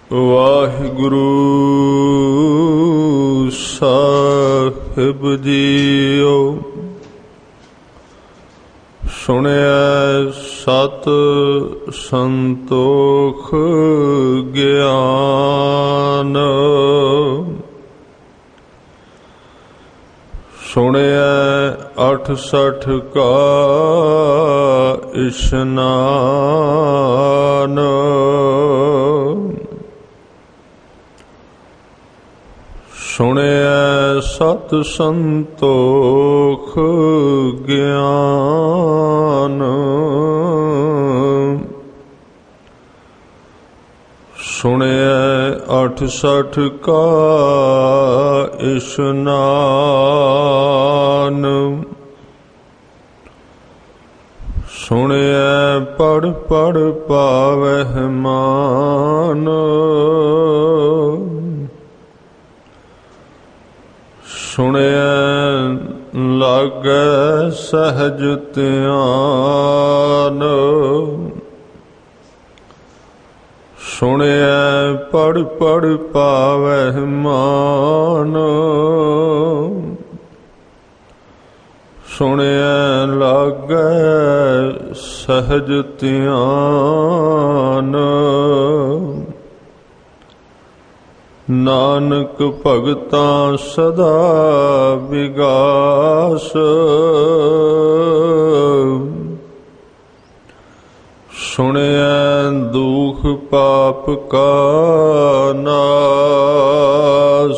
ਵਾਹਿਗੁਰੂ ਸਾਹਿਬ JIO. ਸੁਣਿਐ ਸਤ ਸੰਤੋਖ ਗਿਆਨ, ਸੁਣਿਐ 68 ਕਾ ਇਸ਼ਨਾਨ। ਸੁਣਿਐ ਸਤ ਸੰਤੋਖ ਗਿਆਨ, ਸੁਣਿਐ 68 ਕਾ ਇਸ਼ਨਾਨ। ਸੁਣਿਐ ਪੜ੍ਹ ਪੜ੍ਹ ਪਾਵਹਿ ਮਾਨ, ਸੁਣਿਐ ਲਾਗੈ ਸਹਿਜ ਧਿਆਨ। ਸੁਣਿਐ ਪੜ੍ਹ ਪੜ੍ਹ ਪਾਵਹਿ ਮਾਨ, ਸੁਣਿਐ ਲਾਗੈ ਸਹਿਜ ਧਿਆਨ। ਨਾਨਕ ਭਗਤਾਂ ਸਦਾ ਵਿਗਾਸ, ਸੁਣਿਐ ਦੁਖ ਪਾਪ ਕਾ ਨਾਸ।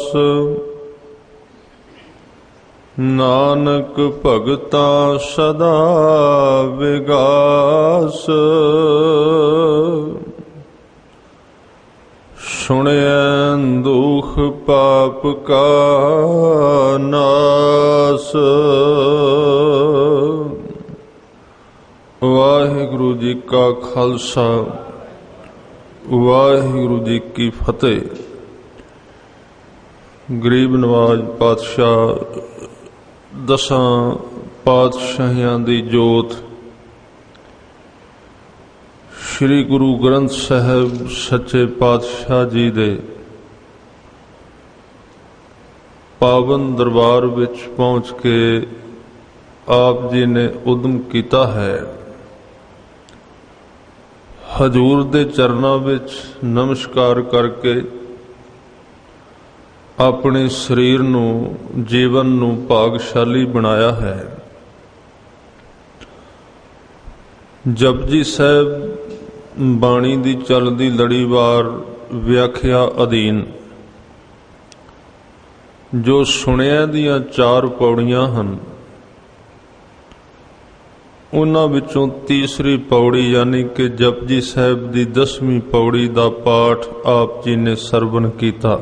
ਨਾਨਕ ਭਗਤਾਂ ਸਦਾ ਵਿਗਾਸ, ਸੁਣਿਐ ਦੁਖ ਪਾਪ ਕਾ ਨਾਸ। ਵਾਹਿਗੁਰੂ ਜੀ ਕਾ ਖਾਲਸਾ, ਵਾਹਿਗੁਰੂ ਜੀ ਕੀ ਫਤਿਹ। ਗਰੀਬ ਨਵਾਜ ਪਾਤਸ਼ਾਹ ਦਸਾਂ ਪਾਤਸ਼ਾਹੀਆਂ ਦੀ ਜੋਤ ਸ਼੍ਰੀ ਗੁਰੂ ਗ੍ਰੰਥ ਸਾਹਿਬ ਸੱਚੇ ਪਾਤਸ਼ਾਹ ਜੀ ਦੇ ਪਾਵਨ ਦਰਬਾਰ ਵਿੱਚ ਪਹੁੰਚ ਕੇ ਆਪ ਜੀ ਨੇ ਉਦਮ ਕੀਤਾ ਹੈ ਹਜ਼ੂਰ ਦੇ ਚਰਨਾਂ ਵਿੱਚ ਨਮਸਕਾਰ ਕਰਕੇ ਆਪਣੇ ਸਰੀਰ ਨੂੰ, ਜੀਵਨ ਨੂੰ ਭਾਗਸ਼ਾਲੀ ਬਣਾਇਆ ਹੈ। ਜਪਜੀ ਸਾਹਿਬ ਬਾਣੀ ਦੀ ਚੱਲਦੀ ਲੜੀਵਾਰ ਵਿਆਖਿਆ ਅਧੀਨ ਜੋ ਸੁਣਿਆ ਦੀਆਂ 4 ਪੌੜੀਆਂ ਹਨ, ਉਹਨਾਂ ਵਿੱਚੋਂ ਤੀਸਰੀ ਪੌੜੀ ਯਾਨੀ ਕਿ ਜਪਜੀ ਸਾਹਿਬ ਦੀ 10ਵੀਂ ਪੌੜੀ ਦਾ ਪਾਠ ਆਪ ਜੀ ਨੇ ਸਰਵਣ ਕੀਤਾ।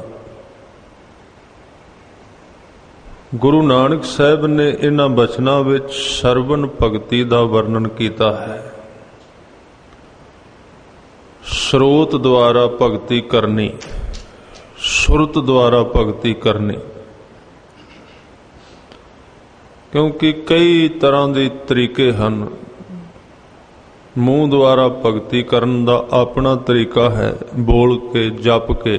ਗੁਰੂ ਨਾਨਕ ਸਾਹਿਬ ਨੇ ਇਹਨਾਂ ਬਚਨਾਂ ਵਿੱਚ ਸਰਵਣ ਭਗਤੀ ਦਾ ਵਰਣਨ ਕੀਤਾ ਹੈ। ਸਰੋਤ ਦੁਆਰਾ ਭਗਤੀ ਕਰਨੀ, ਸੁਰਤ ਦੁਆਰਾ ਭਗਤੀ ਕਰਨੀ, ਕਿਉਂਕਿ ਕਈ ਤਰ੍ਹਾਂ ਦੇ ਤਰੀਕੇ ਹਨ। ਮੂੰਹ ਦੁਆਰਾ ਭਗਤੀ ਕਰਨ ਦਾ ਆਪਣਾ ਤਰੀਕਾ ਹੈ, ਬੋਲ ਕੇ, ਜਪ ਕੇ।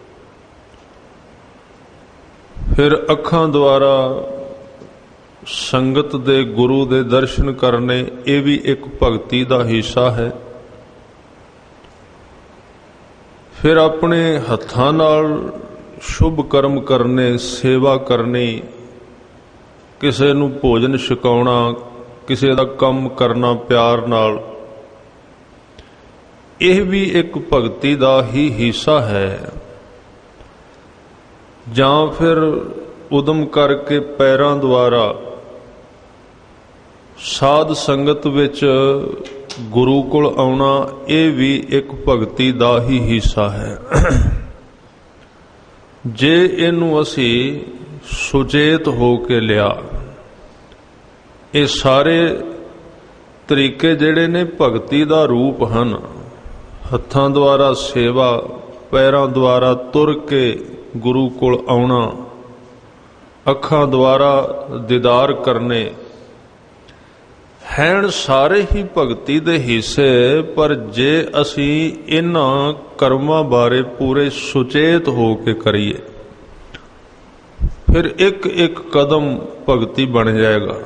ਫਿਰ ਅੱਖਾਂ ਦੁਆਰਾ ਸੰਗਤ ਦੇ, ਗੁਰੂ ਦੇ ਦਰਸ਼ਨ ਕਰਨੇ, ਇਹ ਵੀ ਇੱਕ ਭਗਤੀ ਦਾ ਹਿੱਸਾ ਹੈ। ਫਿਰ ਆਪਣੇ ਹੱਥਾਂ ਨਾਲ ਸ਼ੁਭ ਕਰਮ ਕਰਨੇ, ਸੇਵਾ ਕਰਨੀ, ਕਿਸੇ ਨੂੰ ਭੋਜਨ ਛਕਾਉਣਾ, ਕਿਸੇ ਦਾ ਕੰਮ ਕਰਨਾ ਪਿਆਰ ਨਾਲ, ਇਹ ਵੀ ਇੱਕ ਭਗਤੀ ਦਾ ਹੀ ਹਿੱਸਾ ਹੈ। ਜਾਂ ਫਿਰ ਉਦਮ ਕਰਕੇ ਪੈਰਾਂ ਦੁਆਰਾ ਸਾਧ ਸੰਗਤ ਵਿੱਚ ਗੁਰੂ ਕੋਲ ਆਉਣਾ, ਇਹ ਵੀ ਇੱਕ ਭਗਤੀ ਦਾ ਹੀ ਹਿੱਸਾ ਹੈ। ਜੇ ਇਹਨੂੰ ਅਸੀਂ ਸੁਚੇਤ ਹੋ ਕੇ ਲਿਆ, ਇਹ ਸਾਰੇ ਤਰੀਕੇ ਜਿਹੜੇ ਨੇ ਭਗਤੀ ਦਾ ਰੂਪ ਹਨ। ਹੱਥਾਂ ਦੁਆਰਾ ਸੇਵਾ, ਪੈਰਾਂ ਦੁਆਰਾ ਤੁਰ ਕੇ ਗੁਰੂ ਕੋਲ ਆਉਣਾ, ਅੱਖਾਂ ਦੁਆਰਾ ਦੀਦਾਰ ਕਰਨੇ, हैण सारे ही भगती दे हिस्से, पर जे असी इन्हां कर्मां बारे पूरे सुचेत हो के करिए फिर एक एक कदम भगती बन जाएगा।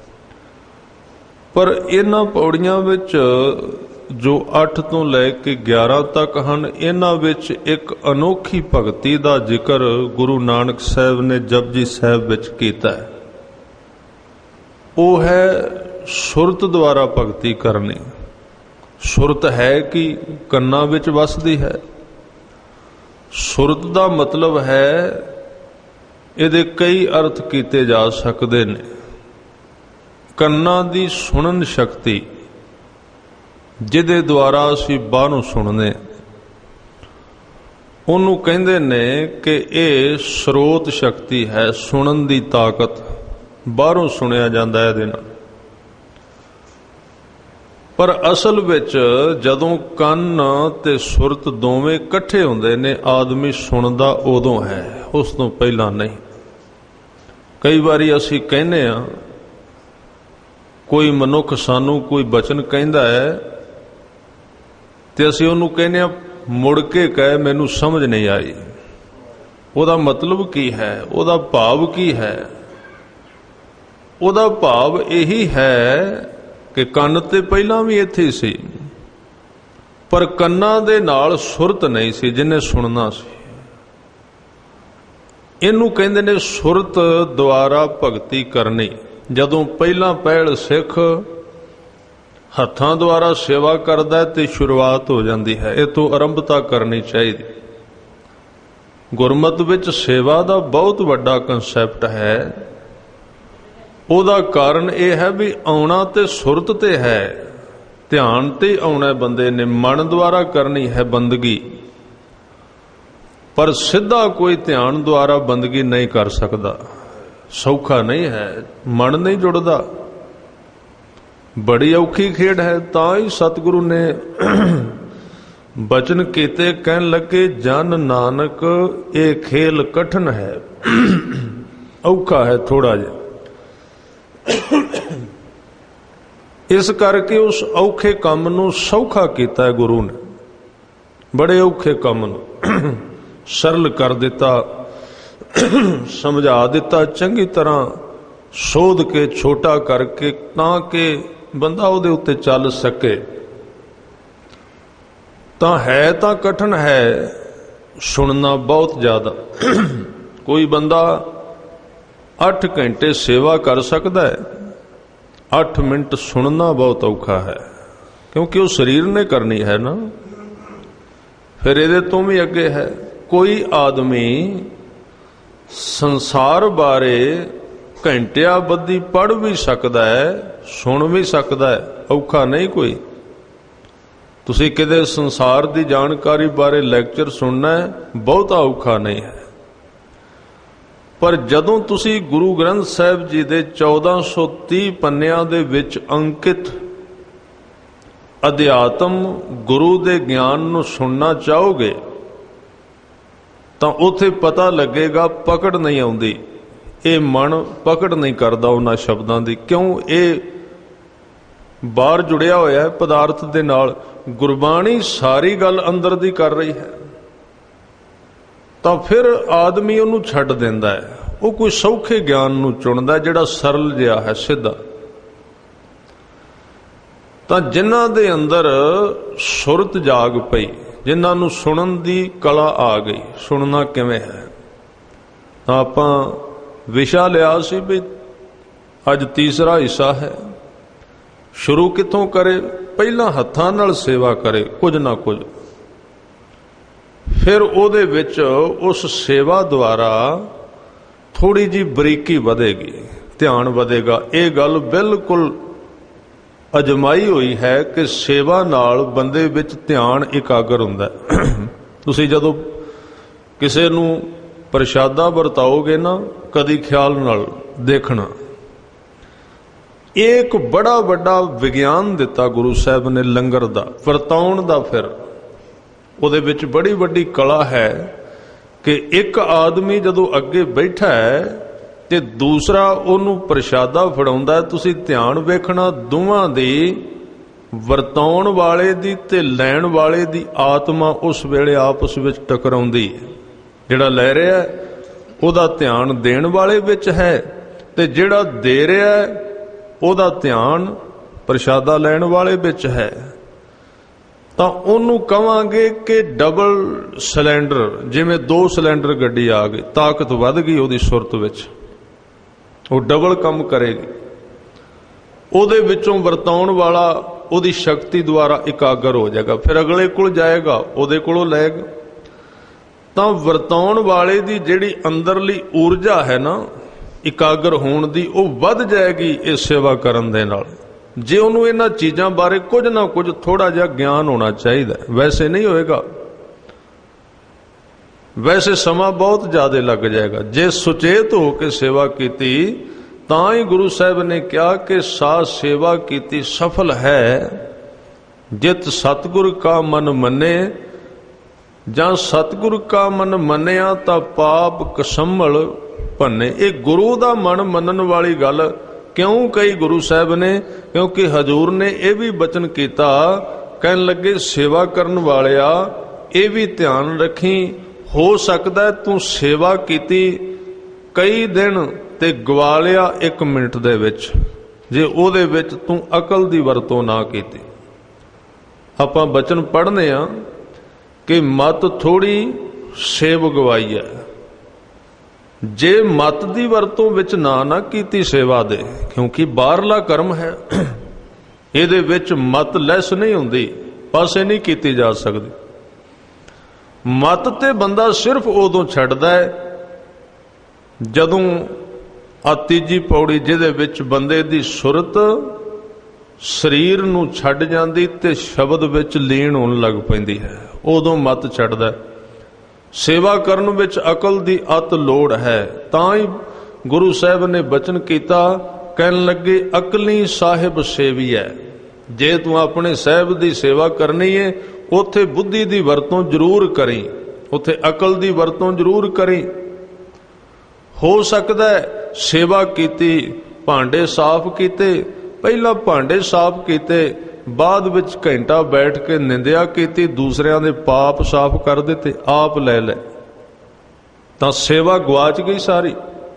पर इन्हां पौड़ियां विच जो 8 ਤੋਂ ਲੈ ਕੇ 11 तक ਹਨ, ਇਹਨਾਂ ਵਿੱਚ ਇੱਕ ਅਨੋਖੀ ਭਗਤੀ ਦਾ ਜ਼ਿਕਰ ਗੁਰੂ ਨਾਨਕ ਸਾਹਿਬ ਨੇ ਜਪਜੀ ਸਾਹਿਬ ਵਿੱਚ ਕੀਤਾ ਹੈ। ਉਹ ਹੈ ਸੁਰਤ ਦੁਆਰਾ ਭਗਤੀ ਕਰਨੀ। ਸੁਰਤ ਹੈ ਕਿ ਕੰਨਾਂ ਵਿੱਚ ਵਸਦੀ ਹੈ। ਸੁਰਤ ਦਾ ਮਤਲਬ ਹੈ, ਇਹਦੇ ਕਈ ਅਰਥ ਕੀਤੇ ਜਾ ਸਕਦੇ ਨੇ। ਕੰਨਾਂ ਦੀ ਸੁਣਨ ਸ਼ਕਤੀ, ਜਿਹਦੇ ਦੁਆਰਾ ਅਸੀਂ ਬਾਹਰੋਂ ਸੁਣਦੇ, ਉਹਨੂੰ ਕਹਿੰਦੇ ਨੇ ਕਿ ਇਹ ਸਰੋਤ ਸ਼ਕਤੀ ਹੈ। ਸੁਣਨ ਦੀ ਤਾਕਤ, ਬਾਹਰੋਂ ਸੁਣਿਆ ਜਾਂਦਾ ਇਹਦੇ ਨਾਲ। ਪਰ ਅਸਲ ਵਿੱਚ ਜਦੋਂ ਕੰਨ ਤੇ ਸੁਰਤ ਦੋਵੇਂ ਇਕੱਠੇ ਹੁੰਦੇ ਨੇ, ਆਦਮੀ ਸੁਣਦਾ ਉਦੋਂ ਹੈ, ਉਸ ਤੋਂ ਪਹਿਲਾਂ ਨਹੀਂ। ਕਈ ਵਾਰੀ ਅਸੀਂ ਕਹਿੰਦੇ ਹਾਂ, ਕੋਈ ਮਨੁੱਖ ਸਾਨੂੰ ਕੋਈ ਬਚਨ ਕਹਿੰਦਾ ਹੈ ਤੇ ਅਸੀਂ ਉਹਨੂੰ ਕਹਿੰਦੇ ਹਾਂ, ਮੁੜ ਕੇ ਕਹੇ ਮੈਨੂੰ ਸਮਝ ਨਹੀਂ ਆਈ। ਉਹਦਾ ਮਤਲਬ ਕੀ ਹੈ? ਉਹਦਾ ਭਾਵ ਕੀ ਹੈ? ਉਹਦਾ ਭਾਵ ਇਹੀ ਹੈ ਕਿ ਕੰਨ ਤੇ ਪਹਿਲਾਂ ਵੀ ਇੱਥੇ ਸੀ, ਪਰ ਕੰਨਾਂ ਦੇ ਨਾਲ ਸੁਰਤ ਨਹੀਂ ਸੀ ਜਿਹਨੇ ਸੁਣਨਾ ਸੀ। ਇਹਨੂੰ ਕਹਿੰਦੇ ਨੇ ਸੁਰਤ ਦੁਆਰਾ ਭਗਤੀ ਕਰਨੀ। ਜਦੋਂ ਪਹਿਲਾਂ ਪਹਿਲ ਸਿੱਖ ਹੱਥਾਂ ਦੁਆਰਾ ਸੇਵਾ ਕਰਦਾ ਤੇ ਸ਼ੁਰੂਆਤ ਹੋ ਜਾਂਦੀ ਹੈ। ਇਹ ਤੋਂ ਆਰੰਭਤਾ ਕਰਨੀ ਚਾਹੀਦੀ। ਗੁਰਮਤਿ ਵਿੱਚ ਸੇਵਾ ਦਾ ਬਹੁਤ ਵੱਡਾ ਕਨਸੈਪਟ ਹੈ। ਉਹਦਾ ਕਾਰਨ ਇਹ ਹੈ ਵੀ ਆਉਣਾ ਤੇ ਸੁਰਤ ਤੇ ਹੈ, ਧਿਆਨ ਤੇ ਆਉਣਾ ਬੰਦੇ ਨੇ। ਮਨ ਦੁਆਰਾ ਕਰਨੀ ਹੈ ਬੰਦਗੀ, ਪਰ ਸਿੱਧਾ ਕੋਈ ਧਿਆਨ ਦੁਆਰਾ ਬੰਦਗੀ ਨਹੀਂ ਕਰ ਸਕਦਾ। ਸੌਖਾ ਨਹੀਂ ਹੈ, ਮਨ ਨਹੀਂ ਜੁੜਦਾ, ਬੜੀ ਔਖੀ ਖੇਡ ਹੈ। ਤਾਂ ਹੀ ਸਤਿਗੁਰੂ ਨੇ ਬਚਨ ਕੀਤੇ, ਕਹਿਣ ਲੱਗੇ ਜਨ ਨਾਨਕ ਇਹ ਖੇਲ ਕਠਨ ਹੈ। ਔਖਾ ਹੈ ਥੋੜਾ ਜਿਹਾ। ਇਸ ਕਰਕੇ ਉਸ ਔਖੇ ਕੰਮ ਨੂੰ ਸੌਖਾ ਕੀਤਾ ਹੈ ਗੁਰੂ ਨੇ। ਬੜੇ ਔਖੇ ਕੰਮ ਨੂੰ ਸਰਲ ਕਰ ਦਿੱਤਾ, ਸਮਝਾ ਦਿੱਤਾ, ਚੰਗੀ ਤਰ੍ਹਾਂ ਸੋਧ ਕੇ ਛੋਟਾ ਕਰਕੇ, ਤਾਂ ਕਿ ਬੰਦਾ ਉਹਦੇ ਉੱਤੇ ਚੱਲ ਸਕੇ। ਤਾਂ ਹੈ ਤਾਂ ਕਠਨ ਹੈ, ਸੁਣਨਾ ਬਹੁਤ ਜ਼ਿਆਦਾ। ਕੋਈ ਬੰਦਾ 8 ਘੰਟੇ ਸੇਵਾ ਕਰ ਸਕਦਾ ਹੈ, 8 ਮਿੰਟ ਸੁਣਨਾ ਬਹੁਤ ਔਖਾ ਹੈ, ਕਿਉਂਕਿ ਉਹ ਸਰੀਰ ਨੇ ਕਰਨੀ ਹੈ ਨਾ। ਫਿਰ ਇਹਦੇ ਤੋਂ ਵੀ ਅੱਗੇ ਹੈ, ਕੋਈ ਆਦਮੀ ਸੰਸਾਰ ਬਾਰੇ ਘੰਟਿਆਂ ਬੱਧੀ ਪੜ੍ਹ ਵੀ ਸਕਦਾ ਹੈ, ਸੁਣ ਵੀ ਸਕਦਾ ਹੈ, ਔਖਾ ਨਹੀਂ ਕੋਈ। ਤੁਸੀਂ ਕਿਤੇ ਸੰਸਾਰ ਦੀ ਜਾਣਕਾਰੀ ਬਾਰੇ ਲੈਕਚਰ ਸੁਣਨਾ ਹੈ, ਬਹੁਤਾ ਔਖਾ ਨਹੀਂ ਹੈ। ਪਰ ਜਦੋਂ ਤੁਸੀਂ ਗੁਰੂ ਗ੍ਰੰਥ ਸਾਹਿਬ ਜੀ ਦੇ 1430 ਪੰਨਿਆਂ ਦੇ ਵਿੱਚ ਅੰਕਿਤ ਅਧਿਆਤਮ ਗੁਰੂ ਦੇ ਗਿਆਨ ਨੂੰ ਸੁਣਨਾ ਚਾਹੋਗੇ, ਤਾਂ ਉੱਥੇ ਪਤਾ ਲੱਗੇਗਾ ਪਕੜ ਨਹੀਂ ਆਉਂਦੀ। ਇਹ ਮਨ ਪਕੜ ਨਹੀਂ ਕਰਦਾ ਉਹਨਾਂ ਸ਼ਬਦਾਂ ਦੀ। ਕਿਉਂ? ਇਹ ਬਾਹਰ ਜੁੜਿਆ ਹੋਇਆ ਹੈ ਪਦਾਰਥ ਦੇ ਨਾਲ। ਗੁਰਬਾਣੀ ਸਾਰੀ ਗੱਲ ਅੰਦਰ ਦੀ ਕਰ ਰਹੀ ਹੈ। ਤਾਂ ਫਿਰ ਆਦਮੀ ਉਹਨੂੰ ਛੱਡ ਦਿੰਦਾ ਹੈ। ਉਹ ਕੋਈ ਸੌਖੇ ਗਿਆਨ ਨੂੰ ਚੁਣਦਾ ਜਿਹੜਾ ਸਰਲ ਜਿਹਾ ਹੈ, ਸਿੱਧਾ। ਤਾਂ ਜਿਨ੍ਹਾਂ ਦੇ ਅੰਦਰ ਸੁਰਤ ਜਾਗ ਪਈ, ਜਿਨ੍ਹਾਂ ਨੂੰ ਸੁਣਨ ਦੀ ਕਲਾ ਆ ਗਈ, ਸੁਣਨਾ ਕਿਵੇਂ ਹੈ, ਤਾਂ ਆਪਾਂ ਵਿਸ਼ਾ ਲਿਆ ਸੀ ਵੀ ਅੱਜ ਤੀਸਰਾ ਹਿੱਸਾ ਹੈ। ਸ਼ੁਰੂ ਕਿੱਥੋਂ ਕਰੇ? ਪਹਿਲਾਂ ਹੱਥਾਂ ਨਾਲ ਸੇਵਾ ਕਰੇ ਕੁਝ ਨਾ ਕੁਝ, ਫਿਰ ਉਹਦੇ ਵਿੱਚ ਉਸ ਸੇਵਾ ਦੁਆਰਾ ਥੋੜੀ ਜਿਹੀ ਬਰੀਕੀ ਵਧੇਗੀ, ਧਿਆਨ ਵਧੇਗਾ। ਇਹ ਗੱਲ ਬਿਲਕੁਲ ਅਜਮਾਈ ਹੋਈ ਹੈ ਕਿ ਸੇਵਾ ਨਾਲ ਬੰਦੇ ਵਿੱਚ ਧਿਆਨ ਇਕਾਗਰ ਹੁੰਦਾ। ਤੁਸੀਂ ਜਦੋਂ ਕਿਸੇ ਨੂੰ ਪ੍ਰਸ਼ਾਦਾ ਵਰਤਾਓਗੇ ਨਾ, ਕਦੀ ਖਿਆਲ ਨਾਲ ਦੇਖਣਾ। ਇਹ ਇੱਕ ਬੜਾ ਵੱਡਾ ਵਿਗਿਆਨ ਦਿੱਤਾ ਗੁਰੂ ਸਾਹਿਬ ਨੇ ਲੰਗਰ ਦਾ, ਵਰਤਾਉਣ ਦਾ। ਫਿਰ ਉਹਦੇ ਵਿੱਚ ਬੜੀ ਵੱਡੀ ਕਲਾ ਹੈ ਕਿ ਇੱਕ ਆਦਮੀ ਜਦੋਂ ਅੱਗੇ ਬੈਠਾ ਹੈ ਤੇ ਦੂਸਰਾ ਉਹਨੂੰ ਪ੍ਰਸ਼ਾਦਾ ਫੜਾਉਂਦਾ। ਤੁਸੀਂ ਧਿਆਨ ਵੇਖਣਾ, ਦੋਵਾਂ ਦੀ, ਵਰਤਾਉਣ ਵਾਲੇ ਦੀ ਤੇ ਲੈਣ ਵਾਲੇ ਦੀ ਆਤਮਾ ਉਸ ਵੇਲੇ ਆਪਸ ਵਿੱਚ ਟਕਰਾਉਂਦੀ ਹੈ। ਜਿਹੜਾ ਲੈ ਰਿਹਾ ਉਹਦਾ ਧਿਆਨ ਦੇਣ ਵਾਲੇ ਵਿੱਚ ਹੈ, ਤੇ ਜਿਹੜਾ ਦੇ ਰਿਹਾ ਉਹਦਾ ਧਿਆਨ ਪ੍ਰਸ਼ਾਦਾ ਲੈਣ ਵਾਲੇ ਵਿੱਚ ਹੈ। ਤਾਂ ਉਹਨੂੰ ਕਵਾਂਗੇ ਕਿ ਡਬਲ ਸਿਲੰਡਰ, ਜਿਵੇਂ 2 ਸਿਲੰਡਰ ਗੱਡੀ ਆ ਗਈ, ਤਾਕਤ ਵੱਧ ਗਈ ਉਹਦੀ ਸੁਰਤ ਵਿੱਚ, ਉਹ ਡਬਲ ਕੰਮ ਕਰੇਗੀ। ਉਹਦੇ ਵਿੱਚੋਂ ਵਰਤਾਉਣ ਵਾਲਾ ਉਹਦੀ ਸ਼ਕਤੀ ਦੁਆਰਾ ਇਕਾਗਰ ਹੋ ਜਾਏਗਾ, ਫਿਰ ਅਗਲੇ ਕੋਲ ਜਾਏਗਾ, ਉਹਦੇ ਕੋਲੋਂ ਲਏਗਾ। ਤਾਂ ਵਰਤਾਉਣ ਵਾਲੇ ਦੀ ਜਿਹੜੀ ਅੰਦਰਲੀ ਊਰਜਾ ਹੈ ਨਾ ਇਕਾਗਰ ਹੋਣ ਦੀ, ਉਹ ਵੱਧ ਜਾਏਗੀ ਇਸ ਸੇਵਾ ਕਰਨ ਦੇ ਨਾਲ। ਜੇ ਉਹਨੂੰ ਇਹਨਾਂ ਚੀਜ਼ਾਂ ਬਾਰੇ ਕੁਝ ਨਾ ਕੁਝ ਥੋੜਾ ਜਿਹਾ ਗਿਆਨ ਹੋਣਾ ਚਾਹੀਦਾ, ਵੈਸੇ ਨਹੀਂ ਹੋਏਗਾ, ਵੈਸੇ ਸਮਾਂ ਬਹੁਤ ਜ਼ਿਆਦਾ ਲੱਗ ਜਾਏਗਾ। ਜੇ ਸੁਚੇਤ ਹੋ ਕੇ ਸੇਵਾ ਕੀਤੀ ਤਾਂ ਹੀ ਗੁਰੂ ਸਾਹਿਬ ਨੇ ਕਿਹਾ ਕਿ ਸਾਧ ਸੇਵਾ ਕੀਤੀ ਸਫਲ ਹੈ, ਜਿਤ ਸਤਿਗੁਰ ਕਾ ਮਨ ਮੰਨੇ, ਜਾਂ ਸਤਿਗੁਰ ਕਾ ਮਨ ਮੰਨਿਆ ਤਾਂ ਪਾਪ ਕਸੰਮਲ ਭੰਨੇ। ਇਹ ਗੁਰੂ ਦਾ ਮਨ ਮੰਨਣ ਵਾਲੀ ਗੱਲ ਕਿਉਂ ਕਹੀ ਗੁਰੂ ਸਾਹਿਬ ਨੇ? ਕਿਉਂਕਿ ਹਜ਼ੂਰ ਨੇ ਇਹ ਵੀ ਬਚਨ ਕੀਤਾ, ਕਹਿਣ ਲੱਗੇ ਸੇਵਾ ਕਰਨ ਵਾਲਿਆ ਇਹ ਵੀ ਧਿਆਨ ਰੱਖੀ, ਹੋ ਸਕਦਾ ਤੂੰ ਸੇਵਾ ਕੀਤੀ ਕਈ ਦਿਨ ਤੇ ਗਵਾ ਲਿਆ 1 ਮਿੰਟ ਦੇ ਵਿੱਚ, ਜੇ ਉਹਦੇ ਵਿੱਚ ਤੂੰ ਅਕਲ ਦੀ ਵਰਤੋਂ ਨਾ ਕੀਤੀ। ਆਪਾਂ ਬਚਨ ਪੜ੍ਹਨੇ ਆ ਕਿ ਮਤ ਥੋੜੀ ਸੇਵ ਗਵਾਈ ਹੈ। ਜੇ ਮਤ ਦੀ ਵਰਤੋਂ ਵਿੱਚ ਨਾ ਕੀਤੀ ਸੇਵਾ ਦੇ, ਕਿਉਂਕਿ ਬਾਹਰਲਾ ਕਰਮ ਹੈ, ਇਹਦੇ ਵਿੱਚ ਮਤ ਲੈਸ ਨਹੀਂ ਹੁੰਦੀ, ਪਾਸੇ ਨਹੀਂ ਕੀਤੀ ਜਾ ਸਕਦੀ। ਮਤ ਤੇ ਬੰਦਾ ਸਿਰਫ ਉਦੋਂ ਛੱਡਦਾ ਹੈ ਜਦੋਂ ਆ ਤੀਜੀ ਪੌੜੀ, ਜਿਹਦੇ ਵਿੱਚ ਬੰਦੇ ਦੀ ਸੁਰਤ ਸਰੀਰ ਨੂੰ ਛੱਡ ਜਾਂਦੀ ਤੇ ਸ਼ਬਦ ਵਿੱਚ ਲੀਨ ਹੋਣ ਲੱਗ ਪੈਂਦੀ ਹੈ, ਉਦੋਂ ਮਤ ਛੱਡਦਾ। ਸੇਵਾ ਕਰਨ ਵਿੱਚ ਅਕਲ ਦੀ ਅਤ ਲੋੜ ਹੈ। ਤਾਂ ਹੀ ਗੁਰੂ ਸਾਹਿਬ ਨੇ ਬਚਨ ਕੀਤਾ, ਕਹਿਣ ਲੱਗੇ ਅਕਲੀ ਸਾਹਿਬ ਸੇਵੀਐ। ਜੇ ਤੂੰ ਆਪਣੇ ਸਾਹਿਬ ਦੀ ਸੇਵਾ ਕਰਨੀ ਹੈ, ਉੱਥੇ ਬੁੱਧੀ ਦੀ ਵਰਤੋਂ ਜ਼ਰੂਰ ਕਰੀ, ਉੱਥੇ ਅਕਲ ਦੀ ਵਰਤੋਂ ਜ਼ਰੂਰ ਕਰੀ। ਹੋ ਸਕਦਾ ਹੈ ਸੇਵਾ ਕੀਤੀ, ਭਾਂਡੇ ਸਾਫ਼ ਕੀਤੇ, ਪਹਿਲਾਂ ਭਾਂਡੇ ਸਾਫ਼ ਕੀਤੇ, ਬਾਅਦ ਵਿੱਚ ਘੰਟਾ ਬੈਠ ਕੇ ਨਿੰਦਿਆ ਕੀਤੀ, ਦੂਸਰਿਆਂ ਦੇ ਪਾਪ ਸਾਫ਼ ਕਰ ਦਿੱਤੇ, ਆਪ ਲੈ ਲੈ, ਤਾਂ ਸੇਵਾ ਗਵਾਚ ਗਈ ਸਾਰੀ।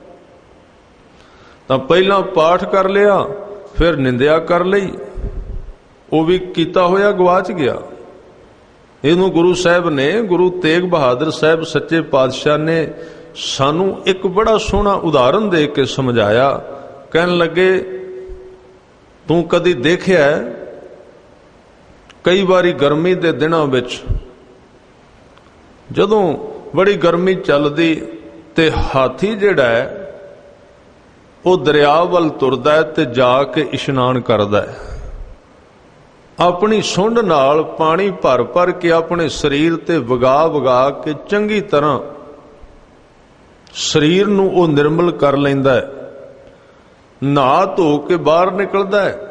ਤਾਂ ਪਹਿਲਾਂ ਪਾਠ ਕਰ ਲਿਆ, ਫਿਰ ਨਿੰਦਿਆ ਕਰ ਲਈ, ਉਹ ਵੀ ਕੀਤਾ ਹੋਇਆ ਗਵਾਚ ਗਿਆ। ਇਹਨੂੰ ਗੁਰੂ ਸਾਹਿਬ ਨੇ, ਗੁਰੂ ਤੇਗ ਬਹਾਦਰ ਸਾਹਿਬ ਸੱਚੇ ਪਾਤਸ਼ਾਹ ਨੇ ਸਾਨੂੰ ਇੱਕ ਬੜਾ ਸੋਹਣਾ ਉਦਾਹਰਨ ਦੇ ਕੇ ਸਮਝਾਇਆ। ਕਹਿਣ ਲੱਗੇ ਤੂੰ ਕਦੀ ਦੇਖਿਆ ਕਈ ਵਾਰੀ ਗਰਮੀ ਦੇ ਦਿਨਾਂ ਵਿੱਚ ਜਦੋਂ ਬੜੀ ਗਰਮੀ ਚੱਲਦੀ ਤੇ ਹਾਥੀ ਜਿਹੜਾ ਹੈ ਉਹ ਦਰਿਆ ਵੱਲ ਤੁਰਦਾ ਹੈ ਤੇ ਜਾ ਕੇ ਇਸ਼ਨਾਨ ਕਰਦਾ ਹੈ, ਆਪਣੀ ਸੁੰਡ ਨਾਲ ਪਾਣੀ ਭਰ ਭਰ ਕੇ ਆਪਣੇ ਸਰੀਰ ਤੇ ਵਗਾ ਵਗਾ ਕੇ ਚੰਗੀ ਤਰ੍ਹਾਂ ਸਰੀਰ ਨੂੰ ਉਹ ਨਿਰਮਲ ਕਰ ਲੈਂਦਾ ਹੈ। ਨਹਾ ਧੋ ਕੇ ਬਾਹਰ ਨਿਕਲਦਾ ਹੈ,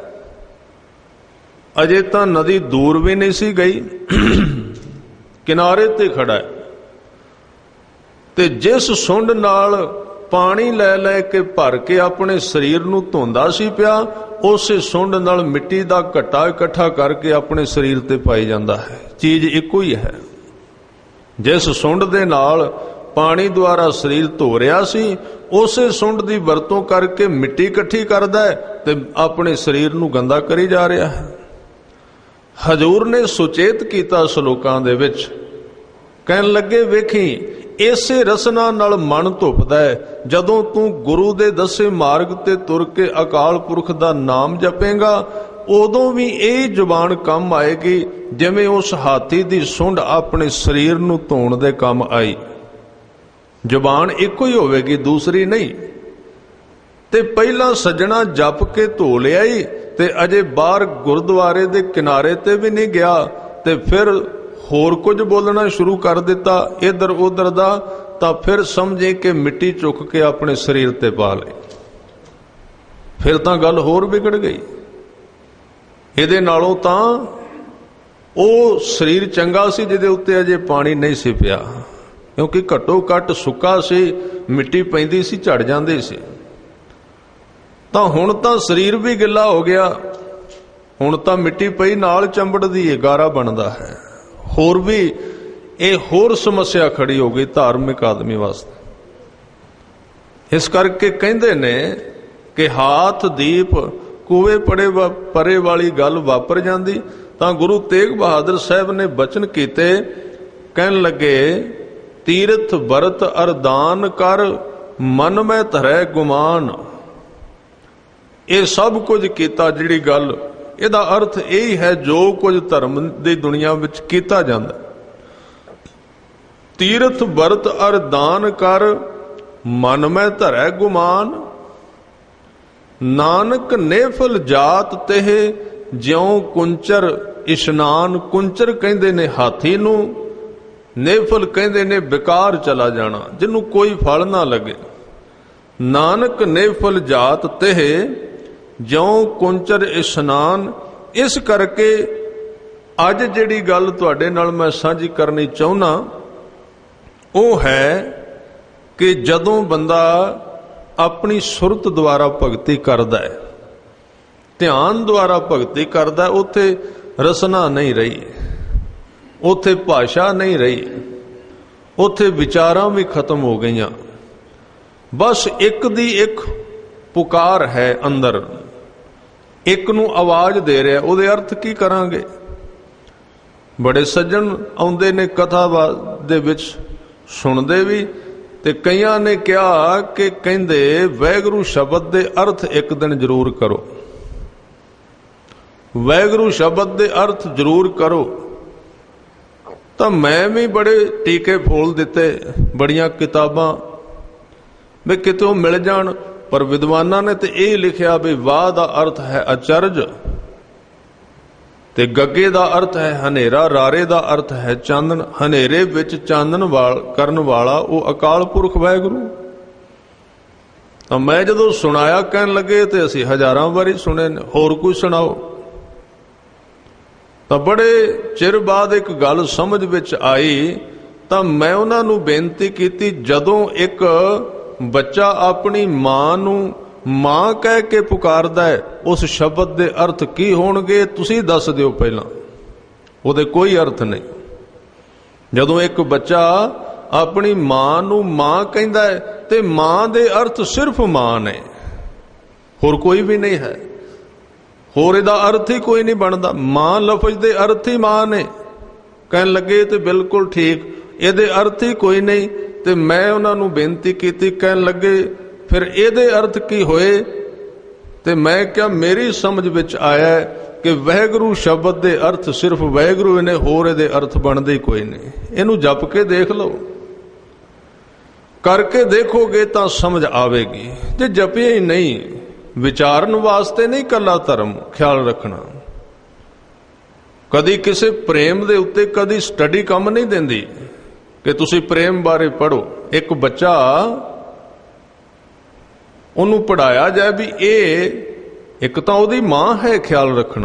ਅਜੇ ਤਾਂ ਨਦੀ ਦੂਰ ਵੀ ਨਹੀਂ ਸੀ ਗਈ, ਕਿਨਾਰੇ ਤੇ ਖੜਾ ਹੈ, ਤੇ ਜਿਸ ਸੁੰਡ ਨਾਲ ਪਾਣੀ ਲੈ ਲੈ ਕੇ ਭਰ ਕੇ ਆਪਣੇ ਸਰੀਰ ਨੂੰ ਧੋਂਦਾ ਸੀ ਪਿਆ, ਉਸੇ ਸੁੰਡ ਨਾਲ ਮਿੱਟੀ ਦਾ ਘੱਟਾ ਇਕੱਠਾ ਕਰਕੇ ਆਪਣੇ ਸਰੀਰ ਤੇ ਪਾਈ ਜਾਂਦਾ ਹੈ। ਚੀਜ਼ ਇੱਕੋ ਹੀ ਹੈ। ਜਿਸ ਸੁੰਡ ਦੇ ਨਾਲ ਪਾਣੀ ਦੁਆਰਾ ਸਰੀਰ ਧੋ ਰਿਹਾ ਸੀ, ਉਸੇ ਸੁੰਡ ਦੀ ਵਰਤੋਂ ਕਰਕੇ ਮਿੱਟੀ ਇਕੱਠੀ ਕਰਦਾ ਹੈ ਤੇ ਆਪਣੇ ਸਰੀਰ ਨੂੰ ਗੰਦਾ ਕਰੀ ਜਾ ਰਿਹਾ ਹੈ। ਹਜ਼ੂਰ ਨੇ ਸੁਚੇਤ ਕੀਤਾ ਸ਼ਲੋਕਾਂ ਦੇ ਵਿੱਚ, ਕਹਿਣ ਲੱਗੇ ਵੇਖੀ ਇਸੇ ਰਸਨਾ ਨਾਲ ਮਨ ਧੁੱਪਦਾ ਹੈ। ਜਦੋਂ ਤੂੰ ਗੁਰੂ ਦੇ ਦੱਸੇ ਮਾਰਗ ਤੇ ਤੁਰ ਕੇ ਅਕਾਲ ਪੁਰਖ ਦਾ ਨਾਮ ਜਪੇਗਾ, ਉਦੋਂ ਵੀ ਇਹ ਜ਼ੁਬਾਨ ਕੰਮ ਆਏਗੀ ਜਿਵੇਂ ਉਸ ਹਾਥੀ ਦੀ ਸੁੰਡ ਆਪਣੇ ਸਰੀਰ ਨੂੰ ਧੋਣ ਦੇ ਕੰਮ ਆਈ। ਜ਼ੁਬਾਨ ਇੱਕੋ ਹੀ ਹੋਵੇਗੀ, ਦੂਸਰੀ ਨਹੀਂ। ਤੇ ਪਹਿਲਾਂ ਸੱਜਣਾ ਜਪ ਕੇ ਧੋ ਲਿਆਈ ਤੇ ਅਜੇ ਬਾਹਰ ਗੁਰਦੁਆਰੇ ਦੇ ਕਿਨਾਰੇ ਤੇ ਵੀ ਨਹੀਂ ਗਿਆ ਤੇ ਫਿਰ ਹੋਰ ਕੁਝ ਬੋਲਣਾ ਸ਼ੁਰੂ ਕਰ ਦਿੱਤਾ ਇੱਧਰ ਉੱਧਰ ਦਾ, ਤਾਂ ਫਿਰ ਸਮਝੇ ਕਿ ਮਿੱਟੀ ਚੁੱਕ ਕੇ ਆਪਣੇ ਸਰੀਰ ਤੇ ਪਾ ਲਈ। ਫਿਰ ਤਾਂ ਗੱਲ ਹੋਰ ਵਿਗੜ ਗਈ। ਇਹਦੇ ਨਾਲੋਂ ਤਾਂ ਉਹ ਸਰੀਰ ਚੰਗਾ ਸੀ ਜਿਹਦੇ ਉੱਤੇ ਅਜੇ ਪਾਣੀ ਨਹੀਂ ਸੀ ਪਿਆ, ਕਿਉਂਕਿ ਘੱਟੋ ਘੱਟ ਸੁੱਕਾ ਸੀ, ਮਿੱਟੀ ਪੈਂਦੀ ਸੀ, ਝੜ ਜਾਂਦੇ ਸੀ। ਤਾਂ ਹੁਣ ਤਾਂ ਸਰੀਰ ਵੀ ਗਿੱਲਾ ਹੋ ਗਿਆ, ਹੁਣ ਤਾਂ ਮਿੱਟੀ ਪਈ ਨਾਲ ਚੰਬੜਦੀ ਏ, ਗਾਰਾ ਬਣਦਾ ਹੈ। ਹੋਰ ਵੀ ਇਹ ਹੋਰ ਸਮੱਸਿਆ ਖੜੀ ਹੋ ਗਈ ਧਾਰਮਿਕ ਆਦਮੀ ਵਾਸਤੇ। ਇਸ ਕਰਕੇ ਕਹਿੰਦੇ ਨੇ ਕਿ ਹਾਥ ਦੀਪ ਕੂਏ ਪਰੇ ਵਾਲੀ ਗੱਲ ਵਾਪਰ ਜਾਂਦੀ। ਤਾਂ ਗੁਰੂ ਤੇਗ ਬਹਾਦਰ ਸਾਹਿਬ ਨੇ ਬਚਨ ਕੀਤੇ, ਕਹਿਣ ਲੱਗੇ ਤੀਰਥ ਵਰਤ ਅਰਦਾਨ ਕਰ ਮਨ ਮੈਂ ਧਰੈ ਗੁਮਾਨ। ਇਹ ਸਭ ਕੁਝ ਕੀਤਾ, ਜਿਹੜੀ ਗੱਲ ਇਹਦਾ ਅਰਥ ਇਹ ਹੈ ਜੋ ਕੁਝ ਧਰਮ ਦੀ ਦੁਨੀਆ ਵਿੱਚ ਕੀਤਾ ਜਾਂਦਾ। ਤੀਰਥ ਵਰਤ ਅਰਦਾਨ ਕਰ ਮਨ ਮੈਂ ਧਰੈ ਗੁਮਾਨ। ਨਾਨਕ ਨੇਫਲ ਜਾਤ ਤੇ ਜਿਉ ਕੁੰਚਰ ਇਸ਼ਨਾਨ। ਕੁੰਚਰ ਕਹਿੰਦੇ ਨੇ ਹਾਥੀ ਨੂੰ, ਨੇਫਲ ਕਹਿੰਦੇ ਨੇ ਬੇਕਾਰ ਚਲਾ ਜਾਣਾ, ਜਿਹਨੂੰ ਕੋਈ ਫਲ ਨਾ ਲੱਗੇ। ਨਾਨਕ ਨੇਫਲ ਜਾਤ ਤੇ ਜਿਉ ਕੁੰਚਰ ਇਸ਼ਨਾਨ। ਇਸ ਕਰਕੇ ਅੱਜ ਜਿਹੜੀ ਗੱਲ ਤੁਹਾਡੇ ਨਾਲ ਮੈਂ ਸਾਂਝੀ ਕਰਨੀ ਚਾਹੁੰਦਾ ਉਹ ਹੈ ਕਿ ਜਦੋਂ ਬੰਦਾ ਆਪਣੀ ਸੁਰਤ ਦੁਆਰਾ ਭਗਤੀ ਕਰਦਾ ਹੈ, ਧਿਆਨ ਦੁਆਰਾ ਭਗਤੀ ਕਰਦਾ, ਉੱਥੇ ਰਸਨਾ ਨਹੀਂ ਰਹੀ, ਉੱਥੇ ਭਾਸ਼ਾ ਨਹੀਂ ਰਹੀ, ਉੱਥੇ ਵਿਚਾਰਾਂ ਵੀ ਖਤਮ ਹੋ ਗਈਆਂ। ਬਸ ਇੱਕ ਦੀ ਇੱਕ ਪੁਕਾਰ ਹੈ ਅੰਦਰ, ਇੱਕ ਨੂੰ ਆਵਾਜ਼ ਦੇ ਰਿਹਾ, ਉਹਦੇ ਅਰਥ ਕੀ ਕਰਾਂਗੇ? ਬੜੇ ਸੱਜਣ ਆਉਂਦੇ ਨੇ ਕਥਾ ਦੇ ਵਿੱਚ, ਸੁਣਦੇ ਵੀ, ਤੇ ਕਈਆਂ ਨੇ ਕਿਹਾ ਕਿ ਕਹਿੰਦੇ ਵਾਹਿਗੁਰੂ ਸ਼ਬਦ ਦੇ ਅਰਥ ਇੱਕ ਦਿਨ ਜ਼ਰੂਰ ਕਰੋ, ਵਾਹਿਗੁਰੂ ਸ਼ਬਦ ਦੇ ਅਰਥ ਜ਼ਰੂਰ ਕਰੋ। ਤਾਂ ਮੈਂ ਵੀ ਬੜੇ ਟੀਕੇ ਫੋਲ ਦਿੱਤੇ, ਬੜੀਆਂ ਕਿਤਾਬਾਂ ਵੀ ਕਿਤੋਂ ਮਿਲ ਜਾਣ, ਪਰ ਵਿਦਵਾਨਾਂ ਨੇ ਤੇ ਇਹ ਲਿਖਿਆ ਵੀ ਵਾਹ ਦਾ ਅਰਥ ਹੈ ਅਚਰਜ, ਤੇ ਗੱਗੇ ਦਾ ਅਰਥ ਹੈ ਹਨੇਰਾ, ਰਾਰੇ ਦਾ ਅਰਥ ਹੈ ਚਾਨਣ। ਹਨੇਰੇ ਵਿੱਚ ਚਾਨਣ ਕਰਨ ਵਾਲਾ ਉਹ ਅਕਾਲ ਪੁਰਖ ਵਾਹਿਗੁਰੂ। ਤਾਂ ਮੈਂ ਜਦੋਂ ਸੁਣਾਇਆ, ਕਹਿਣ ਲੱਗੇ ਤੇ ਅਸੀਂ ਹਜ਼ਾਰਾਂ ਵਾਰੀ ਸੁਣੇ ਨੇ, ਹੋਰ ਕੋਈ ਸੁਣਾਓ। ਤਾਂ ਬੜੇ ਚਿਰ ਬਾਅਦ ਇੱਕ ਗੱਲ ਸਮਝ ਵਿੱਚ ਆਈ, ਤਾਂ ਮੈਂ ਉਹਨਾਂ ਨੂੰ ਬੇਨਤੀ ਕੀਤੀ, ਜਦੋਂ ਇੱਕ ਬੱਚਾ ਆਪਣੀ ਮਾਂ ਨੂੰ ਮਾਂ ਕਹਿ ਕੇ ਪੁਕਾਰਦਾ ਹੈ, ਉਸ ਸ਼ਬਦ ਦੇ ਅਰਥ ਕੀ ਹੋਣਗੇ ਤੁਸੀਂ ਦੱਸ ਦਿਓ ਪਹਿਲਾਂ। ਉਹਦੇ ਕੋਈ ਅਰਥ ਨਹੀਂ। ਜਦੋਂ ਇੱਕ ਬੱਚਾ ਆਪਣੀ ਮਾਂ ਨੂੰ ਮਾਂ ਕਹਿੰਦਾ ਹੈ ਤੇ ਮਾਂ ਦੇ ਅਰਥ ਸਿਰਫ ਮਾਂ ਨੇ, ਹੋਰ ਕੋਈ ਵੀ ਨਹੀਂ ਹੈ, ਹੋਰ ਇਹਦਾ ਅਰਥ ਹੀ ਕੋਈ ਨਹੀਂ ਬਣਦਾ। ਮਾਂ ਲਫ਼ਜ਼ ਦੇ ਅਰਥ ਹੀ ਮਾਂ ਨੇ। ਕਹਿਣ ਲੱਗੇ ਤੇ ਬਿਲਕੁਲ ਠੀਕ, ਇਹਦੇ ਅਰਥ ਹੀ ਕੋਈ ਨਹੀਂ। ਤੇ ਮੈਂ ਉਹਨਾਂ ਨੂੰ ਬੇਨਤੀ ਕੀਤੀ, ਕਹਿਣ ਲੱਗੇ ਫਿਰ ਇਹਦੇ ਅਰਥ ਕੀ ਹੋਏ? ਤੇ ਮੈਂ ਕਿਹਾ ਮੇਰੀ ਸਮਝ ਵਿੱਚ ਆਇਆ ਕਿ ਵਾਹਿਗੁਰੂ ਸ਼ਬਦ ਦੇ ਅਰਥ ਸਿਰਫ ਵਾਹਿਗੁਰੂ ਨੇ, ਹੋਰ ਇਹਦੇ ਅਰਥ ਬਣਦੇ ਹੀ ਕੋਈ ਨਹੀਂ। ਇਹਨੂੰ ਜਪ ਕੇ ਦੇਖ ਲਓ, ਕਰਕੇ ਦੇਖੋਗੇ ਤਾਂ ਸਮਝ ਆਵੇਗੀ। ਜੇ ਜਪਿਆ ਹੀ ਨਹੀਂ, ਵਿਚਾਰਨ ਵਾਸਤੇ ਨਹੀਂ ਕੱਲਾ ਧਰਮ ਖਿਆਲ ਰੱਖਣਾ। ਕਦੀ ਕਿਸੇ ਪ੍ਰੇਮ ਦੇ ਉੱਤੇ ਕਦੀ ਸਟੱਡੀ ਕੰਮ ਨਹੀਂ ਦਿੰਦੀ ਕਿ ਤੁਸੀਂ ਪ੍ਰੇਮ ਬਾਰੇ ਪੜ੍ਹੋ। ਇੱਕ ਬੱਚਾ, ਉਹਨੂੰ ਪੜ੍ਹਾਇਆ ਜਾਏ ਵੀ ਇਹ ਇੱਕ ਤਾਂ ਉਹਦੀ ਮਾਂ ਹੈ, ਖਿਆਲ ਰੱਖਣਾ,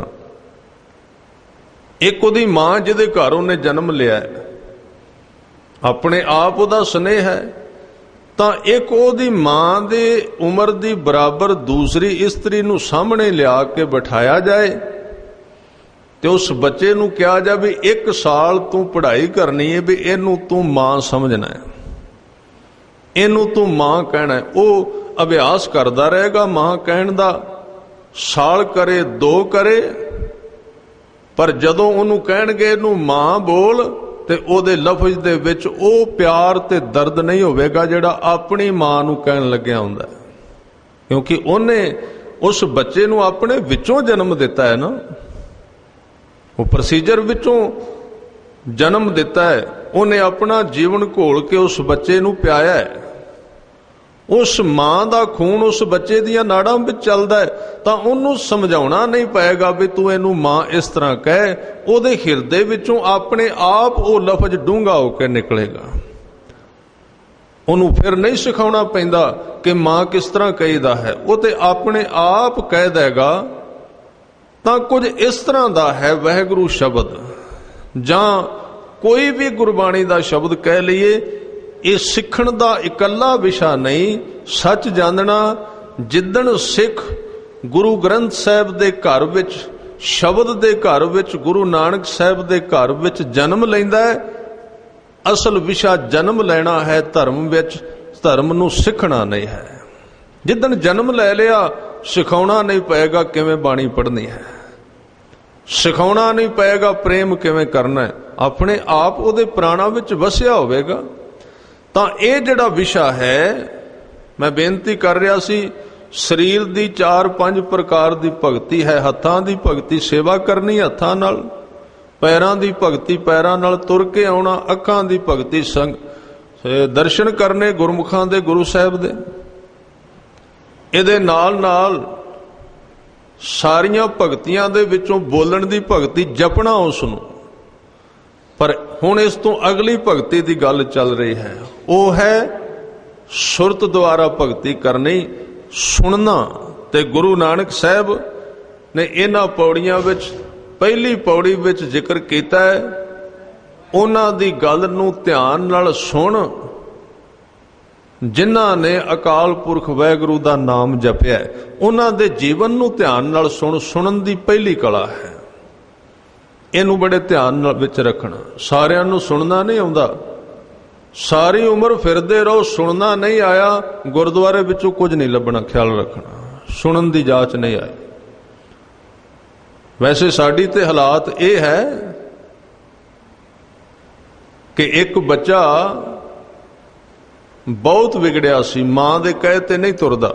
ਇੱਕ ਉਹਦੀ ਮਾਂ ਜਿਹਦੇ ਘਰ ਉਹਨੇ ਜਨਮ ਲਿਆ, ਆਪਣੇ ਆਪ ਉਹਦਾ ਸਨੇਹ ਹੈ। ਤਾਂ ਇੱਕ ਉਹਦੀ ਮਾਂ ਦੇ ਉਮਰ ਦੀ ਬਰਾਬਰ ਦੂਸਰੀ ਇਸਤਰੀ ਨੂੰ ਸਾਹਮਣੇ ਲਿਆ ਕੇ ਬਿਠਾਇਆ ਜਾਏ ਤੇ ਉਸ ਬੱਚੇ ਨੂੰ ਕਿਹਾ ਜਾਵੇ 1 ਸਾਲ ਤੂੰ ਪੜ੍ਹਾਈ ਕਰਨੀ ਹੈ, ਵੀ ਇਹਨੂੰ ਤੂੰ ਮਾਂ ਸਮਝਣਾ ਹੈ, ਇਹਨੂੰ ਤੂੰ ਮਾਂ ਕਹਿਣਾ ਹੈ। ਉਹ ਅਭਿਆਸ ਕਰਦਾ ਰਹੇਗਾ ਮਾਂ ਕਹਿਣ ਦਾ, ਸਾਲ ਕਰੇ 2 ਕਰੇ, ਪਰ ਜਦੋਂ ਉਹਨੂੰ ਕਹਿਣਗੇ ਇਹਨੂੰ ਮਾਂ ਬੋਲ, ਤੇ ਉਹਦੇ ਲਫ਼ਜ਼ ਦੇ ਵਿੱਚ ਉਹ ਪਿਆਰ ਤੇ ਦਰਦ ਨਹੀਂ ਹੋਵੇਗਾ ਜਿਹੜਾ ਆਪਣੀ ਮਾਂ ਨੂੰ ਕਹਿਣ ਲੱਗਿਆ ਹੁੰਦਾ, ਕਿਉਂਕਿ ਉਹਨੇ ਉਸ ਬੱਚੇ ਨੂੰ ਆਪਣੇ ਵਿੱਚੋਂ ਜਨਮ ਦਿੱਤਾ ਹੈ ਨਾ, ਉਹ ਪ੍ਰੋਸੀਜਰ ਵਿੱਚੋਂ ਜਨਮ ਦਿੱਤਾ ਹੈ। ਉਹਨੇ ਆਪਣਾ ਜੀਵਨ ਘੋਲ ਕੇ ਉਸ ਬੱਚੇ ਨੂੰ ਪਿਆਇਆ ਹੈ। ਉਸ ਮਾਂ ਦਾ ਖੂਨ ਉਸ ਬੱਚੇ ਦੀਆਂ ਨਾੜਾਂ ਵਿੱਚ ਚੱਲਦਾ ਹੈ। ਤਾਂ ਉਹਨੂੰ ਸਮਝਾਉਣਾ ਨਹੀਂ ਪਏਗਾ ਵੀ ਤੂੰ ਇਹਨੂੰ ਮਾਂ ਇਸ ਤਰ੍ਹਾਂ ਕਹਿ, ਉਹਦੇ ਹਿਰਦੇ ਵਿੱਚੋਂ ਆਪਣੇ ਆਪ ਉਹ ਲਫ਼ਜ਼ ਡੂੰਘਾ ਹੋ ਕੇ ਨਿਕਲੇਗਾ। ਉਹਨੂੰ ਫਿਰ ਨਹੀਂ ਸਿਖਾਉਣਾ ਪੈਂਦਾ ਕਿ ਮਾਂ ਕਿਸ ਤਰ੍ਹਾਂ ਕਹੀਦਾ ਹੈ, ਉਹ ਤੇ ਆਪਣੇ ਆਪ ਕਹਿ ਦੇਗਾ। ਤਾਂ ਕੁਝ ਇਸ ਤਰ੍ਹਾਂ ਦਾ ਹੈ ਵਾਹਿਗੁਰੂ ਸ਼ਬਦ, ਜਾਂ ਕੋਈ ਵੀ ਗੁਰਬਾਣੀ ਦਾ ਸ਼ਬਦ ਕਹਿ ਲਈਏ, ਇਹ ਸਿੱਖਣ ਦਾ ਇਕੱਲਾ ਵਿਸ਼ਾ ਨਹੀਂ। ਸੱਚ ਜਾਣਨਾ, ਜਿੱਦਣ ਸਿੱਖ ਗੁਰੂ ਗ੍ਰੰਥ ਸਾਹਿਬ ਦੇ ਘਰ ਵਿੱਚ, ਸ਼ਬਦ ਦੇ ਘਰ ਵਿੱਚ, ਗੁਰੂ ਨਾਨਕ ਸਾਹਿਬ ਦੇ ਘਰ ਵਿੱਚ ਜਨਮ ਲੈਂਦਾ ਹੈ। ਅਸਲ ਵਿਸ਼ਾ ਜਨਮ ਲੈਣਾ ਹੈ ਧਰਮ ਵਿੱਚ, ਧਰਮ ਨੂੰ ਸਿੱਖਣਾ ਨਹੀਂ ਹੈ। ਜਿੱਦਣ ਜਨਮ ਲੈ ਲਿਆ, ਸਿਖਾਉਣਾ ਨਹੀਂ ਪਏਗਾ ਕਿਵੇਂ ਬਾਣੀ ਪੜ੍ਹਨੀ ਹੈ, ਸਿਖਾਉਣਾ ਨਹੀਂ ਪਏਗਾ ਪ੍ਰੇਮ ਕਿਵੇਂ ਕਰਨਾ ਹੈ, ਆਪਣੇ ਆਪ ਉਹਦੇ ਪ੍ਰਾਣਾਂ ਵਿੱਚ ਵਸਿਆ ਹੋਵੇਗਾ। ਤਾਂ ਇਹ ਜਿਹੜਾ ਵਿਸ਼ਾ ਹੈ, ਮੈਂ ਬੇਨਤੀ ਕਰ ਰਿਹਾ ਸੀ, ਸਰੀਰ ਦੀ 4-5 ਪ੍ਰਕਾਰ ਦੀ ਭਗਤੀ ਹੈ। ਹੱਥਾਂ ਦੀ ਭਗਤੀ ਸੇਵਾ ਕਰਨੀ ਹੱਥਾਂ ਨਾਲ, ਪੈਰਾਂ ਦੀ ਭਗਤੀ ਪੈਰਾਂ ਨਾਲ ਤੁਰ ਕੇ ਆਉਣਾ, ਅੱਖਾਂ ਦੀ ਭਗਤੀ ਸੰਗ ਦਰਸ਼ਨ ਕਰਨੇ ਗੁਰਮੁਖਾਂ ਦੇ, ਗੁਰੂ ਸਾਹਿਬ ਦੇ। ਇਹਦੇ ਨਾਲ ਨਾਲ ਸਾਰੀਆਂ ਭਗਤੀਆਂ ਦੇ ਵਿੱਚੋਂ ਬੋਲਣ ਦੀ ਭਗਤੀ, ਜਪਣਾ ਉਸ ਨੂੰ। ਪਰ ਹੁਣ ਇਸ ਤੋਂ ਅਗਲੀ ਭਗਤੀ ਦੀ ਗੱਲ ਚੱਲ ਰਹੀ ਹੈ, ਉਹ ਹੈ ਸੁਰਤ ਦੁਆਰਾ ਭਗਤੀ ਕਰਨੀ, ਸੁਣਨਾ। ਤੇ ਗੁਰੂ ਨਾਨਕ ਸਾਹਿਬ ਨੇ ਇਹਨਾਂ ਪੌੜੀਆਂ ਵਿੱਚ, ਪਹਿਲੀ ਪੌੜੀ ਵਿੱਚ ਜ਼ਿਕਰ ਕੀਤਾ ਹੈ, ਉਹਨਾਂ ਦੀ ਗੱਲ ਨੂੰ ਧਿਆਨ ਨਾਲ ਸੁਣ ਜਿਨ੍ਹਾਂ ਨੇ ਅਕਾਲ ਪੁਰਖ ਵਾਹਿਗੁਰੂ ਦਾ ਨਾਮ ਜਪਿਆ। ਉਹਨਾਂ ਦੇ ਜੀਵਨ ਨੂੰ ਧਿਆਨ ਨਾਲ ਸੁਣ। ਸੁਣਨ ਦੀ ਪਹਿਲੀ ਕਲਾ ਹੈ, ਇਹਨੂੰ ਬੜੇ ਧਿਆਨ ਨਾਲ ਵਿੱਚ ਰੱਖਣਾ। ਸਾਰਿਆਂ ਨੂੰ ਸੁਣਨਾ ਨਹੀਂ ਆਉਂਦਾ, ਸਾਰੀ ਉਮਰ ਫਿਰਦੇ ਰਹੋ, ਸੁਣਨਾ ਨਹੀਂ ਆਇਆ, ਗੁਰਦੁਆਰੇ ਵਿੱਚੋਂ ਕੁਝ ਨਹੀਂ ਲੱਭਣਾ। ਖਿਆਲ ਰੱਖਣਾ, ਸੁਣਨ ਦੀ ਜਾਂਚ ਨਹੀਂ ਆਈ। ਵੈਸੇ ਸਾਡੀ ਤੇ ਹਾਲਾਤ ਇਹ ਹੈ ਕਿ ਇੱਕ ਬੱਚਾ ਬਹੁਤ ਵਿਗੜਿਆ ਸੀ, ਮਾਂ ਦੇ ਕਹੇ ਤੇ ਨਹੀਂ ਤੁਰਦਾ,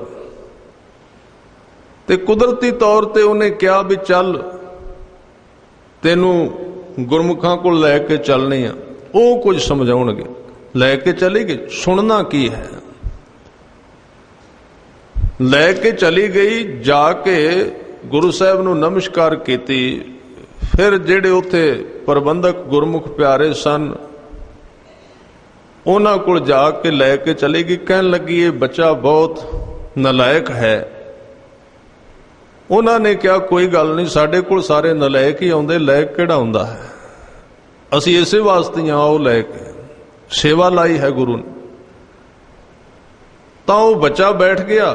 ਤੇ ਕੁਦਰਤੀ ਤੌਰ ਤੇ ਉਹਨੇ ਕਿਹਾ ਵੀ ਚੱਲ ਤੈਨੂੰ ਗੁਰਮੁਖਾਂ ਕੋਲ ਲੈ ਕੇ ਚੱਲਨੇ ਆ। ਉਹ ਕੁਝ ਸਮਝਾਉਣਗੇ, ਲੈ ਕੇ ਚਲੀ ਗਈ। ਸੁਣਨਾ ਕੀ ਹੈ, ਲੈ ਕੇ ਚਲੀ ਗਈ। ਜਾ ਕੇ ਗੁਰੂ ਸਾਹਿਬ ਨੂੰ ਨਮਸਕਾਰ ਕੀਤੀ। ਫਿਰ ਜਿਹੜੇ ਉੱਥੇ ਪ੍ਰਬੰਧਕ ਗੁਰਮੁਖ ਪਿਆਰੇ ਸਨ, ਉਹਨਾਂ ਕੋਲ ਜਾ ਕੇ ਲੈ ਕੇ ਚਲੀ ਗਈ। ਕਹਿਣ ਲੱਗੀ ਇਹ ਬੱਚਾ ਬਹੁਤ ਨਲਾਇਕ ਹੈ। ਉਹਨਾਂ ਨੇ ਕਿਹਾ ਕੋਈ ਗੱਲ ਨਹੀਂ, ਸਾਡੇ ਕੋਲ ਸਾਰੇ ਨਲਾਇਕ ਹੀ ਆਉਂਦੇ, ਲਾਇਕ ਕਿਹੜਾ ਹੁੰਦਾ ਹੈ, ਅਸੀਂ ਇਸੇ ਵਾਸਤੇ ਆਓ ਲੈ ਕੇ, ਸੇਵਾ ਲਾਈ ਹੈ ਗੁਰੂ ਨੇ। ਤਾਂ ਉਹ ਬੱਚਾ ਬੈਠ ਗਿਆ।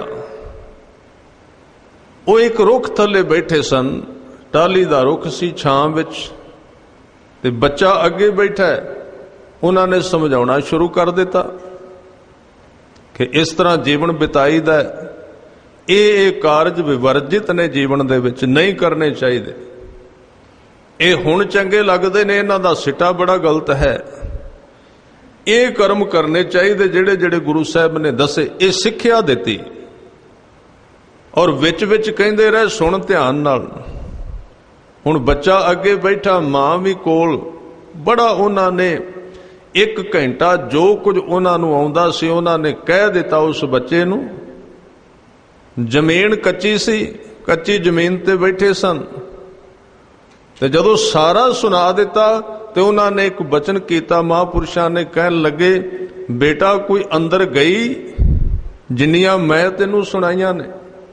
ਉਹ ਇੱਕ ਰੁੱਖ ਥੱਲੇ ਬੈਠੇ ਸਨ, ਟਾਹਲੀ ਦਾ ਰੁੱਖ ਸੀ ਛਾਂ ਵਿੱਚ, ਤੇ ਬੱਚਾ ਅੱਗੇ ਬੈਠਾ ਹੈ। ਉਹਨਾਂ ਨੇ ਸਮਝਾਉਣਾ ਸ਼ੁਰੂ ਕਰ ਦਿੱਤਾ ਕਿ ਇਸ ਤਰ੍ਹਾਂ ਜੀਵਨ ਬਿਤਾਈਦਾ, ਇਹ ਕਾਰਜ ਵਿਵਰਜਿਤ ਨੇ, ਜੀਵਨ ਦੇ ਵਿੱਚ ਨਹੀਂ ਕਰਨੇ ਚਾਹੀਦੇ। ਇਹ ਹੁਣ ਚੰਗੇ ਲੱਗਦੇ ਨੇ, ਇਹਨਾਂ ਦਾ ਸਿੱਟਾ ਬੜਾ ਗਲਤ ਹੈ। ਇਹ ਕਰਮ ਕਰਨੇ ਚਾਹੀਦੇ ਜਿਹੜੇ ਜਿਹੜੇ ਗੁਰੂ ਸਾਹਿਬ ਨੇ ਦੱਸੇ। ਇਹ ਸਿੱਖਿਆ ਦਿੱਤੀ, ਔਰ ਵਿੱਚ ਵਿੱਚ ਕਹਿੰਦੇ ਰਹੇ ਸੁਣ ਧਿਆਨ ਨਾਲ। ਹੁਣ ਬੱਚਾ ਅੱਗੇ ਬੈਠਾ, ਮਾਂ ਵੀ ਕੋਲ। ਬੜਾ ਉਹਨਾਂ ਨੇ 1 ਘੰਟਾ ਜੋ ਕੁਝ ਉਹਨਾਂ ਨੂੰ ਆਉਂਦਾ ਸੀ ਉਹਨਾਂ ਨੇ ਕਹਿ ਦਿੱਤਾ ਉਸ ਬੱਚੇ ਨੂੰ। ਜ਼ਮੀਨ ਕੱਚੀ ਸੀ, ਕੱਚੀ ਜ਼ਮੀਨ ਤੇ ਬੈਠੇ ਸਨ, ਤੇ ਜਦੋਂ ਸਾਰਾ ਸੁਣਾ ਦਿੱਤਾ ਤੇ ਉਹਨਾਂ ਨੇ ਇੱਕ ਬਚਨ ਕੀਤਾ। ਮਹਾਂਪੁਰਸ਼ਾਂ ਨੇ ਕਹਿਣ ਲੱਗੇ, ਬੇਟਾ ਕੋਈ ਅੰਦਰ ਗਈ ਜਿੰਨੀਆਂ ਮੈਂ ਤੈਨੂੰ ਸੁਣਾਈਆਂ ਨੇ?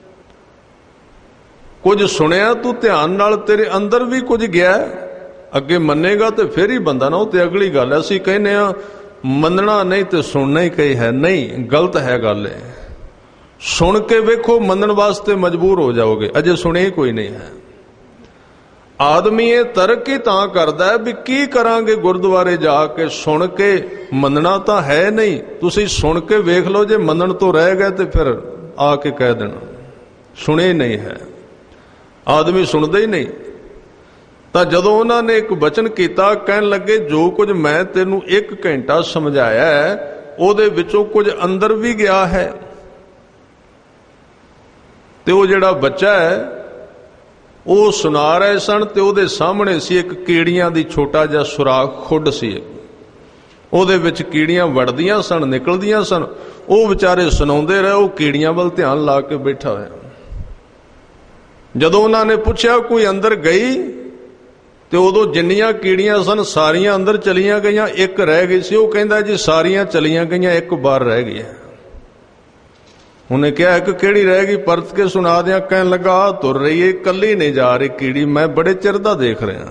ਕੁਝ ਸੁਣਿਆ ਤੂੰ ਧਿਆਨ ਨਾਲ, ਤੇਰੇ ਅੰਦਰ ਵੀ ਕੁਝ ਗਿਆ। ਅੱਗੇ ਮੰਨੇਗਾ ਤੇ ਫਿਰ ਹੀ ਬੰਦਾ ਨਾ, ਉਹ ਤੇ ਅਗਲੀ ਗੱਲ ਹੈ। ਅਸੀਂ ਕਹਿੰਦੇ ਆ ਮੰਨਣਾ ਨਹੀਂ ਤੇ ਸੁਣਨਾ ਹੀ ਕਹੀ ਹੈ, ਨਹੀਂ, ਗਲਤ ਹੈ ਗੱਲ ਇਹ। ਸੁਣ ਕੇ ਵੇਖੋ, ਮੰਨਣ ਵਾਸਤੇ ਮਜਬੂਰ ਹੋ ਜਾਓਗੇ, ਅਜੇ ਸੁਣੇ ਕੋਈ ਨਹੀਂ ਹੈ। ਆਦਮੀ ਇਹ ਤਰਕ ਹੀ ਤਾਂ ਕਰਦਾ ਹੈ ਵੀ ਕੀ ਕਰਾਂਗੇ ਗੁਰਦੁਆਰੇ ਜਾ ਕੇ, ਸੁਣ ਕੇ ਮੰਨਣਾ ਤਾਂ ਹੈ ਨਹੀਂ। ਤੁਸੀਂ ਸੁਣ ਕੇ ਵੇਖ ਲਓ, ਜੇ ਮੰਨਣ ਤੋਂ ਰਹਿ ਗਏ ਤੇ ਫਿਰ ਆ ਕੇ ਕਹਿ ਦੇਣਾ ਸੁਣੇ ਹੀ ਨਹੀਂ ਹੈ। ਆਦਮੀ ਸੁਣਦਾ ਹੀ ਨਹੀਂ। ਤਾਂ ਜਦੋਂ ਉਹਨਾਂ ਨੇ ਇੱਕ ਬਚਨ ਕੀਤਾ, ਕਹਿਣ ਲੱਗੇ ਜੋ ਕੁਝ ਮੈਂ ਤੈਨੂੰ 1 ਘੰਟਾ ਸਮਝਾਇਆ ਹੈ, ਉਹਦੇ ਵਿੱਚੋਂ ਕੁਝ ਅੰਦਰ ਵੀ ਗਿਆ ਹੈ। ਤੇ ਉਹ ਜਿਹੜਾ ਬੱਚਾ ਹੈ ਉਹ ਸੁਣਾ ਰਹੇ ਸਨ, ਤੇ ਉਹਦੇ ਸਾਹਮਣੇ ਸੀ ਇੱਕ ਕੀੜੀਆਂ ਦੀ ਛੋਟਾ ਜਿਹਾ ਸੁਰਾਖ, ਖੁੱਡ ਸੀ, ਉਹਦੇ ਵਿੱਚ ਕੀੜੀਆਂ ਵੜਦੀਆਂ ਸਨ, ਨਿਕਲਦੀਆਂ ਸਨ। ਉਹ ਵਿਚਾਰੇ ਸੁਣਾਉਂਦੇ ਰਹੇ, ਉਹ ਕੀੜੀਆਂ ਵੱਲ ਧਿਆਨ ਲਾ ਕੇ ਬੈਠਾ ਹੋਇਆ। ਜਦੋਂ ਉਹਨਾਂ ਨੇ ਪੁੱਛਿਆ ਕੋਈ ਅੰਦਰ ਗਈ, ਤੇ ਉਦੋਂ ਜਿੰਨੀਆਂ ਕੀੜੀਆਂ ਸਨ ਸਾਰੀਆਂ ਅੰਦਰ ਚਲੀਆਂ ਗਈਆਂ, ਇੱਕ ਰਹਿ ਗਈ ਸੀ। ਉਹ ਕਹਿੰਦਾ ਜੀ ਸਾਰੀਆਂ ਚਲੀਆਂ ਗਈਆਂ, ਇੱਕ ਬਾਹਰ ਰਹਿ ਗਈ ਹੈ। ਉਹਨੇ ਕਿਹਾ ਇੱਕ ਕਿਹੜੀ ਰਹਿ ਗਈ, ਪਰਤ ਕੇ ਸੁਣਾ ਦਿਆਂ। ਕਹਿਣ ਲੱਗਾ ਤੁਰ ਰਹੀ ਹੈ, ਇਕੱਲੀ ਨਹੀਂ ਜਾ ਰਹੀ ਕੀੜੀ, ਮੈਂ ਬੜੇ ਚਿਰ ਦਾ ਦੇਖ ਰਿਹਾ।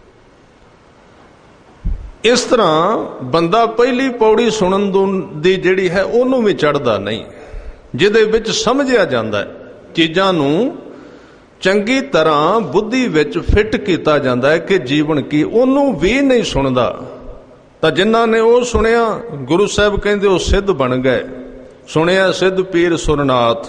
ਇਸ ਤਰ੍ਹਾਂ ਬੰਦਾ ਪਹਿਲੀ ਪੌੜੀ ਸੁਣਨ ਦੀ ਜਿਹੜੀ ਹੈ ਉਹਨੂੰ ਵੀ ਚੜ੍ਹਦਾ ਨਹੀਂ, ਜਿਹਦੇ ਵਿੱਚ ਸਮਝਿਆ ਜਾਂਦਾ ਹੈ ਚੀਜ਼ਾਂ ਨੂੰ, ਚੰਗੀ ਤਰ੍ਹਾਂ ਬੁੱਧੀ ਵਿੱਚ ਫਿੱਟ ਕੀਤਾ ਜਾਂਦਾ ਹੈ ਕਿ ਜੀਵਨ ਕੀ, ਉਹਨੂੰ ਵੀ ਨਹੀਂ ਸੁਣਦਾ। ਤਾਂ ਜਿਨ੍ਹਾਂ ਨੇ ਉਹ ਸੁਣਿਆ, ਗੁਰੂ ਸਾਹਿਬ ਕਹਿੰਦੇ ਉਹ ਸਿੱਧ ਬਣ ਗਏ। ਸੁਣਿਆ ਸਿੱਧ ਪੀਰ ਸੁਰਨਾਥ।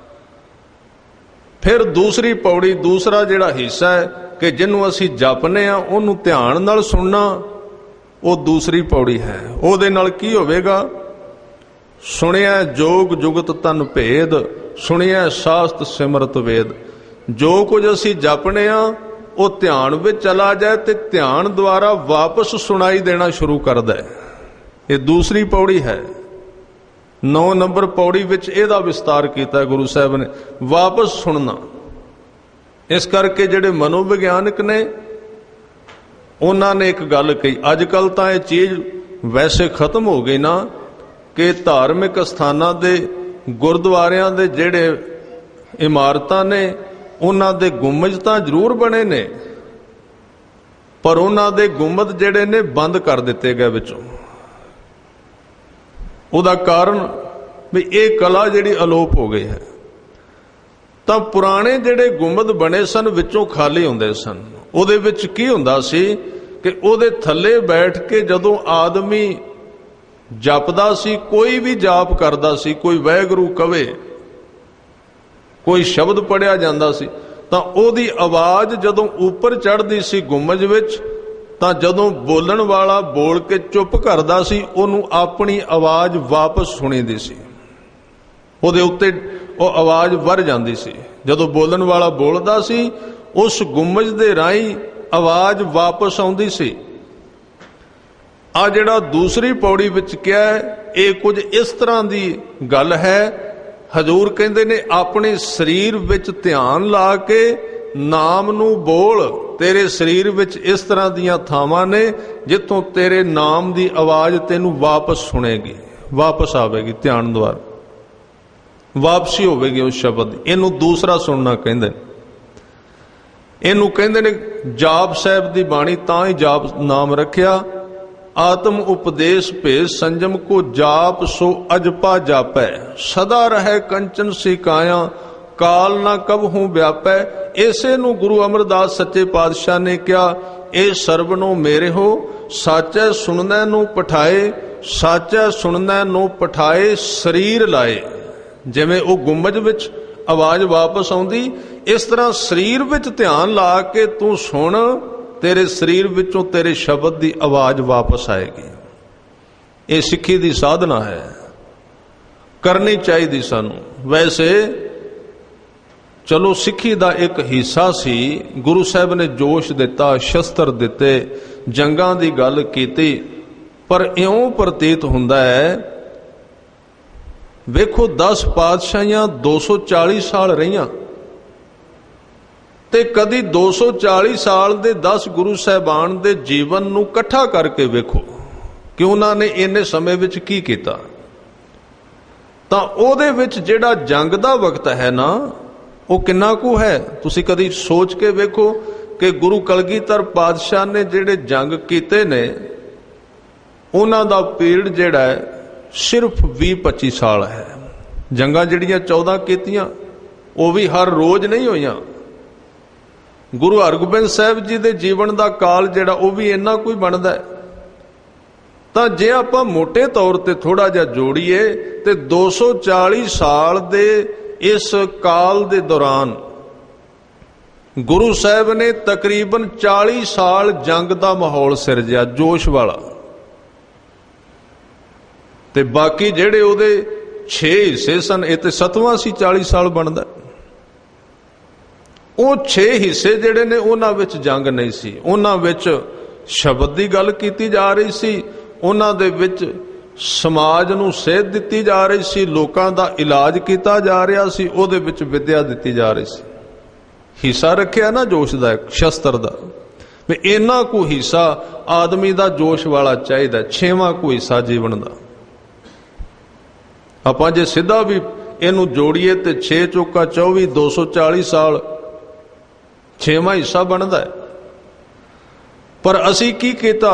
ਫਿਰ ਦੂਸਰੀ ਪੌੜੀ, ਦੂਸਰਾ ਜਿਹੜਾ ਹਿੱਸਾ ਹੈ ਕਿ ਜਿਹਨੂੰ ਅਸੀਂ ਜਪਨੇ ਆ ਉਹਨੂੰ ਧਿਆਨ ਨਾਲ ਸੁਣਨਾ, ਉਹ ਦੂਸਰੀ ਪੌੜੀ ਹੈ। ਉਹਦੇ ਨਾਲ ਕੀ ਹੋਵੇਗਾ? ਸੁਣਿਆ ਜੋਗ ਜੁਗਤ ਤਨ ਭੇਦ, ਸੁਣਿਆ ਸਾਸਤ ਸਿਮਰਤ ਵੇਦ। ਜੋ ਕੁਝ ਅਸੀਂ ਜਪਨੇ ਆ ਉਹ ਧਿਆਨ ਵਿੱਚ ਚਲਾ ਜਾਏ ਤੇ ਧਿਆਨ ਦੁਆਰਾ ਵਾਪਸ ਸੁਣਾਈ ਦੇਣਾ ਸ਼ੁਰੂ ਕਰਦਾ ਹੈ। ਇਹ ਦੂਸਰੀ ਪੌੜੀ ਹੈ। 9 ਨੰਬਰ ਪੌੜੀ ਵਿੱਚ ਇਹਦਾ ਵਿਸਤਾਰ ਕੀਤਾ ਗੁਰੂ ਸਾਹਿਬ ਨੇ, ਵਾਪਸ ਸੁਣਨਾ। ਇਸ ਕਰਕੇ ਜਿਹੜੇ ਮਨੋਵਿਗਿਆਨਕ ਨੇ ਉਹਨਾਂ ਨੇ ਇੱਕ ਗੱਲ ਕਹੀ, ਅੱਜ ਕੱਲ ਤਾਂ ਇਹ ਚੀਜ਼ ਵੈਸੇ ਖਤਮ ਹੋ ਗਈ ਨਾ, ਕਿ ਧਾਰਮਿਕ ਸਥਾਨਾਂ ਦੇ ਗੁਰਦੁਆਰਿਆਂ ਦੇ ਜਿਹੜੇ ਇਮਾਰਤਾਂ ਨੇ ਉਹਨਾਂ ਦੇ ਗੁੰਮਜ ਤਾਂ ਜ਼ਰੂਰ ਬਣੇ ਨੇ, ਪਰ ਉਹਨਾਂ ਦੇ ਗੁੰਮਦ ਜਿਹੜੇ ਨੇ ਬੰਦ ਕਰ ਦਿੱਤੇ ਗਏ ਵਿੱਚੋਂ। ਉਹਦਾ ਕਾਰਨ ਵੀ ਇਹ ਕਲਾ ਜਿਹੜੀ ਅਲੋਪ ਹੋ ਗਈ ਹੈ। ਤਾਂ ਪੁਰਾਣੇ ਜਿਹੜੇ ਗੁੰਮਦ ਬਣੇ ਸਨ ਵਿੱਚੋਂ ਖਾਲੀ ਹੁੰਦੇ ਸਨ। ਉਹਦੇ ਵਿੱਚ ਕੀ ਹੁੰਦਾ ਸੀ ਕਿ ਉਹਦੇ ਥੱਲੇ ਬੈਠ ਕੇ ਜਦੋਂ ਆਦਮੀ ਜਪਦਾ ਸੀ, ਕੋਈ ਵੀ ਜਾਪ ਕਰਦਾ ਸੀ, ਕੋਈ ਵਾਹਿਗੁਰੂ ਕਵੇ, ਕੋਈ ਸ਼ਬਦ ਪੜਿਆ ਜਾਂਦਾ ਸੀ, ਤਾਂ ਉਹਦੀ ਆਵਾਜ਼ ਜਦੋਂ ਉੱਪਰ ਚੜ੍ਹਦੀ ਸੀ ਗੁੰਮਜ ਵਿੱਚ, ਤਾਂ ਜਦੋਂ ਬੋਲਣ ਵਾਲਾ ਬੋਲ ਕੇ ਚੁੱਪ ਕਰਦਾ ਸੀ ਉਹਨੂੰ ਆਪਣੀ ਆਵਾਜ਼ ਵਾਪਸ ਸੁਣੀਦੀ ਸੀ। ਉਹਦੇ ਉੱਤੇ ਉਹ ਆਵਾਜ਼ ਵਰ ਜਾਂਦੀ ਸੀ। ਜਦੋਂ ਬੋਲਣ ਵਾਲਾ ਬੋਲਦਾ ਸੀ ਉਸ ਗੁੰਮਜ ਦੇ ਰਾਹੀਂ ਆਵਾਜ਼ ਵਾਪਸ ਆਉਂਦੀ ਸੀ। ਆ ਜਿਹੜਾ ਦੂਸਰੀ ਪੌੜੀ ਵਿੱਚ ਕਿਹਾ ਹੈ, ਇਹ ਕੁਝ ਇਸ ਤਰ੍ਹਾਂ ਦੀ ਗੱਲ ਹੈ। ਹਜ਼ੂਰ ਕਹਿੰਦੇ ਨੇ ਆਪਣੇ ਸਰੀਰ ਵਿੱਚ ਧਿਆਨ ਲਾ ਕੇ ਨਾਮ ਨੂੰ ਬੋਲ। ਤੇਰੇ ਸਰੀਰ ਵਿੱਚ ਇਸ ਤਰ੍ਹਾਂ ਦੀਆਂ ਥਾਵਾਂ ਨੇ ਜਿੱਥੋਂ ਤੇਰੇ ਨਾਮ ਦੀ ਆਵਾਜ਼ ਤੈਨੂੰ ਵਾਪਸ ਸੁਣੇਗੀ, ਵਾਪਸ ਆਵੇਗੀ। ਧਿਆਨ ਦੁਆਰਾ ਵਾਪਸੀ ਹੋਵੇਗੀ ਉਸ ਸ਼ਬਦ ਦੀ। ਇਹਨੂੰ ਦੂਸਰਾ ਸੁਣਨਾ ਕਹਿੰਦੇ ਨੇ। ਇਹਨੂੰ ਕਹਿੰਦੇ ਨੇ ਜਾਪ ਸਾਹਿਬ ਦੀ ਬਾਣੀ, ਤਾਂ ਹੀ ਜਾਪ ਨਾਮ ਰੱਖਿਆ। ਆਤਮ ਉਪਦੇਸ਼ ਭੇਦ ਸੰਜਮ ਕੋ ਜਾਪ ਸੋ ਅਜਪਾ ਜਾਪੈ, ਸਦਾ ਰਹਿ ਕੰਚਨ ਸਿਕਾਇਆ ਕਾਲ ਨਾ ਕਬਹੂ ਵਿਆਪੈ। ਇਸੇ ਨੂੰ ਗੁਰੂ ਅਮਰਦਾਸ ਸੱਚੇ ਪਾਤਸ਼ਾਹ ਨੇ ਕਿਹਾ, ਇਹ ਸਰਵਨੋ ਮੇਰੇ ਹੋ, ਸਾਚੈ ਸੁਣਨੈ ਨੂੰ ਪਠਾਏ, ਸਾਚੈ ਸੁਣਨੈ ਨੂੰ ਪਠਾਏ ਸਰੀਰ ਲਾਏ। ਜਿਵੇਂ ਉਹ ਗੁੰਮਜ ਵਿੱਚ ਆਵਾਜ਼ ਵਾਪਸ ਆਉਂਦੀ, ਇਸ ਤਰ੍ਹਾਂ ਸਰੀਰ ਵਿੱਚ ਧਿਆਨ ਲਾ ਕੇ ਤੂੰ ਸੁਣ, ਤੇਰੇ ਸਰੀਰ ਵਿੱਚੋਂ ਤੇਰੇ ਸ਼ਬਦ ਦੀ ਆਵਾਜ਼ ਵਾਪਸ ਆਏਗੀ। ਇਹ ਸਿੱਖੀ ਦੀ ਸਾਧਨਾ ਹੈ, ਕਰਨੀ ਚਾਹੀਦੀ ਸਾਨੂੰ। ਵੈਸੇ ਚਲੋ ਸਿੱਖੀ ਦਾ ਇੱਕ ਹਿੱਸਾ ਸੀ, ਗੁਰੂ ਸਾਹਿਬ ਨੇ ਜੋਸ਼ ਦਿੱਤਾ, ਸ਼ਸਤਰ ਦਿੱਤੇ, ਜੰਗਾਂ ਦੀ ਗੱਲ ਕੀਤੀ, ਪਰ ਇਉਂ ਪ੍ਰਤੀਤ ਹੁੰਦਾ ਹੈ, ਵੇਖੋ 10 ਪਾਤਸ਼ਾਹੀਆਂ 240 ਸਾਲ ਰਹੀਆਂ ਤੇ ਕਦੀ 240 ਸਾਲ ਦੇ 10 ਗੁਰੂ ਸਾਹਿਬਾਨ ਦੇ ਜੀਵਨ ਨੂੰ ਇਕੱਠਾ ਕਰਕੇ ਵੇਖੋ ਕਿ ਉਹਨਾਂ ਨੇ ਇੰਨੇ ਸਮੇਂ ਵਿੱਚ ਕੀ ਕੀਤਾ। ਤਾਂ ਉਹਦੇ ਵਿੱਚ ਜਿਹੜਾ ਜੰਗ ਦਾ ਵਕਤ ਹੈ ਨਾ, ਉਹ ਕਿੰਨਾ ਕੁ ਹੈ। ਤੁਸੀਂ ਕਦੀ ਸੋਚ ਕੇ ਵੇਖੋ ਕਿ ਗੁਰੂ ਕਲਗੀਧਰ ਪਾਤਸ਼ਾਹ ਨੇ ਜਿਹੜੇ ਜੰਗ ਕੀਤੇ ਨੇ, ਉਹਨਾਂ ਦਾ ਪੀਰੀਅਡ ਜਿਹੜਾ ਹੈ ਸਿਰਫ 20-25 ਸਾਲ ਹੈ। ਜੰਗਾਂ ਜਿਹੜੀਆਂ 14 ਕੀਤੀਆਂ ਉਹ ਵੀ ਹਰ ਰੋਜ਼ ਨਹੀਂ ਹੋਈਆਂ। ਗੁਰੂ ਹਰਗੋਬਿੰਦ ਸਾਹਿਬ ਜੀ ਦੇ ਜੀਵਨ ਦਾ ਕਾਲ ਜਿਹੜਾ ਉਹ ਵੀ ਇੰਨਾ ਕੋਈ ਬਣਦਾ ਹੈ। ਤਾਂ ਜੇ ਆਪਾਂ ਮੋٹے ਤੌਰ ਤੇ ਥੋੜਾ ਜਿਹਾ ਜੋੜੀਏ ਤੇ 240 ਸਾਲ ਦੇ ਇਸ ਕਾਲ ਦੇ ਦੌਰਾਨ ਗੁਰੂ ਸਾਹਿਬ ਨੇ ਤਕਰੀਬਨ 40 ਸਾਲ ਜੰਗ ਦਾ ਮਾਹੌਲ ਸਿਰਜਿਆ, ਜੋਸ਼ ਵਾਲਾ। ਤੇ ਬਾਕੀ ਜਿਹੜੇ ਉਹਦੇ 6 ਹਿੱਸੇ ਸਨ, ਇਹ ਤੇ 7ਵਾਂ ਸੀ 40 ਸਾਲ ਬਣਦਾ। ਉਹ 6 ਹਿੱਸੇ ਜਿਹੜੇ ਨੇ ਉਹਨਾਂ ਵਿੱਚ ਜੰਗ ਨਹੀਂ ਸੀ, ਉਹਨਾਂ ਵਿੱਚ ਸ਼ਬਦ ਦੀ ਗੱਲ ਕੀਤੀ ਜਾ ਰਹੀ ਸੀ, ਉਹਨਾਂ ਦੇ ਵਿੱਚ ਸਮਾਜ ਨੂੰ ਸੇਧ ਦਿੱਤੀ ਜਾ ਰਹੀ ਸੀ, ਲੋਕਾਂ ਦਾ ਇਲਾਜ ਕੀਤਾ ਜਾ ਰਿਹਾ ਸੀ, ਉਹਦੇ ਵਿੱਚ ਵਿਦਿਆ ਦਿੱਤੀ ਜਾ ਰਹੀ ਸੀ। ਹਿੱਸਾ ਰੱਖਿਆ ਨਾ ਜੋਸ਼ ਦਾ, ਸ਼ਸਤਰ ਦਾ, ਵੀ ਇੰਨਾ ਕੁ ਹਿੱਸਾ ਆਦਮੀ ਦਾ ਜੋਸ਼ ਵਾਲਾ ਚਾਹੀਦਾ, 6ਵਾਂ ਕੁ ਹਿੱਸਾ ਜੀਵਨ ਦਾ। ਆਪਾਂ ਜੇ ਸਿੱਧਾ ਵੀ ਇਹਨੂੰ ਜੋੜੀਏ ਤੇ 6 ਚੌਕਾ 24, 240 ਸਾਲ 6ਵਾਂ ਹਿੱਸਾ ਬਣਦਾ ਹੈ। ਪਰ ਅਸੀਂ ਕੀ ਕੀਤਾ?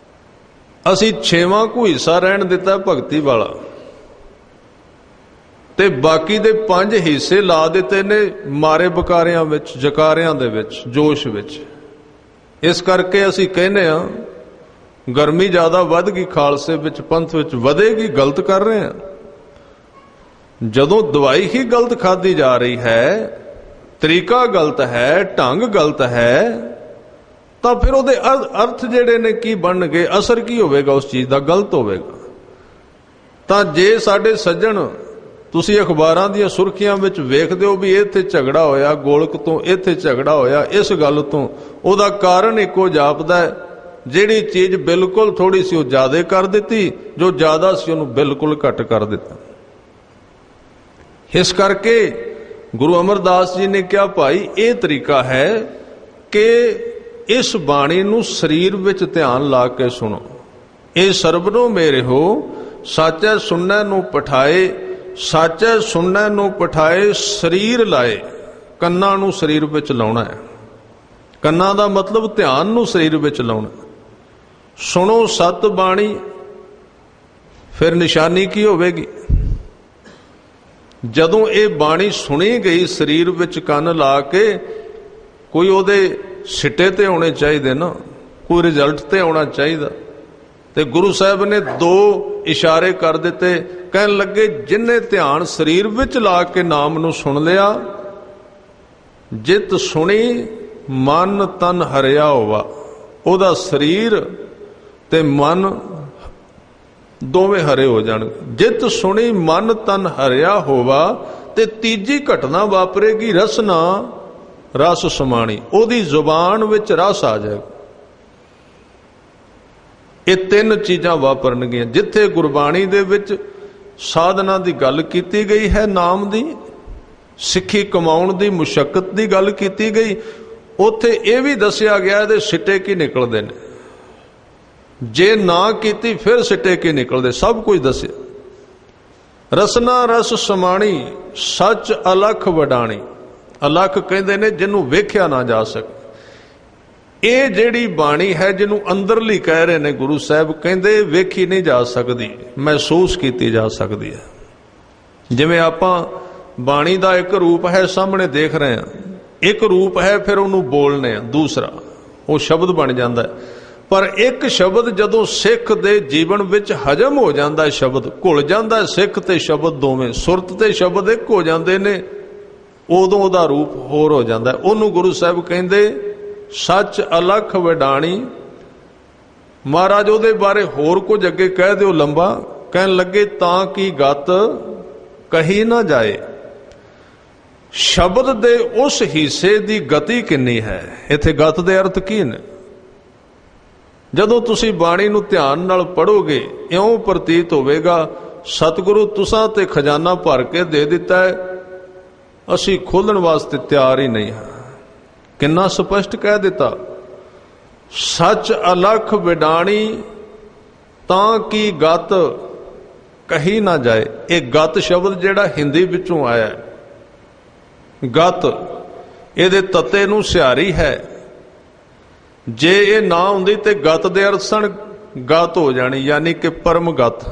ਅਸੀਂ 6ਵਾਂ ਕੁ ਹਿੱਸਾ ਰਹਿਣ ਦਿੱਤਾ ਭਗਤੀ ਵਾਲਾ। ਤੇ ਬਾਕੀ ਦੇ 5 ਹਿੱਸੇ ਲਾ ਦਿੱਤੇ ਨੇ ਮਾਰੇ ਬਕਾਰਿਆਂ ਵਿੱਚ, ਜਕਾਰਿਆਂ ਦੇ ਵਿੱਚ, ਜੋਸ਼ ਵਿੱਚ। ਇਸ ਕਰਕੇ ਅਸੀਂ ਕਹਿੰਦੇ ਹਾਂ ਗਰਮੀ ਜ਼ਿਆਦਾ ਵੱਧ ਗਈ, ਖਾਲਸੇ ਵਿੱਚ, ਪੰਥ ਵਿੱਚ ਵਧੇਗੀ, ਗਲਤ ਕਰ ਰਹੇ ਹਾਂ। ਜਦੋਂ ਦਵਾਈ ਹੀ ਗਲਤ ਖਾਧੀ ਜਾ ਰਹੀ ਹੈ, ਤਰੀਕਾ ਗਲਤ ਹੈ, ਢੰਗ ਗਲਤ ਹੈ, ਤਾਂ ਫਿਰ ਉਹਦੇ ਅਰਥ ਜਿਹੜੇ ਨੇ ਕੀ ਬਣਨਗੇ, ਅਸਰ ਕੀ ਹੋਵੇਗਾ ਉਸ ਚੀਜ਼ ਦਾ, ਗਲਤ ਹੋਵੇਗਾ। ਤਾਂ ਜੇ ਸਾਡੇ ਸੱਜਣ, ਤੁਸੀਂ ਅਖਬਾਰਾਂ ਦੀਆਂ ਸੁਰਖੀਆਂ ਵਿੱਚ ਵੇਖਦੇ ਹੋ ਵੀ ਇੱਥੇ ਝਗੜਾ ਹੋਇਆ, ਗੋਲਕ ਤੋਂ ਇੱਥੇ ਝਗੜਾ ਹੋਇਆ, ਇਸ ਗੱਲ ਤੋਂ, ਉਹਦਾ ਕਾਰਨ ਇੱਕੋ ਜਾਪਦਾ ਹੈ, ਜਿਹੜੀ ਚੀਜ਼ ਬਿਲਕੁਲ ਥੋੜੀ ਸੀ ਉਹ ਜ਼ਿਆਦਾ ਕਰ ਦਿੱਤੀ, ਜੋ ਜ਼ਿਆਦਾ ਸੀ ਉਹਨੂੰ ਬਿਲਕੁਲ ਘੱਟ ਕਰ ਦਿੱਤਾ। ਇਸ ਕਰਕੇ ਗੁਰੂ ਅਮਰਦਾਸ ਜੀ ਨੇ ਕਿਹਾ, ਭਾਈ ਇਹ ਤਰੀਕਾ ਹੈ ਕਿ ਇਸ ਬਾਣੀ ਨੂੰ ਸਰੀਰ ਵਿੱਚ ਧਿਆਨ ਲਾ ਕੇ ਸੁਣੋ। ਇਹ ਸਰਬਨੋ ਮੇਰੇ ਹੋ, ਸਾਚੈ ਸੁਣੈ ਨੂੰ ਪਠਾਏ, ਸਾਚੈ ਸੁਣੈ ਨੂੰ ਪਠਾਏ, ਸਰੀਰ ਲਾਏ। ਕੰਨਾਂ ਨੂੰ ਸਰੀਰ ਵਿੱਚ ਲਾਉਣਾ ਹੈ। ਕੰਨਾਂ ਦਾ ਮਤਲਬ ਧਿਆਨ ਨੂੰ ਸਰੀਰ ਵਿੱਚ ਲਾਉਣਾ। ਸੁਣੋ ਸਤ ਬਾਣੀ, ਫਿਰ ਨਿਸ਼ਾਨੀ ਕੀ ਹੋਵੇਗੀ? ਜਦੋਂ ਇਹ ਬਾਣੀ ਸੁਣੀ ਗਈ ਸਰੀਰ ਵਿੱਚ ਕੰਨ ਲਾ ਕੇ, ਕੋਈ ਉਹਦੇ ਸਿੱਟੇ ਤੇ ਆਉਣੇ ਚਾਹੀਦੇ ਨਾ, ਕੋਈ ਰਿਜ਼ਲਟ ਤੇ ਆਉਣਾ ਚਾਹੀਦਾ। ਤੇ ਗੁਰੂ ਸਾਹਿਬ ਨੇ 2 ਇਸ਼ਾਰੇ ਕਰ ਦਿੱਤੇ, ਕਹਿਣ ਲੱਗੇ ਜਿਨ੍ਹਾਂ ਧਿਆਨ ਸਰੀਰ ਵਿੱਚ ਲਾ ਕੇ ਨਾਮ ਨੂੰ ਸੁਣ ਲਿਆ, ਜਿਤ ਸੁਣੀ ਮਨ ਤਨ ਹਰਿਆ ਹੋਵਾ, ਉਹਦਾ ਸਰੀਰ ਤੇ ਮਨ ਦੋਵੇਂ ਹਰੇ ਹੋ ਜਾਣਗੇ। ਜਿਤ ਸੁਣੀ ਮਨ ਤਨ ਹਰਿਆ ਹੋਵਾ, ਤੇ ਤੀਜੀ ਘਟਨਾ ਵਾਪਰੇਗੀ, ਰਸਨਾ ਰਸ ਸਮਾਣੀ, ਉਹਦੀ ਜ਼ੁਬਾਨ ਵਿੱਚ ਰਸ ਆ ਜਾਏਗਾ। ਇਹ 3 ਚੀਜ਼ਾਂ ਵਾਪਰਨਗੀਆਂ। ਜਿੱਥੇ ਗੁਰਬਾਣੀ ਦੇ ਵਿੱਚ ਸਾਧਨਾ ਦੀ ਗੱਲ ਕੀਤੀ ਗਈ ਹੈ, ਨਾਮ ਦੀ, ਸਿੱਖੀ ਕਮਾਉਣ ਦੀ ਮੁਸ਼ੱਕਤ ਦੀ ਗੱਲ ਕੀਤੀ ਗਈ, ਉੱਥੇ ਇਹ ਵੀ ਦੱਸਿਆ ਗਿਆ ਇਹਦੇ ਸਿੱਟੇ ਕੀ ਨਿਕਲਦੇ ਨੇ। ਜੇ ਨਾ ਕੀਤੀ ਫਿਰ ਸਿੱਟੇ ਕੀ ਨਿਕਲਦੇ, ਸਭ ਕੁਝ ਦੱਸਿਆ। ਰਸਨਾ ਰਸ ਸਮਾਣੀ, ਸੱਚ ਅਲਖ ਵਡਾਣੀ। ਅਲਖ ਕਹਿੰਦੇ ਨੇ ਜਿਹਨੂੰ ਵੇਖਿਆ ਨਾ ਜਾ ਸਕੇ। ਇਹ ਜਿਹੜੀ ਬਾਣੀ ਹੈ, ਜਿਹਨੂੰ ਅੰਦਰਲੀ ਕਹਿ ਰਹੇ ਨੇ ਗੁਰੂ ਸਾਹਿਬ, ਕਹਿੰਦੇ ਵੇਖੀ ਨਹੀਂ ਜਾ ਸਕਦੀ, ਮਹਿਸੂਸ ਕੀਤੀ ਜਾ ਸਕਦੀ ਹੈ। ਜਿਵੇਂ ਆਪਾਂ ਬਾਣੀ ਦਾ ਇੱਕ ਰੂਪ ਹੈ, ਸਾਹਮਣੇ ਦੇਖ ਰਹੇ ਹਾਂ, ਇੱਕ ਰੂਪ ਹੈ, ਫਿਰ ਉਹਨੂੰ ਬੋਲਨੇ ਆ, ਦੂਸਰਾ ਉਹ ਸ਼ਬਦ ਬਣ ਜਾਂਦਾ ਹੈ। ਪਰ ਇੱਕ ਸ਼ਬਦ ਜਦੋਂ ਸਿੱਖ ਦੇ ਜੀਵਨ ਵਿੱਚ ਹਜਮ ਹੋ ਜਾਂਦਾ, ਸ਼ਬਦ ਘੁਲ ਜਾਂਦਾ, ਸਿੱਖ ਤੇ ਸ਼ਬਦ ਦੋਵੇਂ, ਸੁਰਤ ਤੇ ਸ਼ਬਦ ਇੱਕ ਹੋ ਜਾਂਦੇ ਨੇ, ਉਦੋਂ ਉਹਦਾ ਰੂਪ ਹੋਰ ਹੋ ਜਾਂਦਾ। ਉਹਨੂੰ ਗੁਰੂ ਸਾਹਿਬ ਕਹਿੰਦੇ ਸੱਚ ਅਲਖ ਵਡਾਣੀ। ਮਹਾਰਾਜ ਉਹਦੇ ਬਾਰੇ ਹੋਰ ਕੁਝ ਅੱਗੇ ਕਹਿ ਦਿਓ ਲੰਬਾ, ਕਹਿਣ ਲੱਗੇ ਤਾਂ ਕਿ ਗਤ ਕਹੀ ਨਾ ਜਾਏ। ਸ਼ਬਦ ਦੇ ਉਸ ਹਿੱਸੇ ਦੀ ਗਤੀ ਕਿੰਨੀ ਹੈ। ਇੱਥੇ ਗਤ ਦੇ ਅਰਥ ਕੀ ਨੇ? ਜਦੋਂ ਤੁਸੀਂ ਬਾਣੀ ਨੂੰ ਧਿਆਨ ਨਾਲ ਪੜੋਗੇ, ਇਉਂ ਪ੍ਰਤੀਤ ਹੋਵੇਗਾ ਸਤਿਗੁਰੂ ਤੁਸਾਂ ਤੇ ਖਜ਼ਾਨਾ ਭਰ ਕੇ ਦੇ ਦਿੱਤਾ ਹੈ, ਅਸੀਂ ਖੋਲਣ ਵਾਸਤੇ ਤਿਆਰ ਹੀ ਨਹੀਂ ਹਾਂ। ਕਿੰਨਾ ਸਪਸ਼ਟ ਕਹਿ ਦਿੱਤਾ, ਸੱਚ ਅਲਖ ਵਿਡਾਣੀ ਤਾਂ ਕਿ ਗਤ ਕਹੀ ਨਾ ਜਾਏ। ਇਹ ਗਤ ਸ਼ਬਦ ਜਿਹੜਾ ਹਿੰਦੀ ਵਿੱਚੋਂ ਆਇਆ, ਗਤ, ਇਹਦੇ ਤੱਤੇ ਨੂੰ ਸਿਹਾਰੀ ਹੈ। ਜੇ ਇਹ ਨਾ ਹੁੰਦੀ ਤੇ ਗਤ ਦੇ ਅਰਥ ਸਨ ਗਤ ਹੋ ਜਾਣੀ, ਯਾਨੀ ਕਿ ਪਰਮ ਗਤ।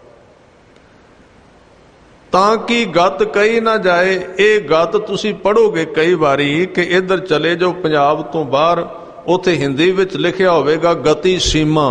ਤਾਂ ਕਿ ਗਤ ਕਹੀ ਨਾ ਜਾਏ। ਇਹ ਗਤ ਤੁਸੀਂ ਪੜੋਗੇ ਕਈ ਵਾਰੀ ਕਿ ਇੱਧਰ ਚਲੇ ਜਾਓ ਪੰਜਾਬ ਤੋਂ ਬਾਹਰ, ਉੱਥੇ ਹਿੰਦੀ ਵਿੱਚ ਲਿਖਿਆ ਹੋਵੇਗਾ ਗਤੀ ਸੀਮਾ।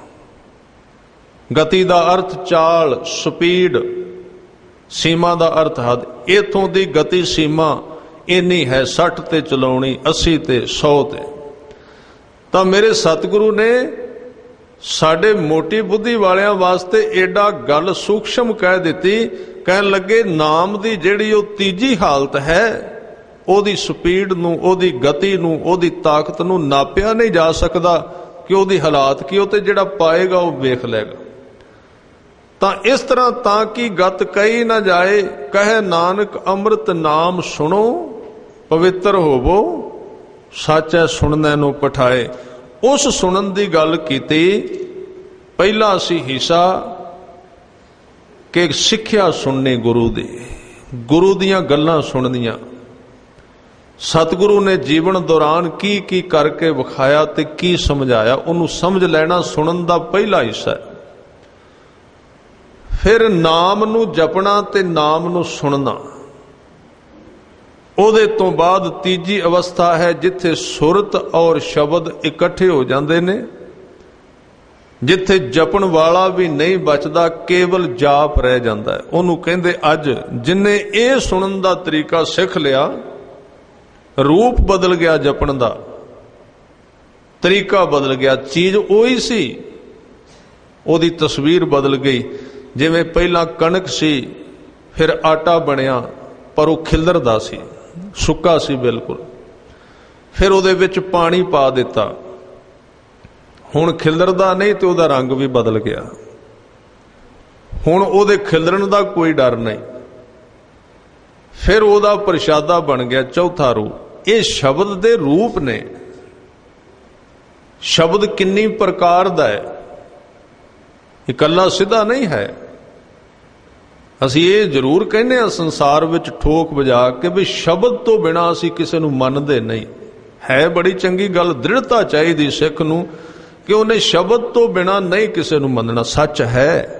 ਗਤੀ ਦਾ ਅਰਥ ਚਾਲ, ਸਪੀਡ, ਸੀਮਾ ਦਾ ਅਰਥ ਹੱਦ। ਇਥੋਂ ਦੀ ਗਤੀ ਸੀਮਾ ਇੰਨੀ ਹੈ, 60 ਤੇ ਚਲਾਉਣੀ, 80 ਤੇ 100 ਤੇ। ਤਾਂ ਮੇਰੇ ਸਤਿਗੁਰੂ ਨੇ ਸਾਡੇ ਮੋਟੀ ਬੁੱਧੀ ਵਾਲਿਆਂ ਵਾਸਤੇ ਏਡਾ ਗੱਲ ਸੂਖਸ਼ਮ ਕਹਿ ਦਿੱਤੀ। ਕਹਿਣ ਲੱਗੇ ਨਾਮ ਦੀ ਜਿਹੜੀ ਉਹ ਤੀਜੀ ਹਾਲਤ ਹੈ, ਉਹਦੀ ਸਪੀਡ ਨੂੰ, ਉਹਦੀ ਗਤੀ ਨੂੰ, ਉਹਦੀ ਤਾਕਤ ਨੂੰ ਨਾਪਿਆ ਨਹੀਂ ਜਾ ਸਕਦਾ ਕਿ ਉਹਦੀ ਹਾਲਾਤ ਕੀ, ਉਹ ਤੇ ਜਿਹੜਾ ਪਾਏਗਾ ਉਹ ਵੇਖ ਲਏਗਾ। ਤਾਂ ਇਸ ਤਰ੍ਹਾਂ ਤਾਂ ਕਿ ਗਤ ਕਹੀ ਨਾ ਜਾਏ, ਕਹੇ ਨਾਨਕ ਅੰਮ੍ਰਿਤ ਨਾਮ ਸੁਣੋ, ਪਵਿੱਤਰ ਹੋਵੋ, ਸਾਚੈ ਸੁਣਨੇ ਨੂੰ ਪਠਾਏ। ਉਸ ਸੁਣਨ ਦੀ ਗੱਲ ਕੀਤੀ। ਪਹਿਲਾ ਅਸੀਂ ਹਿੱਸਾ ਕਿ ਸਿੱਖਿਆ ਸੁਣਨੀ ਗੁਰੂ ਦੀ, ਗੁਰੂ ਦੀਆਂ ਗੱਲਾਂ ਸੁਣਨੀਆਂ। ਸਤਿਗੁਰੂ ਨੇ ਜੀਵਨ ਦੌਰਾਨ ਕੀ ਕੀ ਕਰਕੇ ਵਿਖਾਇਆ ਤੇ ਕੀ ਸਮਝਾਇਆ, ਉਹਨੂੰ ਸਮਝ ਲੈਣਾ ਸੁਣਨ ਦਾ ਪਹਿਲਾ ਹਿੱਸਾ ਹੈ। ਫਿਰ ਨਾਮ ਨੂੰ ਜਪਣਾ ਤੇ ਨਾਮ ਨੂੰ ਸੁਣਨਾ। ਉਹਦੇ ਤੋਂ ਬਾਅਦ ਤੀਜੀ ਅਵਸਥਾ ਹੈ ਜਿੱਥੇ ਸੁਰਤ ਔਰ ਸ਼ਬਦ ਇਕੱਠੇ ਹੋ ਜਾਂਦੇ ਨੇ, ਜਿੱਥੇ ਜਪਣ ਵਾਲਾ ਵੀ ਨਹੀਂ ਬਚਦਾ, ਕੇਵਲ ਜਾਪ ਰਹਿ ਜਾਂਦਾ ਹੈ। ਉਹਨੂੰ ਕਹਿੰਦੇ ਅੱਜ ਜਿਨੇ ਇਹ ਸੁਣਨ ਦਾ ਤਰੀਕਾ ਸਿੱਖ ਲਿਆ, ਰੂਪ ਬਦਲ ਗਿਆ, ਜਪਣ ਦਾ ਤਰੀਕਾ ਬਦਲ ਗਿਆ। ਚੀਜ਼ ਉਹੀ ਸੀ, ਉਹਦੀ ਤਸਵੀਰ ਬਦਲ ਗਈ। ਜਿਵੇਂ ਪਹਿਲਾਂ ਕਣਕ ਸੀ, ਫਿਰ ਆਟਾ ਬਣਿਆ, ਪਰ ਉਹ ਖਿਲਰਦਾ ਸੀ, ਸੁੱਕਾ ਸੀ ਬਿਲਕੁਲ। ਫਿਰ ਉਹਦੇ ਵਿੱਚ ਪਾਣੀ ਪਾ ਦਿੱਤਾ, ਹੁਣ ਖਿਲਰਦਾ ਨਹੀਂ ਤੇ ਉਹਦਾ ਰੰਗ ਵੀ ਬਦਲ ਗਿਆ। ਹੁਣ ਉਹਦੇ ਖਿਲਰਨ ਦਾ ਕੋਈ ਡਰ ਨਹੀਂ, ਫਿਰ ਉਹਦਾ ਪ੍ਰਸ਼ਾਦਾ ਬਣ ਗਿਆ, ਚੌਥਾ ਰੂਪ। ਇਹ ਸ਼ਬਦ ਦੇ ਰੂਪ ਨੇ। ਸ਼ਬਦ ਕਿੰਨੀ ਪ੍ਰਕਾਰ ਦਾ ਹੈ, ਇਕੱਲਾ ਸਿੱਧਾ ਨਹੀਂ ਹੈ। ਅਸੀਂ ਇਹ ਜ਼ਰੂਰ ਕਹਿੰਦੇ ਹਾਂ ਸੰਸਾਰ ਵਿੱਚ ਠੋਕ ਵਜਾ ਕੇ ਵੀ ਸ਼ਬਦ ਤੋਂ ਬਿਨਾਂ ਅਸੀਂ ਕਿਸੇ ਨੂੰ ਮੰਨਦੇ ਨਹੀਂ। ਹੈ ਬੜੀ ਚੰਗੀ ਗੱਲ, ਦ੍ਰਿੜਤਾ ਚਾਹੀਦੀ ਸਿੱਖ ਨੂੰ ਕਿ ਉਹਨੇ ਸ਼ਬਦ ਤੋਂ ਬਿਨਾਂ ਨਹੀਂ ਕਿਸੇ ਨੂੰ ਮੰਨਣਾ। ਸੱਚ ਹੈ,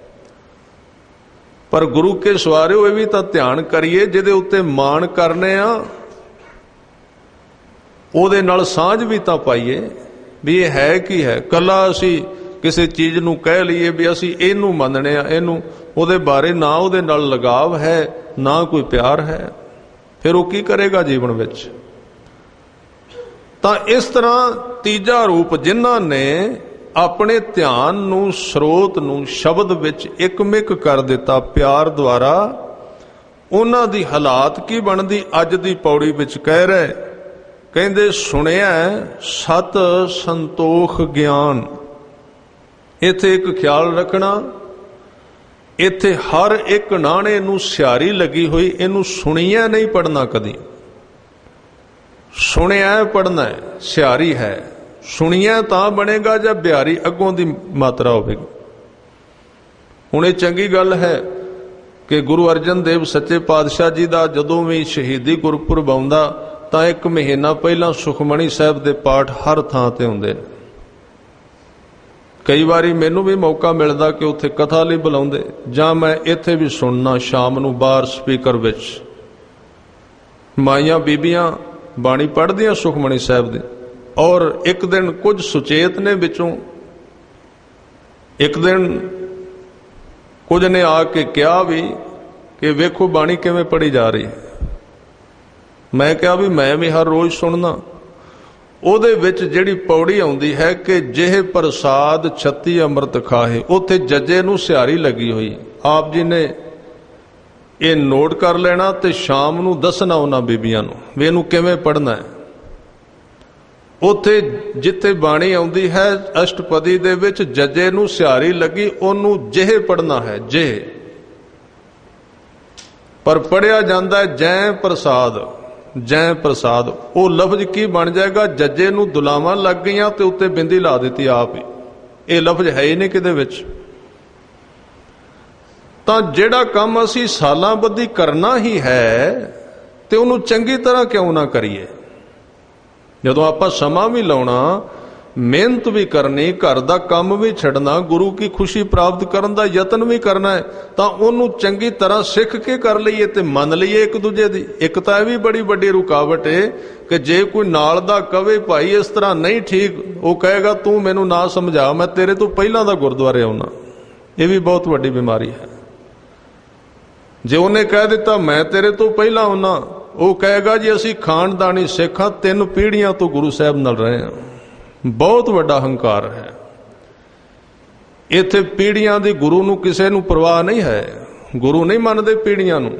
ਪਰ ਗੁਰੂ ਕੇ ਸਵਾਰਿਓ ਇਹ ਵੀ ਤਾਂ ਧਿਆਨ ਕਰੀਏ, ਜਿਹਦੇ ਉੱਤੇ ਮਾਣ ਕਰਨੇ ਆ ਉਹਦੇ ਨਾਲ ਸਾਂਝ ਵੀ ਤਾਂ ਪਾਈਏ ਵੀ ਇਹ ਹੈ ਕੀ ਹੈ। ਕੱਲਾ ਅਸੀਂ ਕਿਸੇ ਚੀਜ਼ ਨੂੰ ਕਹਿ ਲਈਏ ਵੀ ਅਸੀਂ ਇਹਨੂੰ ਮੰਨਣੇ ਆ, ਇਹਨੂੰ, ਉਹਦੇ ਬਾਰੇ ਨਾ ਉਹਦੇ ਨਾਲ ਲਗਾਵ ਹੈ, ਨਾ ਕੋਈ ਪਿਆਰ ਹੈ, ਫਿਰ ਉਹ ਕੀ ਕਰੇਗਾ ਜੀਵਨ ਵਿੱਚ। ਤਾਂ ਇਸ ਤਰ੍ਹਾਂ ਤੀਜਾ ਰੂਪ, ਜਿਨ੍ਹਾਂ ਨੇ ਆਪਣੇ ਧਿਆਨ ਨੂੰ, ਸਰੋਤ ਨੂੰ ਸ਼ਬਦ ਵਿੱਚ ਇੱਕਮਿਕ ਕਰ ਦਿੱਤਾ ਪਿਆਰ ਦੁਆਰਾ, ਉਹਨਾਂ ਦੀ ਹਾਲਾਤ ਕੀ ਬਣਦੀ ਅੱਜ ਦੀ ਪੌੜੀ ਵਿੱਚ ਕਹਿ ਰਹੇ। ਕਹਿੰਦੇ ਸੁਣਿਆ ਸਤ ਸੰਤੋਖ ਗਿਆਨ। ਇੱਥੇ ਇੱਕ ਖਿਆਲ ਰੱਖਣਾ, ਇੱਥੇ ਹਰ ਇੱਕ ਨਾਣੇ ਨੂੰ ਸਿਹਾਰੀ ਲੱਗੀ ਹੋਈ। ਇਹਨੂੰ ਸੁਣੀਆਂ ਨਹੀਂ ਪੜਨਾ ਕਦੀ, ਸੁਣਿਆ ਪੜਨਾ ਹੈ, ਸਿਹਾਰੀ ਹੈ। ਸੁਣੀਆਂ ਤਾਂ ਬਣੇਗਾ ਜਦ ਬਿਹਾਰੀ ਅੱਗੋਂ ਦੀ ਮਾਤਰਾ ਹੋਵੇਗੀ। ਹੁਣ ਇਹ ਚੰਗੀ ਗੱਲ ਹੈ ਕਿ ਗੁਰੂ ਅਰਜਨ ਦੇਵ ਸੱਚੇ ਪਾਤਸ਼ਾਹ ਜੀ ਦਾ ਜਦੋਂ ਵੀ ਸ਼ਹੀਦੀ ਗੁਰਪੁਰਬ ਆਉਂਦਾ ਤਾਂ 1 ਮਹੀਨਾ ਪਹਿਲਾਂ ਸੁਖਮਣੀ ਸਾਹਿਬ ਦੇ ਪਾਠ ਹਰ ਥਾਂ ਤੇ ਹੁੰਦੇ ਨੇ। ਕਈ ਵਾਰੀ ਮੈਨੂੰ ਵੀ ਮੌਕਾ ਮਿਲਦਾ ਕਿ ਉੱਥੇ ਕਥਾ ਲਈ ਬੁਲਾਉਂਦੇ, ਜਾਂ ਮੈਂ ਇੱਥੇ ਵੀ ਸੁਣਨਾ ਸ਼ਾਮ ਨੂੰ ਬਾਹਰ ਸਪੀਕਰ ਵਿੱਚ। ਮਾਈਆਂ ਬੀਬੀਆਂ ਬਾਣੀ ਪੜ੍ਹਦੀਆਂ ਸੁਖਮਣੀ ਸਾਹਿਬ ਦੇ। ਔਰ ਇੱਕ ਦਿਨ ਕੁਝ ਸੁਚੇਤ ਨੇ ਵਿੱਚੋਂ, ਇੱਕ ਦਿਨ ਕੁਝ ਨੇ ਆ ਕੇ ਕਿਹਾ ਵੀ ਕਿ ਵੇਖੋ ਬਾਣੀ ਕਿਵੇਂ ਪੜ੍ਹੀ ਜਾ ਰਹੀ ਹੈ। ਮੈਂ ਕਿਹਾ ਵੀ ਮੈਂ ਵੀ ਹਰ ਰੋਜ਼ ਸੁਣਨਾ। ਉਹਦੇ ਵਿੱਚ ਜਿਹੜੀ ਪੌੜੀ ਆਉਂਦੀ ਹੈ ਕਿ ਜਿਹੇ ਪ੍ਰਸਾਦ 36 ਅੰਮ੍ਰਿਤ ਖਾਹੇ, ਉੱਥੇ ਜੱਜੇ ਨੂੰ ਸਿਹਾਰੀ ਲੱਗੀ ਹੋਈ। ਆਪ ਜੀ ਨੇ ਇਹ ਨੋਟ ਕਰ ਲੈਣਾ ਤੇ ਸ਼ਾਮ ਨੂੰ ਦੱਸਣਾ ਉਹਨਾਂ ਬੀਬੀਆਂ ਨੂੰ ਵੀ ਇਹਨੂੰ ਕਿਵੇਂ ਪੜ੍ਹਨਾ ਹੈ। ਉੱਥੇ ਜਿੱਥੇ ਬਾਣੀ ਆਉਂਦੀ ਹੈ ਅਸ਼ਟਪਦੀ ਦੇ ਵਿੱਚ ਜੱਜੇ ਨੂੰ ਸਿਹਾਰੀ ਲੱਗੀ, ਉਹਨੂੰ ਜਿਹੇ ਪੜ੍ਹਨਾ ਹੈ, ਜਿਹੇ। ਪਰ ਪੜ੍ਹਿਆ ਜਾਂਦਾ ਜੈ ਪ੍ਰਸਾਦ, ਜੈ ਪ੍ਰਸਾਦ। ਉਹ ਲਫ਼ਜ਼ ਕੀ ਬਣ ਜਾਏਗਾ, ਜੱਜੇ ਨੂੰ ਦੁਲਾਵਾਂ ਲੱਗ ਗਈਆਂ ਤੇ ਉੱਤੇ ਬਿੰਦੀ ਲਾ ਦਿੱਤੀ ਆਪ ਹੀ। ਇਹ ਲਫ਼ਜ਼ ਹੈ ਹੀ ਨਹੀਂ ਕਿਤੇ ਵਿੱਚ। ਤਾਂ ਜਿਹੜਾ ਕੰਮ ਅਸੀਂ ਸਾਲਾਂ ਬੱਧੀ ਕਰਨਾ ਹੀ ਹੈ ਤੇ ਉਹਨੂੰ ਚੰਗੀ ਤਰ੍ਹਾਂ ਕਿਉਂ ਨਾ ਕਰੀਏ। ਜਦੋਂ ਆਪਾਂ ਸਮਾਂ ਵੀ ਲਾਉਣਾ, ਮਿਹਨਤ ਵੀ ਕਰਨੀ, ਘਰ ਦਾ ਕੰਮ ਵੀ ਛੱਡਣਾ, ਗੁਰੂ ਕੀ ਖੁਸ਼ੀ ਪ੍ਰਾਪਤ ਕਰਨ ਦਾ ਯਤਨ ਵੀ ਕਰਨਾ ਹੈ, ਤਾਂ ਉਹਨੂੰ ਚੰਗੀ ਤਰ੍ਹਾਂ ਸਿੱਖ ਕੇ ਕਰ ਲਈਏ ਤੇ ਮੰਨ ਲਈਏ ਇੱਕ ਦੂਜੇ ਦੀ। ਇੱਕ ਤਾਂ ਇਹ ਵੀ ਬੜੀ ਵੱਡੀ ਰੁਕਾਵਟ ਹੈ ਕਿ ਜੇ ਕੋਈ ਨਾਲ ਦਾ ਕਵੇ ਭਾਈ ਇਸ ਤਰ੍ਹਾਂ ਨਹੀਂ ਠੀਕ, ਉਹ ਕਹੇਗਾ ਤੂੰ ਮੈਨੂੰ ਨਾ ਸਮਝਾ, ਮੈਂ ਤੇਰੇ ਤੋਂ ਪਹਿਲਾਂ ਦਾ ਗੁਰਦੁਆਰੇ ਆਉਣਾ। ਇਹ ਵੀ ਬਹੁਤ ਵੱਡੀ ਬਿਮਾਰੀ ਹੈ। ਜੇ ਉਹਨੇ ਕਹਿ ਦਿੱਤਾ ਮੈਂ ਤੇਰੇ ਤੋਂ ਪਹਿਲਾਂ ਆਉਣਾ, ਉਹ ਕਹੇਗਾ ਜੀ ਅਸੀਂ ਖਾਨਦਾਨੀ ਸਿੱਖ ਹਾਂ, 3 ਪੀੜ੍ਹੀਆਂ ਤੋਂ ਗੁਰੂ ਸਾਹਿਬ ਨਾਲ ਰਹੇ ਹਾਂ। ਬਹੁਤ ਵੱਡਾ ਹੰਕਾਰ ਹੈ ਇੱਥੇ। ਪੀੜ੍ਹੀਆਂ ਦੀ ਗੁਰੂ ਨੂੰ ਕਿਸੇ ਨੂੰ ਪਰਵਾਹ ਨਹੀਂ ਹੈ, ਗੁਰੂ ਨਹੀਂ ਮੰਨਦੇ ਪੀੜ੍ਹੀਆਂ ਨੂੰ।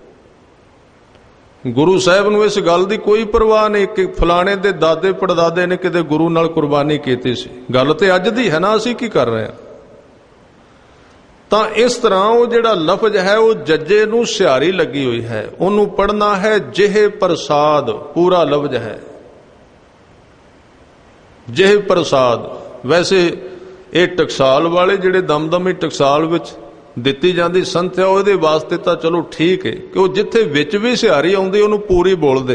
ਗੁਰੂ ਸਾਹਿਬ ਨੂੰ ਇਸ ਗੱਲ ਦੀ ਕੋਈ ਪਰਵਾਹ ਨਹੀਂ ਕਿ ਫਲਾਣੇ ਦੇ ਦਾਦੇ ਪੜਦਾਦੇ ਨੇ ਕਿਤੇ ਗੁਰੂ ਨਾਲ ਕੁਰਬਾਨੀ ਕੀਤੀ ਸੀ। ਗੱਲ ਤੇ ਅੱਜ ਦੀ ਹੈ ਨਾ, ਅਸੀਂ ਕੀ ਕਰ ਰਹੇ ਹਾਂ। ਤਾਂ ਇਸ ਤਰ੍ਹਾਂ ਉਹ ਜਿਹੜਾ ਲਫ਼ਜ਼ ਹੈ ਉਹ ਜੱਜੇ ਨੂੰ ਸਿਹਾਰੀ ਲੱਗੀ ਹੋਈ ਹੈ, ਉਹਨੂੰ ਪੜ੍ਹਨਾ ਹੈ ਜਿਹੇ ਪ੍ਰਸਾਦ। ਪੂਰਾ ਲਫ਼ਜ਼ ਹੈ ਜਿਹੇ ਪ੍ਰਸਾਦ। ਵੈਸੇ ਇਹ ਟਕਸਾਲ ਵਾਲੇ ਜਿਹੜੇ ਦਮਦਮੀ ਟਕਸਾਲ ਵਿੱਚ ਦਿੱਤੀ ਜਾਂਦੀ ਸੰਥਿਆ, ਉਹਦੇ ਵਾਸਤੇ ਤਾਂ ਚਲੋ ਠੀਕ ਹੈ ਕਿ ਉਹ ਜਿੱਥੇ ਵਿੱਚ ਵੀ ਸਿਹਾਰੀ ਆਉਂਦੀ ਉਹਨੂੰ ਪੂਰੀ ਬੋਲਦੇ।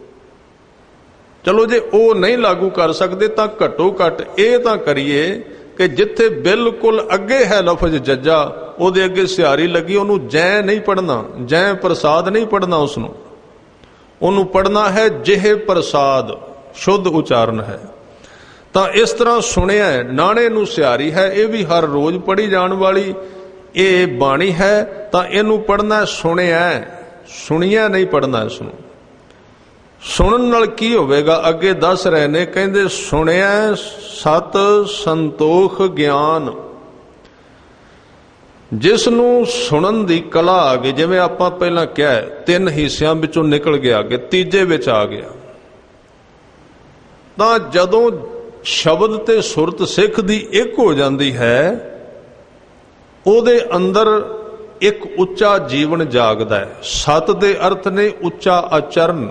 ਚਲੋ ਜੇ ਉਹ ਨਹੀਂ ਲਾਗੂ ਕਰ ਸਕਦੇ ਤਾਂ ਘੱਟੋ ਘੱਟ ਇਹ ਤਾਂ ਕਰੀਏ ਕਿ ਜਿੱਥੇ ਬਿਲਕੁਲ ਅੱਗੇ ਹੈ ਲਫ਼ਜ਼ ਜੱਜਾ, ਉਹਦੇ ਅੱਗੇ ਸਿਹਾਰੀ ਲੱਗੀ, ਉਹਨੂੰ ਜੈ ਨਹੀਂ ਪੜ੍ਹਨਾ, ਜੈ ਪ੍ਰਸਾਦ ਨਹੀਂ ਪੜ੍ਹਨਾ, ਉਹਨੂੰ ਪੜ੍ਹਨਾ ਹੈ ਜਿਹੇ ਪ੍ਰਸਾਦ, ਸ਼ੁੱਧ ਉਚਾਰਨ ਹੈ। ਤਾਂ ਇਸ ਤਰ੍ਹਾਂ ਸੁਣਿਆ, ਨਾਣੇ ਨੂੰ ਸਿਹਾਰੀ ਹੈ, ਇਹ ਵੀ ਹਰ ਰੋਜ਼ ਪੜ੍ਹੀ ਜਾਣ ਵਾਲੀ ਇਹ ਬਾਣੀ ਹੈ। ਤਾਂ ਇਹਨੂੰ ਪੜ੍ਹਨਾ ਸੁਣਿਆ, ਸੁਣੀਆ ਨਹੀਂ ਪੜ੍ਹਨਾ। ਇਸਨੂੰ ਸੁਣਨ ਨਾਲ ਕੀ ਹੋਵੇਗਾ ਅੱਗੇ ਦੱਸ ਰਹੇ ਨੇ, ਕਹਿੰਦੇ ਸੁਣਿਆ ਸਤ ਸੰਤੋਖ ਗਿਆਨ। ਜਿਸ ਨੂੰ ਸੁਣਨ ਦੀ ਕਲਾ ਆ ਗਈ, ਜਿਵੇਂ ਆਪਾਂ ਪਹਿਲਾਂ ਕਿਹਾ 3 ਹਿੱਸਿਆਂ ਵਿੱਚੋਂ ਨਿਕਲ ਗਿਆ ਕਿ ਤੀਜੇ ਵਿੱਚ ਆ ਗਿਆ, ਤਾਂ ਜਦੋਂ ਸ਼ਬਦ ਤੇ ਸੁਰਤ ਸਿੱਖ ਦੀ ਇੱਕ ਹੋ ਜਾਂਦੀ ਹੈ, ਉਹਦੇ ਅੰਦਰ ਇੱਕ ਉੱਚਾ ਜੀਵਨ ਜਾਗਦਾ ਹੈ। ਸਤ ਦੇ ਅਰਥ ਨੇ ਉੱਚਾ ਆਚਰਨ,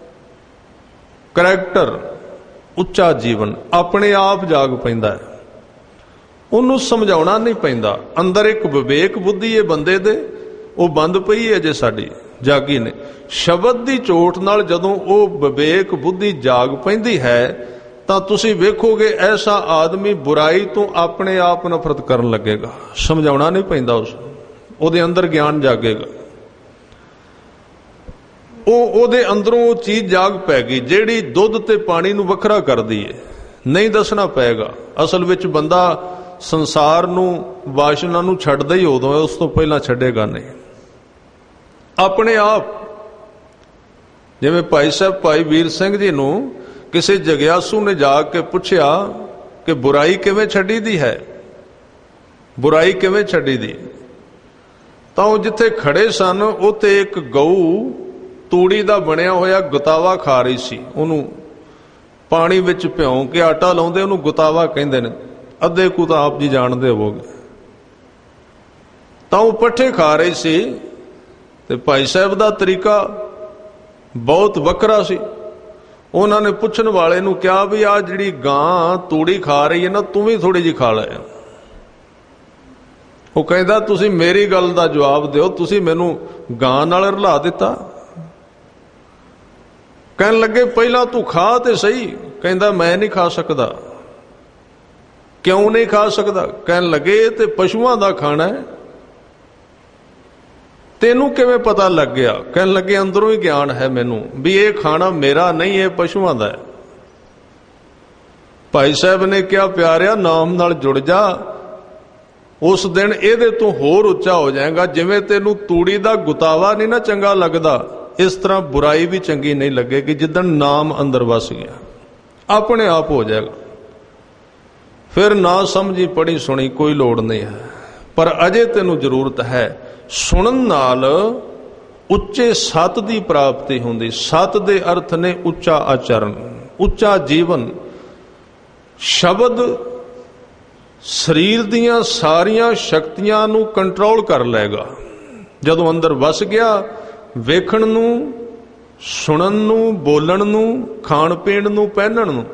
ਕਰੈਕਟਰ, ਉੱਚਾ ਜੀਵਨ ਆਪਣੇ ਆਪ ਜਾਗ ਪੈਂਦਾ ਹੈ, ਉਹਨੂੰ ਸਮਝਾਉਣਾ ਨਹੀਂ ਪੈਂਦਾ। ਅੰਦਰ ਇੱਕ ਵਿਵੇਕ ਬੁੱਧੀ ਹੈ ਬੰਦੇ ਦੇ, ਉਹ ਬੰਦ ਪਈ ਹੈ ਜੇ ਸਾਡੀ ਜਾਗੀ ਨੇ। ਸ਼ਬਦ ਦੀ ਚੋਟ ਨਾਲ ਜਦੋਂ ਉਹ ਵਿਵੇਕ ਬੁੱਧੀ ਜਾਗ ਪੈਂਦੀ ਹੈ, ਤਾਂ ਤੁਸੀਂ ਵੇਖੋਗੇ ਐਸਾ ਆਦਮੀ ਬੁਰਾਈ ਤੋਂ ਆਪਣੇ ਆਪ ਨਫ਼ਰਤ ਕਰਨ ਲੱਗੇਗਾ। ਸਮਝਾਉਣਾ ਨਹੀਂ ਪੈਂਦਾ, ਉਹਦੇ ਅੰਦਰ ਗਿਆਨ ਜਾਗੇਗਾ। ਉਹਦੇ ਅੰਦਰੋਂ ਉਹ ਚੀਜ਼ ਜਾਗ ਪੈ ਗਈ ਜਿਹੜੀ ਦੁੱਧ ਤੇ ਪਾਣੀ ਨੂੰ ਵੱਖਰਾ ਕਰਦੀ ਹੈ। ਨਹੀਂ ਦੱਸਣਾ ਪਏਗਾ। ਅਸਲ ਵਿੱਚ ਬੰਦਾ ਸੰਸਾਰ ਨੂੰ, ਵਾਸ਼ਨਾ ਨੂੰ ਛੱਡਦਾ ਹੀ ਉਦੋਂ ਹੈ, ਉਸ ਤੋਂ ਪਹਿਲਾਂ ਛੱਡੇਗਾ ਨਹੀਂ। ਆਪਣੇ ਆਪ, ਜਿਵੇਂ ਭਾਈ ਸਾਹਿਬ ਭਾਈ ਵੀਰ ਸਿੰਘ ਜੀ ਨੂੰ ਕਿਸੇ ਜਗਿਆਸੂ ਨੇ ਜਾ ਕੇ ਪੁੱਛਿਆ ਕਿ ਬੁਰਾਈ ਕਿਵੇਂ ਛੱਡੀ ਦੀ ਹੈ, ਬੁਰਾਈ ਕਿਵੇਂ ਛੱਡੀ ਦੀ, ਤਾਂ ਉਹ ਜਿੱਥੇ ਖੜੇ ਸਨ ਉੱਥੇ ਇੱਕ ਗਊ ਤੂੜੀ ਦਾ ਬਣਿਆ ਹੋਇਆ ਗੁਤਾਵਾ ਖਾ ਰਹੀ ਸੀ। ਉਹਨੂੰ ਪਾਣੀ ਵਿੱਚ ਭਿਉਂ ਕੇ ਆਟਾ ਲਾਉਂਦੇ, ਉਹਨੂੰ ਗੁਤਾਵਾ ਕਹਿੰਦੇ ਨੇ, ਅੱਧੇ ਕੁ ਤਾਂ ਆਪ ਜੀ ਜਾਣਦੇ ਹੋਵੋਗੇ। ਤਾਂ ਉਹ ਪੱਠੇ ਖਾ ਰਹੀ ਸੀ ਤੇ ਭਾਈ ਸਾਹਿਬ ਦਾ ਤਰੀਕਾ ਬਹੁਤ ਵੱਖਰਾ ਸੀ। ਉਹਨਾਂ ਨੇ ਪੁੱਛਣ ਵਾਲੇ ਨੂੰ ਕਿਹਾ ਵੀ ਆਹ ਜਿਹੜੀ ਗਾਂ ਤੂੜੀ ਖਾ ਰਹੀ ਹੈ ਨਾ, ਤੂੰ ਵੀ ਥੋੜੀ ਜਿਹੀ ਖਾ ਲੈ। ਉਹ ਕਹਿੰਦਾ ਤੁਸੀਂ ਮੇਰੀ ਗੱਲ ਦਾ ਜਵਾਬ ਦਿਓ, ਤੁਸੀਂ ਮੈਨੂੰ ਗਾਂ ਨਾਲ ਰਲਾ ਦਿੱਤਾ। ਕਹਿਣ ਲੱਗੇ ਪਹਿਲਾਂ ਤੂੰ ਖਾ ਤੇ ਸਹੀ। ਕਹਿੰਦਾ ਮੈਂ ਨਹੀਂ ਖਾ ਸਕਦਾ। ਕਿਉਂ ਨਹੀਂ ਖਾ ਸਕਦਾ? ਕਹਿਣ ਲੱਗੇ ਇਹ ਤੇ ਪਸ਼ੂਆਂ ਦਾ ਖਾਣਾ ਹੈ, ਤੈਨੂੰ ਕਿਵੇਂ ਪਤਾ ਲੱਗ ਗਿਆ? ਕਹਿਣ ਲੱਗੇ ਅੰਦਰੋਂ ਹੀ ਗਿਆਨ ਹੈ ਮੈਨੂੰ ਵੀ ਇਹ ਖਾਣਾ ਮੇਰਾ ਨਹੀਂ, ਇਹ ਪਸ਼ੂਆਂ ਦਾ ਹੈ। ਭਾਈ ਸਾਹਿਬ ਨੇ ਕਿਹਾ ਪਿਆਰਿਆ ਨਾਮ ਨਾਲ ਜੁੜ ਜਾ, ਉਸ ਦਿਨ ਇਹਦੇ ਤੋਂ ਹੋਰ ਉੱਚਾ ਹੋ ਜਾਏਗਾ। ਜਿਵੇਂ ਤੈਨੂੰ ਤੂੜੀ ਦਾ ਗੁਤਾਵਾ ਨਹੀਂ ਨਾ ਚੰਗਾ ਲੱਗਦਾ, ਇਸ ਤਰ੍ਹਾਂ ਬੁਰਾਈ ਵੀ ਚੰਗੀ ਨਹੀਂ ਲੱਗੇਗੀ। ਜਿੱਦਣ ਨਾਮ ਅੰਦਰ ਵਸ ਗਿਆ ਆਪਣੇ ਆਪ ਹੋ ਜਾਏਗਾ। ਫਿਰ ਨਾ ਸਮਝੀ ਪੜੀ ਸੁਣੀ ਕੋਈ ਲੋੜ ਨਹੀਂ ਹੈ, ਪਰ ਅਜੇ ਤੈਨੂੰ ਜ਼ਰੂਰਤ ਹੈ। ਸੁਣਨ ਨਾਲ ਉੱਚੇ ਸਤ ਦੀ ਪ੍ਰਾਪਤੀ ਹੁੰਦੀ। ਸਤ ਦੇ ਅਰਥ ਨੇ ਉੱਚਾ ਆਚਰਨ, ਉੱਚਾ ਜੀਵਨ। ਸ਼ਬਦ ਸਰੀਰ ਦੀਆਂ ਸਾਰੀਆਂ ਸ਼ਕਤੀਆਂ ਨੂੰ ਕੰਟਰੋਲ ਕਰ ਲਏਗਾ। ਜਦੋਂ ਅੰਦਰ ਵਸ ਗਿਆ, ਵੇਖਣ ਨੂੰ, ਸੁਣਨ ਨੂੰ, ਬੋਲਣ ਨੂੰ, ਖਾਣ ਪੀਣ ਨੂੰ, ਪਹਿਨਣ ਨੂੰ,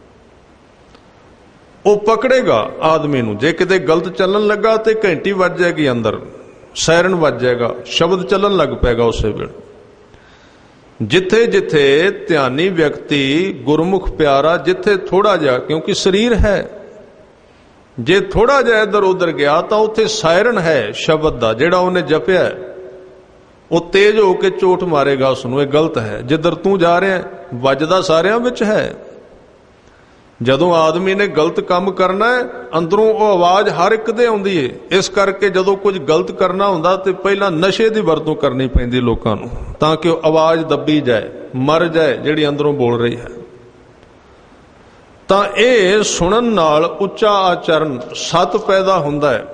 ਉਹ ਪਕੜੇਗਾ ਆਦਮੀ ਨੂੰ। ਜੇ ਕਿਤੇ ਗਲਤ ਚੱਲਣ ਲੱਗਾ ਤੇ ਘੰਟੀ ਵੱਜ ਜਾਏਗੀ, ਅੰਦਰ ਸਾਇਰਨ ਵੱਜ ਜਾਏਗਾ, ਸ਼ਬਦ ਚੱਲਣ ਲੱਗ ਪਏਗਾ ਉਸੇ ਵੇਲੇ। ਜਿੱਥੇ ਜਿੱਥੇ ਧਿਆਨੀ ਵਿਅਕਤੀ, ਗੁਰਮੁਖ ਪਿਆਰਾ, ਜਿੱਥੇ ਥੋੜਾ ਜਿਹਾ, ਕਿਉਂਕਿ ਸਰੀਰ ਹੈ, ਜੇ ਥੋੜਾ ਜਿਹਾ ਇੱਧਰ ਉੱਧਰ ਗਿਆ ਤਾਂ ਉੱਥੇ ਸਾਇਰਨ ਹੈ ਸ਼ਬਦ ਦਾ, ਜਿਹੜਾ ਉਹਨੇ ਜਪਿਆ, ਉਹ ਤੇਜ਼ ਹੋ ਕੇ ਚੋਟ ਮਾਰੇਗਾ ਉਸਨੂੰ। ਇਹ ਗਲਤ ਹੈ। ਜਿੱਧਰ ਤੂੰ ਜਾ ਰਿਹਾ ਵੱਜਦਾ ਸਾਰਿਆਂ ਵਿੱਚ ਹੈ। ਜਦੋਂ ਆਦਮੀ ਨੇ ਗਲਤ ਕੰਮ ਕਰਨਾ ਹੈ, ਅੰਦਰੋਂ ਉਹ ਆਵਾਜ਼ ਹਰ ਇੱਕ ਦੇ ਆਉਂਦੀ ਹੈ। ਇਸ ਕਰਕੇ ਜਦੋਂ ਕੁਝ ਗਲਤ ਕਰਨਾ ਹੁੰਦਾ ਤੇ ਪਹਿਲਾਂ ਨਸ਼ੇ ਦੀ ਵਰਤੋਂ ਕਰਨੀ ਪੈਂਦੀ ਲੋਕਾਂ ਨੂੰ, ਤਾਂ ਕਿ ਉਹ ਆਵਾਜ਼ ਦੱਬੀ ਜਾਏ, ਮਰ ਜਾਏ ਜਿਹੜੀ ਅੰਦਰੋਂ ਬੋਲ ਰਹੀ ਹੈ। ਤਾਂ ਇਹ ਸੁਣਨ ਨਾਲ ਉੱਚਾ ਆਚਰਨ, ਸਤ ਪੈਦਾ ਹੁੰਦਾ ਹੈ।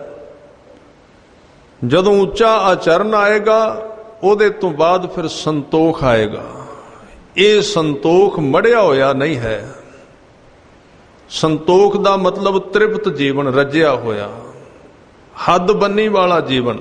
ਜਦੋਂ ਉੱਚਾ ਆਚਰਨ ਆਏਗਾ, ਉਹਦੇ ਤੋਂ ਬਾਅਦ ਫਿਰ ਸੰਤੋਖ ਆਏਗਾ। ਇਹ ਸੰਤੋਖ ਮੜਿਆ ਹੋਇਆ ਨਹੀਂ ਹੈ। ਸੰਤੋਖ ਦਾ ਮਤਲਬ ਤ੍ਰਿਪਤ ਜੀਵਨ, ਰੱਜਿਆ ਹੋਇਆ, ਹੱਦ ਬੰਨੀ ਵਾਲਾ ਜੀਵਨ।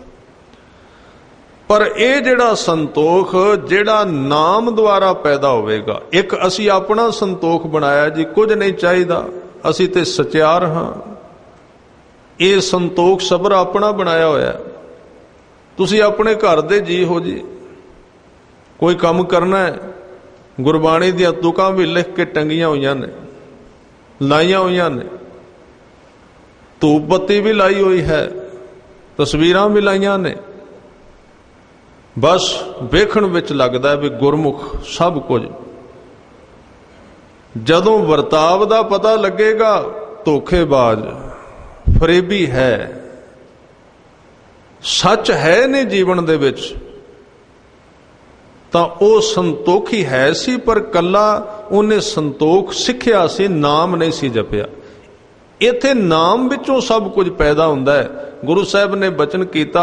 ਪਰ ਇਹ ਜਿਹੜਾ ਸੰਤੋਖ, ਜਿਹੜਾ ਨਾਮ ਦੁਆਰਾ ਪੈਦਾ ਹੋਵੇਗਾ। ਇੱਕ ਅਸੀਂ ਆਪਣਾ ਸੰਤੋਖ ਬਣਾਇਆ ਜੀ, ਕੁਝ ਨਹੀਂ ਚਾਹੀਦਾ, ਅਸੀਂ ਤੇ ਸਚਿਆਰ ਹਾਂ। ਇਹ ਸੰਤੋਖ ਸਬਰ ਆਪਣਾ ਬਣਾਇਆ ਹੋਇਆ। ਤੁਸੀਂ ਆਪਣੇ ਘਰ ਦੇ ਜੀ ਹੋ ਜੀ, ਕੋਈ ਕੰਮ ਕਰਨਾ ਹੈ, ਗੁਰਬਾਣੀ ਦੀਆਂ ਤੁਕਾਂ ਵੀ ਲਿਖ ਕੇ ਟੰਗੀਆਂ ਹੋਈਆਂ ਨੇ, ਲਾਈਆਂ ਹੋਈਆਂ ਨੇ, ਧੂਪ ਬੱਤੀ ਵੀ ਲਾਈ ਹੋਈ ਹੈ। ਤਸਵੀਰਾਂ ਮਿਲਾਈਆਂ ਨੇ, ਬਸ ਵੇਖਣ ਵਿੱਚ ਲੱਗਦਾ ਵੀ ਗੁਰਮੁਖ ਸਭ ਕੁਝ। ਜਦੋਂ ਵਰਤਾਵ ਦਾ ਪਤਾ ਲੱਗੇਗਾ ਧੋਖੇਬਾਜ਼ ਫਰੇਬੀ ਹੈ, ਸੱਚ ਹੈ ਨਹੀਂ ਜੀਵਨ ਦੇ ਵਿੱਚ, ਤਾਂ ਉਹ ਸੰਤੋਖੀ ਹੈ ਸੀ, ਪਰ ਕੱਲਾ ਉਹਨੇ ਸੰਤੋਖ ਸਿੱਖਿਆ ਸੀ, ਨਾਮ ਨਹੀਂ ਸੀ ਜਪਿਆ। ਇੱਥੇ ਨਾਮ ਵਿੱਚੋਂ ਸਭ ਕੁਝ ਪੈਦਾ ਹੁੰਦਾ ਹੈ। ਗੁਰੂ ਸਾਹਿਬ ਨੇ ਬਚਨ ਕੀਤਾ,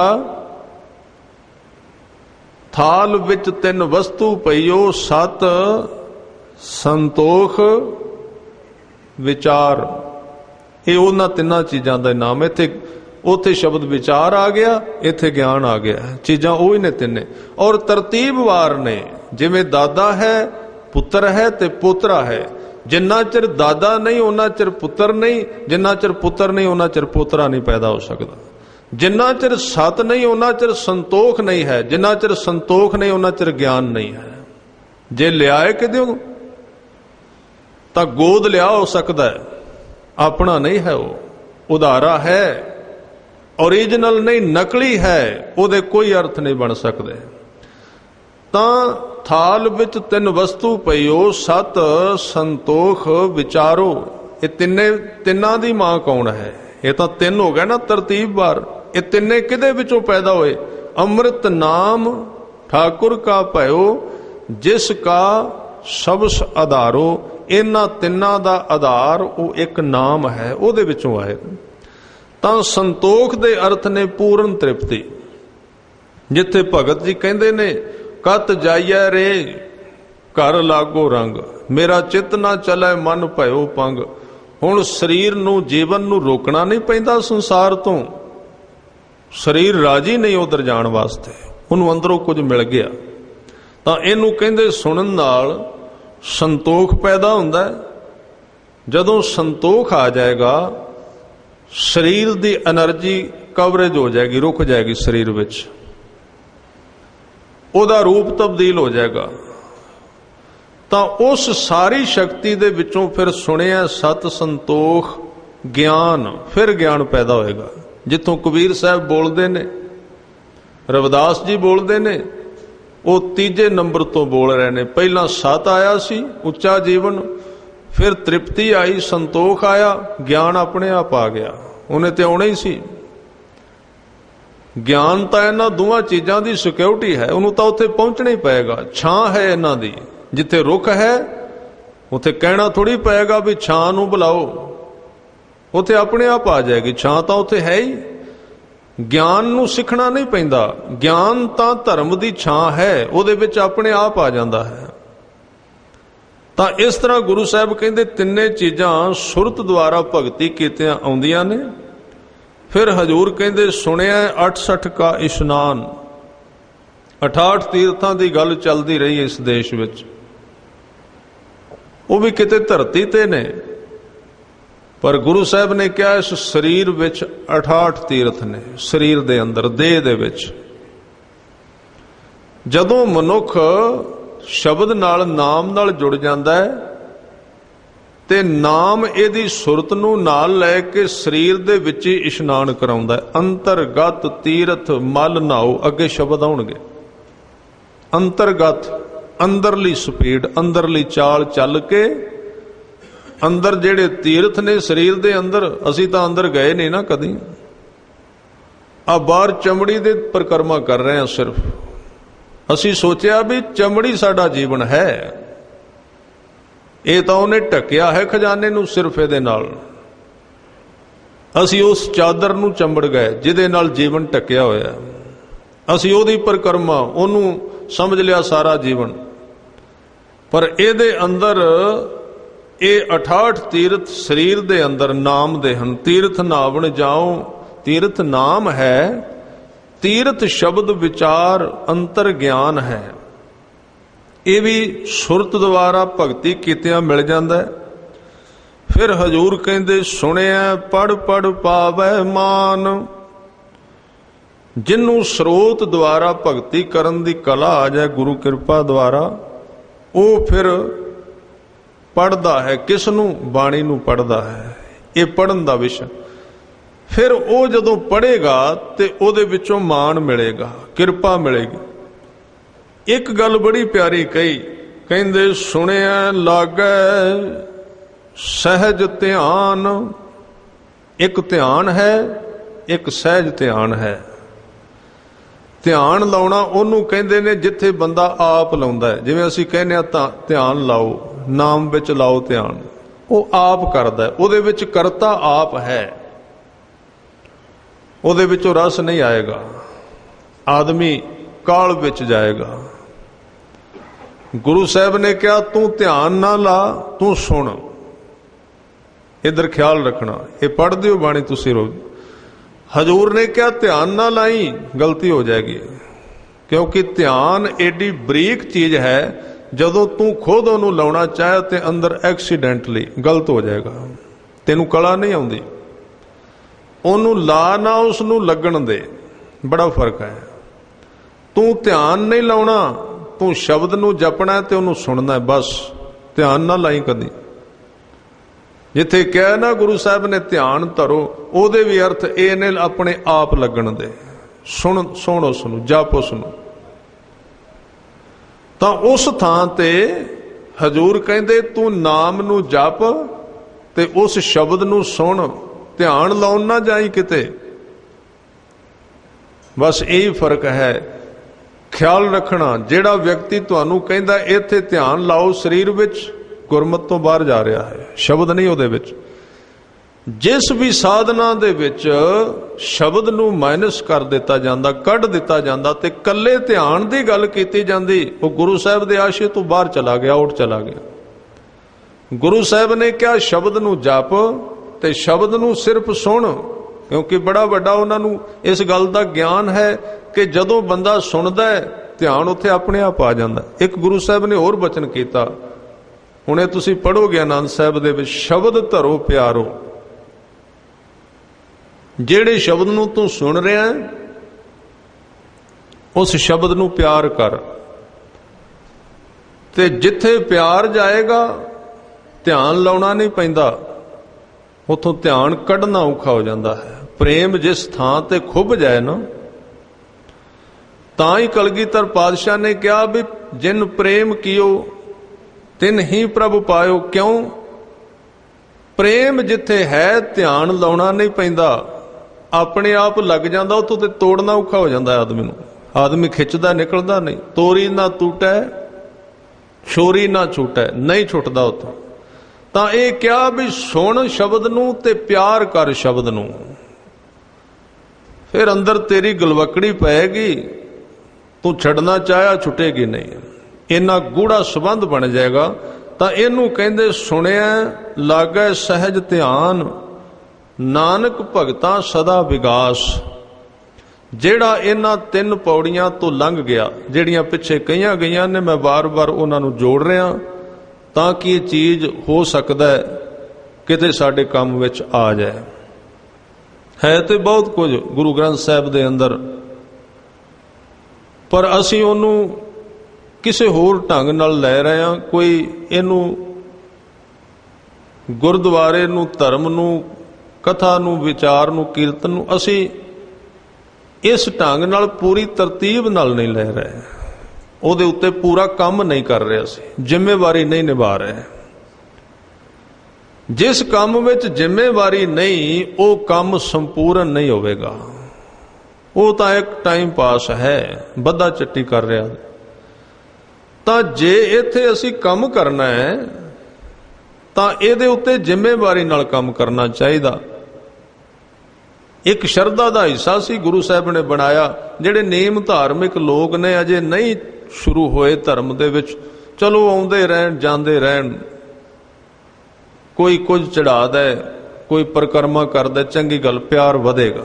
ਥਾਲ ਵਿੱਚ ਤਿੰਨ ਵਸਤੂ ਪਈਓ, ਸਤ ਸੰਤੋਖ ਵਿਚਾਰ। ਇਹ ਉਹਨਾਂ ਤਿੰਨਾਂ ਚੀਜ਼ਾਂ ਦਾ ਨਾਮ। ਇੱਥੇ ਉੱਥੇ ਸ਼ਬਦ ਵਿਚਾਰ ਆ ਗਿਆ, ਇੱਥੇ ਗਿਆਨ ਆ ਗਿਆ। ਚੀਜ਼ਾਂ ਉਹੀ ਨੇ ਤਿੰਨੇ, ਔਰ ਤਰਤੀਬਵਾਰ ਨੇ। ਜਿਵੇਂ ਦਾਦਾ ਹੈ, ਪੁੱਤਰ ਹੈ ਤੇ ਪੋਤਰਾ ਹੈ। ਜਿੰਨਾ ਚਿਰ ਦਾਦਾ ਨਹੀਂ ਉਹਨਾਂ ਚਿਰ ਪੁੱਤਰ ਨਹੀਂ, ਜਿੰਨਾ ਚਿਰ ਪੁੱਤਰ ਨਹੀਂ ਉਹਨਾਂ ਚਿਰ ਪੋਤਰਾ ਨਹੀਂ ਪੈਦਾ ਹੋ ਸਕਦਾ। ਜਿੰਨਾ ਚਿਰ ਸਤ ਨਹੀਂ ਉਹਨਾਂ ਚਿਰ ਸੰਤੋਖ ਨਹੀਂ ਹੈ, ਜਿੰਨਾ ਚਿਰ ਸੰਤੋਖ ਨਹੀਂ ਉਹਨਾਂ ਚਿਰ ਗਿਆਨ ਨਹੀਂ ਹੈ। ਜੇ ਲਿਆਏ ਕਿਦਿਓ ਤਾਂ ਗੋਦ ਲਿਆ ਹੋ ਸਕਦਾ ਹੈ, ਆਪਣਾ ਨਹੀਂ ਹੈ, ਉਹ ਉਧਾਰਾ ਹੈ, ਓਰੀਜਨਲ ਨਹੀਂ, ਨਕਲੀ ਹੈ, ਉਹਦੇ ਕੋਈ ਅਰਥ ਨਹੀਂ ਬਣ ਸਕਦੇ। ਤਾਂ ਥਾਲ ਵਿੱਚ ਤਿੰਨ ਵਸਤੂ ਪਈਓ, ਸਤ ਸੰਤੋਖ ਵਿਚਾਰੋ। ਇਹ ਤਿੰਨਾਂ ਦੀ ਮਾਂ ਕੌਣ ਹੈ? ਇਹ ਤਾਂ ਤਿੰਨ ਹੋ ਗਏ ਨਾ ਤਰਤੀਬਵਾਰ। ਇਹ ਤਿੰਨੇ ਕਿਹਦੇ ਵਿੱਚੋਂ ਪੈਦਾ ਹੋਏ? ਅੰਮ੍ਰਿਤ ਨਾਮ ਠਾਕੁਰ ਕਾ ਭਇਓ, ਜਿਸ ਕਾ ਸਬਸ ਆਧਾਰੋ। ਇਹਨਾਂ ਤਿੰਨਾਂ ਦਾ ਆਧਾਰ ਉਹ ਇੱਕ ਨਾਮ ਹੈ, ਉਹਦੇ ਵਿੱਚੋਂ ਆਏ। ਤਾਂ ਸੰਤੋਖ ਦੇ ਅਰਥ ਨੇ ਪੂਰਨ ਤ੍ਰਿਪਤੀ। ਜਿੱਥੇ ਭਗਤ ਜੀ ਕਹਿੰਦੇ ਨੇ, ਕਤ ਜਾਈਐ ਰੇ ਘਰ ਲਾਗੋ ਰੰਗ, ਮੇਰਾ ਚਿੱਤ ਨਾ ਚਲੈ ਮਨ ਭਇਓ ਪੰਗ। ਹੁਣ ਸਰੀਰ ਨੂੰ, ਜੀਵਨ ਨੂੰ ਰੋਕਣਾ ਨਹੀਂ ਪੈਂਦਾ ਸੰਸਾਰ ਤੋਂ। ਸਰੀਰ ਰਾਜੀ ਨਹੀਂ ਉਧਰ ਜਾਣ ਵਾਸਤੇ, ਉਹਨੂੰ ਅੰਦਰੋਂ ਕੁਝ ਮਿਲ ਗਿਆ। ਤਾਂ ਇਹਨੂੰ ਕਹਿੰਦੇ ਸੁਣਨ ਨਾਲ ਸੰਤੋਖ ਪੈਦਾ ਹੁੰਦਾ ਹੈ। ਜਦੋਂ ਸੰਤੋਖ ਆ ਜਾਏਗਾ, ਸਰੀਰ ਦੀ એનર્ਜੀ ਕਵਰੇਜ ਹੋ ਜਾਏਗੀ, ਰੁਕ ਜਾਏਗੀ ਸਰੀਰ ਵਿੱਚ, ਉਹਦਾ ਰੂਪ ਤਬਦੀਲ ਹੋ ਜਾਏਗਾ। ਤਾਂ ਉਸ ਸਾਰੀ ਸ਼ਕਤੀ ਦੇ ਵਿੱਚੋਂ ਫਿਰ ਸੁਣਿਆ ਸਤ ਸੰਤੋਖ ਗਿਆਨ, ਫਿਰ ਗਿਆਨ ਪੈਦਾ ਹੋਏਗਾ। ਜਿੱਥੋਂ ਕਬੀਰ ਸਾਹਿਬ ਬੋਲਦੇ ਨੇ, ਰਵਿਦਾਸ ਜੀ ਬੋਲਦੇ ਨੇ, ਉਹ ਤੀਜੇ ਨੰਬਰ ਤੋਂ ਬੋਲ ਰਹੇ ਨੇ। ਪਹਿਲਾਂ ਸਤ ਆਇਆ ਸੀ, ਉੱਚਾ ਜੀਵਨ, ਫਿਰ ਤ੍ਰਿਪਤੀ ਆਈ, ਸੰਤੋਖ ਆਇਆ, ਗਿਆਨ ਆਪਣੇ ਆਪ ਆ ਗਿਆ। ਉਹਨੇ ਤੇ ਆਉਣਾ ਹੀ ਸੀ। ਗਿਆਨ ਤਾਂ ਇਹਨਾਂ ਦੋਵਾਂ ਚੀਜ਼ਾਂ ਦੀ ਸਿਕਿਉਰਿਟੀ ਹੈ, ਉਹਨੂੰ ਤਾਂ ਉੱਥੇ ਪਹੁੰਚਣਾ ਹੀ ਪਏਗਾ। ਛਾਂ ਹੈ ਇਹਨਾਂ ਦੀ, ਜਿੱਥੇ ਰੁੱਖ ਹੈ ਉੱਥੇ ਕਹਿਣਾ ਥੋੜੀ ਪਏਗਾ ਵੀ ਛਾਂ ਨੂੰ ਬੁਲਾਓ, ਉੱਥੇ ਆਪਣੇ ਆਪ ਆ ਜਾਏਗੀ ਛਾਂ, ਤਾਂ ਉੱਥੇ ਹੈ ਹੀ। ਗਿਆਨ ਨੂੰ ਸਿੱਖਣਾ ਨਹੀਂ ਪੈਂਦਾ, ਗਿਆਨ ਤਾਂ ਧਰਮ ਦੀ ਛਾਂ ਹੈ, ਉਹਦੇ ਵਿੱਚ ਆਪਣੇ ਆਪ ਆ ਜਾਂਦਾ ਹੈ। ਤਾਂ ਇਸ ਤਰ੍ਹਾਂ ਗੁਰੂ ਸਾਹਿਬ ਕਹਿੰਦੇ ਤਿੰਨੇ ਚੀਜ਼ਾਂ ਸੁਰਤ ਦੁਆਰਾ ਭਗਤੀ ਕੀਤਿਆਂ ਆਉਂਦੀਆਂ ਨੇ। ਫਿਰ ਹਜੂਰ ਕਹਿੰਦੇ ਸੁਣਿਆ 68 ਕਾ ਇਸ਼ਨਾਨ। 68 ਤੀਰਥਾਂ ਦੀ ਗੱਲ ਚੱਲਦੀ ਰਹੀ ਇਸ ਦੇਸ਼ ਵਿੱਚ, ਉਹ ਵੀ ਕਿਤੇ ਧਰਤੀ ਤੇ ਨੇ, ਪਰ ਗੁਰੂ ਸਾਹਿਬ ਨੇ ਕਿਹਾ ਇਸ ਸਰੀਰ ਵਿੱਚ 68 ਤੀਰਥ ਨੇ, ਸਰੀਰ ਦੇ ਅੰਦਰ, ਦੇਹ ਦੇ ਵਿੱਚ। ਜਦੋਂ ਮਨੁੱਖ ਸ਼ਬਦ ਨਾਲ, ਨਾਮ ਨਾਲ ਜੁੜ ਜਾਂਦਾ ਹੈ ਤੇ ਨਾਮ ਇਹਦੀ ਸੁਰਤ ਨੂੰ ਨਾਲ ਲੈ ਕੇ ਸਰੀਰ ਦੇ ਵਿੱਚ ਹੀ ਇਸ਼ਨਾਨ ਕਰਾਉਂਦਾ ਹੈ। ਅੰਤਰਗਤ ਤੀਰਥ ਮਲ ਨਾਓ, ਅੱਗੇ ਸ਼ਬਦ ਆਉਣਗੇ। ਅੰਤਰਗਤ, ਅੰਦਰਲੀ ਸਪੀਡ, ਅੰਦਰਲੀ ਚਾਲ ਚੱਲ ਕੇ, ਅੰਦਰ ਜਿਹੜੇ ਤੀਰਥ ਨੇ ਸਰੀਰ ਦੇ ਅੰਦਰ, ਅਸੀਂ ਤਾਂ ਅੰਦਰ ਗਏ ਨਹੀਂ ਨਾ ਕਦੀ। ਆ ਬਾਹਰ ਚਮੜੀ ਦੇ ਪਰਿਕਰਮਾ ਕਰ ਰਹੇ ਹਾਂ ਸਿਰਫ। ਅਸੀਂ ਸੋਚਿਆ ਵੀ ਚਮੜੀ ਸਾਡਾ ਜੀਵਨ ਹੈ, ਇਹ ਤਾਂ ਉਹਨੇ ਢੱਕਿਆ ਹੈ ਖਜ਼ਾਨੇ ਨੂੰ ਸਿਰਫ ਇਹਦੇ ਨਾਲ। ਅਸੀਂ ਉਸ ਚਾਦਰ ਨੂੰ ਚੰਬੜ ਗਏ ਜਿਹਦੇ ਨਾਲ ਜੀਵਨ ਢੱਕਿਆ ਹੋਇਆ। ਅਸੀਂ ਉਹਦੀ ਪਰਿਕਰਮਾ, ਉਹਨੂੰ ਸਮਝ ਲਿਆ ਸਾਰਾ ਜੀਵਨ। ਪਰ ਇਹਦੇ ਅੰਦਰ ਇਹ 68 ਤੀਰਥ ਸਰੀਰ ਦੇ ਅੰਦਰ ਨਾਮ ਦੇ ਹਨ। ਤੀਰਥ ਨਾਵਣ ਜਾਓ, ਤੀਰਥ ਨਾਮ ਹੈ, ਤੀਰਥ ਸ਼ਬਦ ਵਿਚਾਰ, ਅੰਤਰ ਗਿਆਨ ਹੈ। ਇਹ ਵੀ ਸੁਰਤ ਦੁਆਰਾ ਭਗਤੀ ਕੀਤਿਆਂ ਮਿਲ ਜਾਂਦਾ ਹੈ। ਫਿਰ ਹਜੂਰ ਕਹਿੰਦੇ ਸੁਣਿਆ ਪੜ ਪੜ ਪਾਵੈ ਮਾਨ। ਜਿਹਨੂੰ ਸਰੋਤ ਦੁਆਰਾ ਭਗਤੀ ਕਰਨ ਦੀ ਕਲਾ ਆ ਜਾਏ ਗੁਰੂ ਕਿਰਪਾ ਦੁਆਰਾ, ਉਹ ਫਿਰ ਪੜਦਾ ਹੈ। ਕਿਸ ਨੂੰ? ਬਾਣੀ ਨੂੰ ਪੜਦਾ ਹੈ। ਇਹ ਪੜਨ ਦਾ ਵਿਸ਼ਾ। ਫਿਰ ਉਹ ਜਦੋਂ ਪੜ੍ਹੇਗਾ ਤੇ ਉਹਦੇ ਵਿੱਚੋਂ ਮਾਣ ਮਿਲੇਗਾ, ਕਿਰਪਾ ਮਿਲੇਗੀ। ਇੱਕ ਗੱਲ ਬੜੀ ਪਿਆਰੀ ਕਹੀ, ਕਹਿੰਦੇ ਸੁਣਿਆ ਲਾਗੈ ਸਹਿਜ ਧਿਆਨ। ਇੱਕ ਧਿਆਨ ਹੈ, ਇੱਕ ਸਹਿਜ ਧਿਆਨ ਹੈ। ਧਿਆਨ ਲਾਉਣਾ ਉਹਨੂੰ ਕਹਿੰਦੇ ਨੇ ਜਿੱਥੇ ਬੰਦਾ ਆਪ ਲਾਉਂਦਾ ਹੈ। ਜਿਵੇਂ ਅਸੀਂ ਕਹਿੰਦੇ ਹਾਂ ਤਾਂ ਧਿਆਨ ਲਾਓ, ਨਾਮ ਵਿੱਚ ਲਾਓ ਧਿਆਨ, ਉਹ ਆਪ ਕਰਦਾ, ਉਹਦੇ ਵਿੱਚ ਕਰਤਾ ਆਪ ਹੈ, ਉਹਦੇ ਵਿੱਚੋਂ ਰਸ ਨਹੀਂ ਆਏਗਾ, ਆਦਮੀ ਕਾਲ ਵਿੱਚ ਜਾਏਗਾ। ਗੁਰੂ ਸਾਹਿਬ ਨੇ ਕਿਹਾ ਤੂੰ ਧਿਆਨ ਨਾ ਲਾ, ਤੂੰ ਸੁਣ। ਇੱਧਰ ਖਿਆਲ ਰੱਖਣਾ, ਇਹ ਪੜ੍ਹਦੇ ਹੋ ਬਾਣੀ ਤੁਸੀਂ ਰੋਜ਼। ਹਜ਼ੂਰ ਨੇ ਕਿਹਾ ਧਿਆਨ ਨਾ ਲਾਈ, ਗਲਤੀ ਹੋ ਜਾਏਗੀ, ਕਿਉਂਕਿ ਧਿਆਨ ਏਡੀ ਬਰੀਕ ਚੀਜ਼ ਹੈ, ਜਦੋਂ ਤੂੰ ਖੁਦ ਉਹਨੂੰ ਲਾਉਣਾ ਚਾਹੇ ਤੇ ਅੰਦਰ ਐਕਸੀਡੈਂਟਲੀ ਗਲਤ ਹੋ ਜਾਏਗਾ, ਤੈਨੂੰ ਕਲਾ ਨਹੀਂ ਆਉਂਦੀ। ਉਹਨੂੰ ਲਾ ਨਾ, ਉਸ ਨੂੰ ਲੱਗਣ ਦੇ, ਬੜਾ ਫਰਕ ਹੈ। ਤੂੰ ਧਿਆਨ ਨਹੀਂ ਲਾਉਣਾ, ਤੂੰ ਸ਼ਬਦ ਨੂੰ ਜਪਣਾ ਤੇ ਉਹਨੂੰ ਸੁਣਨਾ, ਬਸ ਧਿਆਨ ਨਾ ਲਾਈ ਕਦੀ। ਜਿੱਥੇ ਕਿਹਾ ਨਾ ਗੁਰੂ ਸਾਹਿਬ ਨੇ ਧਿਆਨ ਧਰੋ, ਉਹਦੇ ਵੀ ਅਰਥ ਇਹ ਨੇ ਆਪਣੇ ਆਪ ਲੱਗਣ ਦੇ, ਸੁਣ ਉਸ ਨੂੰ, ਜਪ ਉਸ ਨੂੰ। ਤਾਂ ਉਸ ਥਾਂ ਤੇ ਹਜ਼ੂਰ ਕਹਿੰਦੇ ਤੂੰ ਨਾਮ ਨੂੰ ਜਪ ਤੇ ਉਸ ਸ਼ਬਦ ਨੂੰ ਸੁਣ, ਧਿਆਨ ਲਾਉਣ ਨਾ ਜਾਈ ਕਿਤੇ। ਬਸ ਇਹੀ ਫਰਕ ਹੈ। ਖਿਆਲ ਰੱਖਣਾ, ਜਿਹੜਾ ਵਿਅਕਤੀ ਤੁਹਾਨੂੰ ਕਹਿੰਦਾ ਇੱਥੇ ਧਿਆਨ ਲਾਓ ਸਰੀਰ ਵਿੱਚ, ਗੁਰਮਤਿ ਤੋਂ ਬਾਹਰ ਜਾ ਰਿਹਾ ਹੈ, ਸ਼ਬਦ ਨਹੀਂ ਉਹਦੇ ਵਿੱਚ। ਜਿਸ ਵੀ ਸਾਧਨਾ ਦੇ ਵਿੱਚ ਸ਼ਬਦ ਨੂੰ ਮਾਈਨਸ ਕਰ ਦਿੱਤਾ ਜਾਂਦਾ, ਕੱਢ ਦਿੱਤਾ ਜਾਂਦਾ ਤੇ ਕੱਲੇ ਧਿਆਨ ਦੀ ਗੱਲ ਕੀਤੀ ਜਾਂਦੀ, ਉਹ ਗੁਰੂ ਸਾਹਿਬ ਦੇ ਆਸ਼ੇ ਤੋਂ ਬਾਹਰ ਚਲਾ ਗਿਆ, ਉੱਠ ਚਲਾ ਗਿਆ। ਗੁਰੂ ਸਾਹਿਬ ਨੇ ਕਿਹਾ ਸ਼ਬਦ ਨੂੰ ਜਪ ਤੇ ਸ਼ਬਦ ਨੂੰ ਸਿਰਫ ਸੁਣ, ਕਿਉਂਕਿ ਬੜਾ ਵੱਡਾ ਉਹਨਾਂ ਨੂੰ ਇਸ ਗੱਲ ਦਾ ਗਿਆਨ ਹੈ ਕਿ ਜਦੋਂ ਬੰਦਾ ਸੁਣਦਾ ਹੈ ਧਿਆਨ ਉੱਥੇ ਆਪਣੇ ਆਪ ਆ ਜਾਂਦਾ। ਇੱਕ ਗੁਰੂ ਸਾਹਿਬ ਨੇ ਹੋਰ ਬਚਨ ਕੀਤਾ, ਹੁਣੇ ਤੁਸੀਂ ਪੜ੍ਹੋਗੇ ਆਨੰਦ ਸਾਹਿਬ ਦੇ ਵਿੱਚ, ਸ਼ਬਦ ਧਰੋ ਪਿਆਰੋ। ਜਿਹੜੇ ਸ਼ਬਦ ਨੂੰ ਤੂੰ ਸੁਣ ਰਿਹਾ ਉਸ ਸ਼ਬਦ ਨੂੰ ਪਿਆਰ ਕਰ, ਤੇ ਜਿੱਥੇ ਪਿਆਰ ਜਾਏਗਾ ਧਿਆਨ ਲਾਉਣਾ ਨਹੀਂ ਪੈਂਦਾ, ਉੱਥੋਂ ਧਿਆਨ ਕੱਢਣਾ ਔਖਾ ਹੋ ਜਾਂਦਾ ਹੈ। ਪ੍ਰੇਮ ਜਿਸ ਥਾਂ ਤੇ ਖੁੱਭ ਜਾਏ ਨਾ, ਤਾਂ ਹੀ ਕਲਗੀਧਰ ਪਾਤਸ਼ਾਹ ਨੇ ਕਿਹਾ ਵੀ ਜਿਨ ਪ੍ਰੇਮ ਕੀਓ ਤਿਨ ਹੀ ਪ੍ਰਭੂ ਪਾਇਓ। ਕਿਉਂ? ਪ੍ਰੇਮ ਜਿੱਥੇ ਹੈ ਧਿਆਨ ਲਾਉਣਾ ਨਹੀਂ ਪੈਂਦਾ, ਆਪਣੇ ਆਪ ਲੱਗ ਜਾਂਦਾ, ਉੱਥੋਂ ਤੇ ਤੋੜਨਾ ਔਖਾ ਹੋ ਜਾਂਦਾ ਆਦਮੀ ਨੂੰ। ਆਦਮੀ ਖਿੱਚਦਾ ਨਿਕਲਦਾ ਨਹੀਂ। ਤੋਰੀ ਨਾ ਟੂਟੈ ਛੋਰੀ ਨਾ ਛੂਟੈ, ਨਹੀਂ ਛੁੱਟਦਾ ਉੱਥੋਂ। ਤਾਂ ਇਹ ਕਿਹਾ ਵੀ ਸੁਣ ਸ਼ਬਦ ਨੂੰ ਤੇ ਪਿਆਰ ਕਰ ਸ਼ਬਦ ਨੂੰ, ਫਿਰ ਅੰਦਰ ਤੇਰੀ ਗਲਵਕੜੀ ਪਏਗੀ, ਤੂੰ ਛੱਡਣਾ ਚਾਹਿਆ ਛੁੱਟੇਗੀ ਨਹੀਂ, ਇੰਨਾ ਗੂੜਾ ਸੰਬੰਧ ਬਣ ਜਾਏਗਾ। ਤਾਂ ਇਹਨੂੰ ਕਹਿੰਦੇ ਸੁਣਿਆ ਲਾਗੈ ਸਹਿਜ ਧਿਆਨ, ਨਾਨਕ ਭਗਤਾਂ ਸਦਾ ਵਿਗਾਸ। ਜਿਹੜਾ ਇਹਨਾਂ 3 ਪੌੜੀਆਂ ਤੋਂ ਲੰਘ ਗਿਆ, ਜਿਹੜੀਆਂ ਪਿੱਛੇ ਕਹੀਆਂ ਗਈਆਂ ਨੇ, ਮੈਂ ਵਾਰ-ਵਾਰ ਉਹਨਾਂ ਨੂੰ ਜੋੜ ਰਿਹਾ ਤਾਂ ਕਿ ਇਹ ਚੀਜ਼ ਹੋ ਸਕਦਾ ਹੈ ਕਿਤੇ ਸਾਡੇ ਕੰਮ ਵਿੱਚ ਆ ਜਾਏ। ਹੈ ਤੇ ਬਹੁਤ ਕੁਝ ਗੁਰੂ ਗ੍ਰੰਥ ਸਾਹਿਬ ਦੇ ਅੰਦਰ, ਪਰ ਅਸੀਂ ਉਹਨੂੰ ਕਿਸੇ ਹੋਰ ਢੰਗ ਨਾਲ ਲੈ ਰਹੇ ਹਾਂ। ਕੋਈ ਇਹਨੂੰ ਗੁਰਦੁਆਰੇ ਨੂੰ, ਧਰਮ ਨੂੰ, ਕਥਾ ਨੂੰ, ਵਿਚਾਰ ਨੂੰ, ਕੀਰਤਨ ਨੂੰ ਅਸੀਂ ਇਸ ਢੰਗ ਨਾਲ ਪੂਰੀ ਤਰਤੀਬ ਨਾਲ ਨਹੀਂ ਲੈ ਰਹੇ, ਉਹਦੇ ਉੱਤੇ ਪੂਰਾ ਕੰਮ ਨਹੀਂ ਕਰ ਰਹੇ, ਅਸੀਂ ਜ਼ਿੰਮੇਵਾਰੀ ਨਹੀਂ ਨਿਭਾ ਰਹੇ। ਜਿਸ ਕੰਮ ਵਿੱਚ ਜ਼ਿੰਮੇਵਾਰੀ ਨਹੀਂ, ਉਹ ਕੰਮ ਸੰਪੂਰਨ ਨਹੀਂ ਹੋਵੇਗਾ। ਉਹ ਤਾਂ ਇੱਕ ਟਾਈਮ ਪਾਸ ਹੈ, ਬੱਧਾ ਚੱਟੀ ਕਰ ਰਿਹਾ। ਤਾਂ ਜੇ ਇੱਥੇ ਅਸੀਂ ਕੰਮ ਕਰਨਾ ਹੈ ਤਾਂ ਇਹਦੇ ਉੱਤੇ ਜ਼ਿੰਮੇਵਾਰੀ ਨਾਲ ਕੰਮ ਕਰਨਾ ਚਾਹੀਦਾ। ਇੱਕ ਸ਼ਰਧਾ ਦਾ ਹਿੱਸਾ ਸੀ ਗੁਰੂ ਸਾਹਿਬ ਨੇ ਬਣਾਇਆ। ਜਿਹੜੇ ਨੇਮ ਧਾਰਮਿਕ ਲੋਕ ਨੇ ਅਜੇ ਨਹੀਂ ਸ਼ੁਰੂ ਹੋਏ ਧਰਮ ਦੇ ਵਿੱਚ, ਚਲੋ ਆਉਂਦੇ ਰਹਿਣ ਜਾਂਦੇ ਰਹਿਣ, ਕੋਈ ਕੁਝ ਚੜਾਦਾ, ਕੋਈ ਪਰਿਕਰਮਾ ਕਰਦਾ, ਚੰਗੀ ਗੱਲ, ਪਿਆਰ ਵਧੇਗਾ।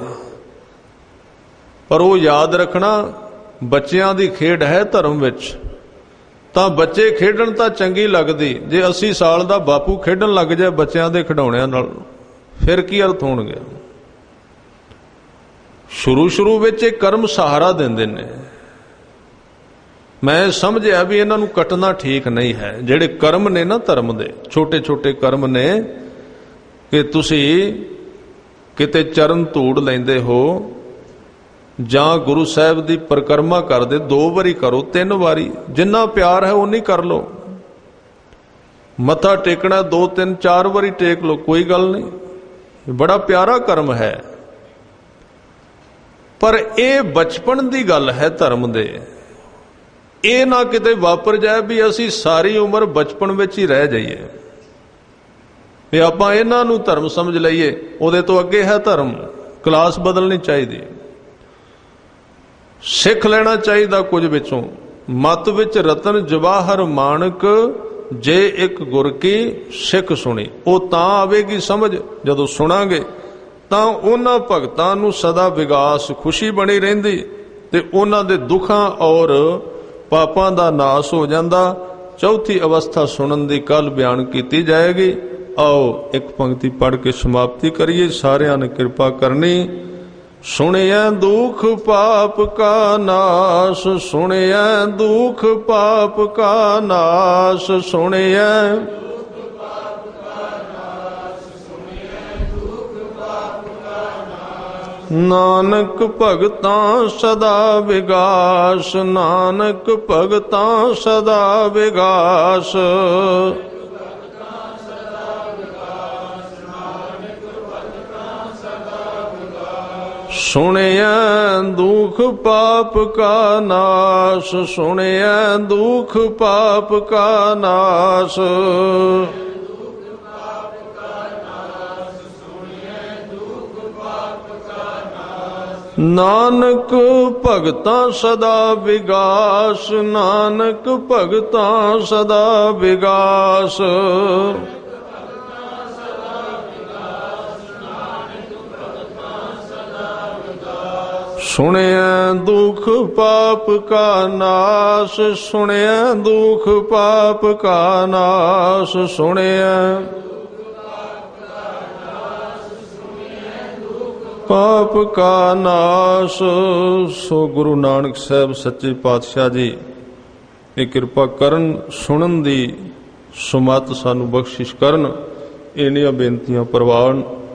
ਪਰ ਉਹ ਯਾਦ ਰੱਖਣਾ, ਬੱਚਿਆਂ ਦੀ ਖੇਡ ਹੈ ਧਰਮ ਵਿੱਚ। ਤਾਂ ਬੱਚੇ ਖੇਡਣ ਤਾਂ ਚੰਗੀ ਲੱਗਦੀ, ਜੇ 80 ਸਾਲ ਦਾ ਬਾਪੂ ਖੇਡਣ ਲੱਗ ਜਾਏ ਬੱਚਿਆਂ ਦੇ ਖਿਡੌਣਿਆਂ ਨਾਲ, ਫਿਰ ਕੀ ਅਰਥ ਹੋਣਗੇ। ਸ਼ੁਰੂ ਵਿੱਚ ਇਹ ਕਰਮ ਸਹਾਰਾ ਦਿੰਦੇ ਨੇ। ਮੈਂ ਸਮਝਿਆ ਵੀ ਇਹਨਾਂ ਨੂੰ ਕੱਟਣਾ ਠੀਕ ਨਹੀਂ ਹੈ। ਜਿਹੜੇ ਕਰਮ ਨੇ ਨਾ ਧਰਮ ਦੇ, ਛੋਟੇ ਛੋਟੇ ਕਰਮ ਨੇ, ਕਿ ਤੁਸੀਂ ਕਿਤੇ ਚਰਨ ਧੂੜ ਲੈਂਦੇ ਹੋ ਜਾਂ ਗੁਰੂ ਸਾਹਿਬ ਦੀ ਪਰਿਕਰਮਾ ਕਰਦੇ 2 ਵਾਰੀ ਕਰੋ, 3 ਵਾਰੀ, ਜਿੰਨਾ ਪਿਆਰ ਹੈ ਉਨੀ ਕਰ ਲਓ। ਮੱਥਾ ਟੇਕਣਾ 2 3 4 ਵਾਰੀ ਟੇਕ ਲਓ, ਕੋਈ ਗੱਲ ਨਹੀਂ, ਬੜਾ ਪਿਆਰਾ ਕਰਮ ਹੈ। ਪਰ ਇਹ ਬਚਪਨ ਦੀ ਗੱਲ ਹੈ ਧਰਮ ਦੇ। ਇਹ ਨਾ ਕਿਤੇ ਵਾਪਰ ਜਾਏ ਵੀ ਅਸੀਂ ਸਾਰੀ ਉਮਰ ਬਚਪਨ ਵਿੱਚ ਹੀ ਰਹਿ ਜਾਈਏ, ਵੀ ਆਪਾਂ ਇਹਨਾਂ ਨੂੰ ਧਰਮ ਸਮਝ ਲਈਏ, ਉਹਦੇ ਤੋਂ ਅੱਗੇ ਹੈ ਧਰਮ। ਕਲਾਸ ਬਦਲਣੀ ਚਾਹੀਦੀ, ਸਿੱਖ ਲੈਣਾ ਚਾਹੀਦਾ ਕੁਝ ਵਿੱਚੋਂ। ਮਤ ਵਿੱਚ ਰਤਨ ਜਵਾਹਰ ਮਾਣਕ, ਜੇ ਇੱਕ ਗੁਰ ਕੀ ਸਿੱਖ ਸੁਣੀ। ਉਹ ਤਾਂ ਆਵੇਗੀ ਸਮਝ ਜਦੋਂ ਸੁਣਾਂਗੇ, ਤਾਂ ਉਹਨਾਂ ਭਗਤਾਂ ਨੂੰ ਸਦਾ ਵਿਗਾਸ, ਖੁਸ਼ੀ ਬਣੀ ਰਹਿੰਦੀ, ਤੇ ਉਹਨਾਂ ਦੇ ਦੁੱਖਾਂ ਔਰ ਪਾਪਾਂ ਦਾ ਨਾਸ ਹੋ ਜਾਂਦਾ। ਚੌਥੀ ਅਵਸਥਾ ਸੁਣਨ ਦੀ ਕੱਲ ਬਿਆਨ ਕੀਤੀ ਜਾਏਗੀ। ਆਓ ਇੱਕ ਪੰਕਤੀ ਪੜ੍ਹ ਕੇ ਸਮਾਪਤੀ ਕਰੀਏ। ਸਾਰਿਆਂ ਨੇ ਕਿਰਪਾ ਕਰਨੀ। ਸੁਣਿਐ ਦੁਖ ਪਾਪ ਕਾ ਨਾਸ, ਸੁਣਿਐ ਦੁਖ ਪਾਪ ਕਾ ਨਾਸ, ਸੁਣਿਐ ਨਾਨਕ ਭਗਤਾਂ ਸਦਾ ਵਿਗਾਸ, ਨਾਨਕ ਭਗਤਾਂ ਸਦਾ ਵਿਗਾਸ। ਸੁਣਿਐ ਦੁਖ ਪਾਪ ਕਾ ਨਾਸ, ਸੁਣਿਐ ਦੁਖ ਪਾਪ ਕਾ ਨਾਸ। ਨਾਨਕ ਭਗਤਾਂ ਸਦਾ ਵਿਗਾਸ, ਨਾਨਕ ਭਗਤਾਂ ਸਦਾ ਵਿਗਾਸ। ਸੁਣਿਐ ਦੁਖ ਪਾਪ ਕਾ ਨਾਸ, ਸੁਣਿਐ ਦੁਖ ਪਾਪ ਕਾ ਨਾਸ, ਸੁਣਿਐ ਪਾਪ ਕਾ ਨਾਸ। ਸੋ ਗੁਰੂ ਨਾਨਕ ਸਾਹਿਬ ਸੱਚੇ ਪਾਤਸ਼ਾਹ ਜੀ ਇਹ ਕਿਰਪਾ ਕਰਨ, ਸੁਣਨ ਦੀ ਸੁਮਤ ਸਾਨੂੰ ਬਖਸ਼ਿਸ਼ ਕਰਨ। ਇਹਨੀਆਂ ਬੇਨਤੀਆਂ ਪ੍ਰਵਾਨ।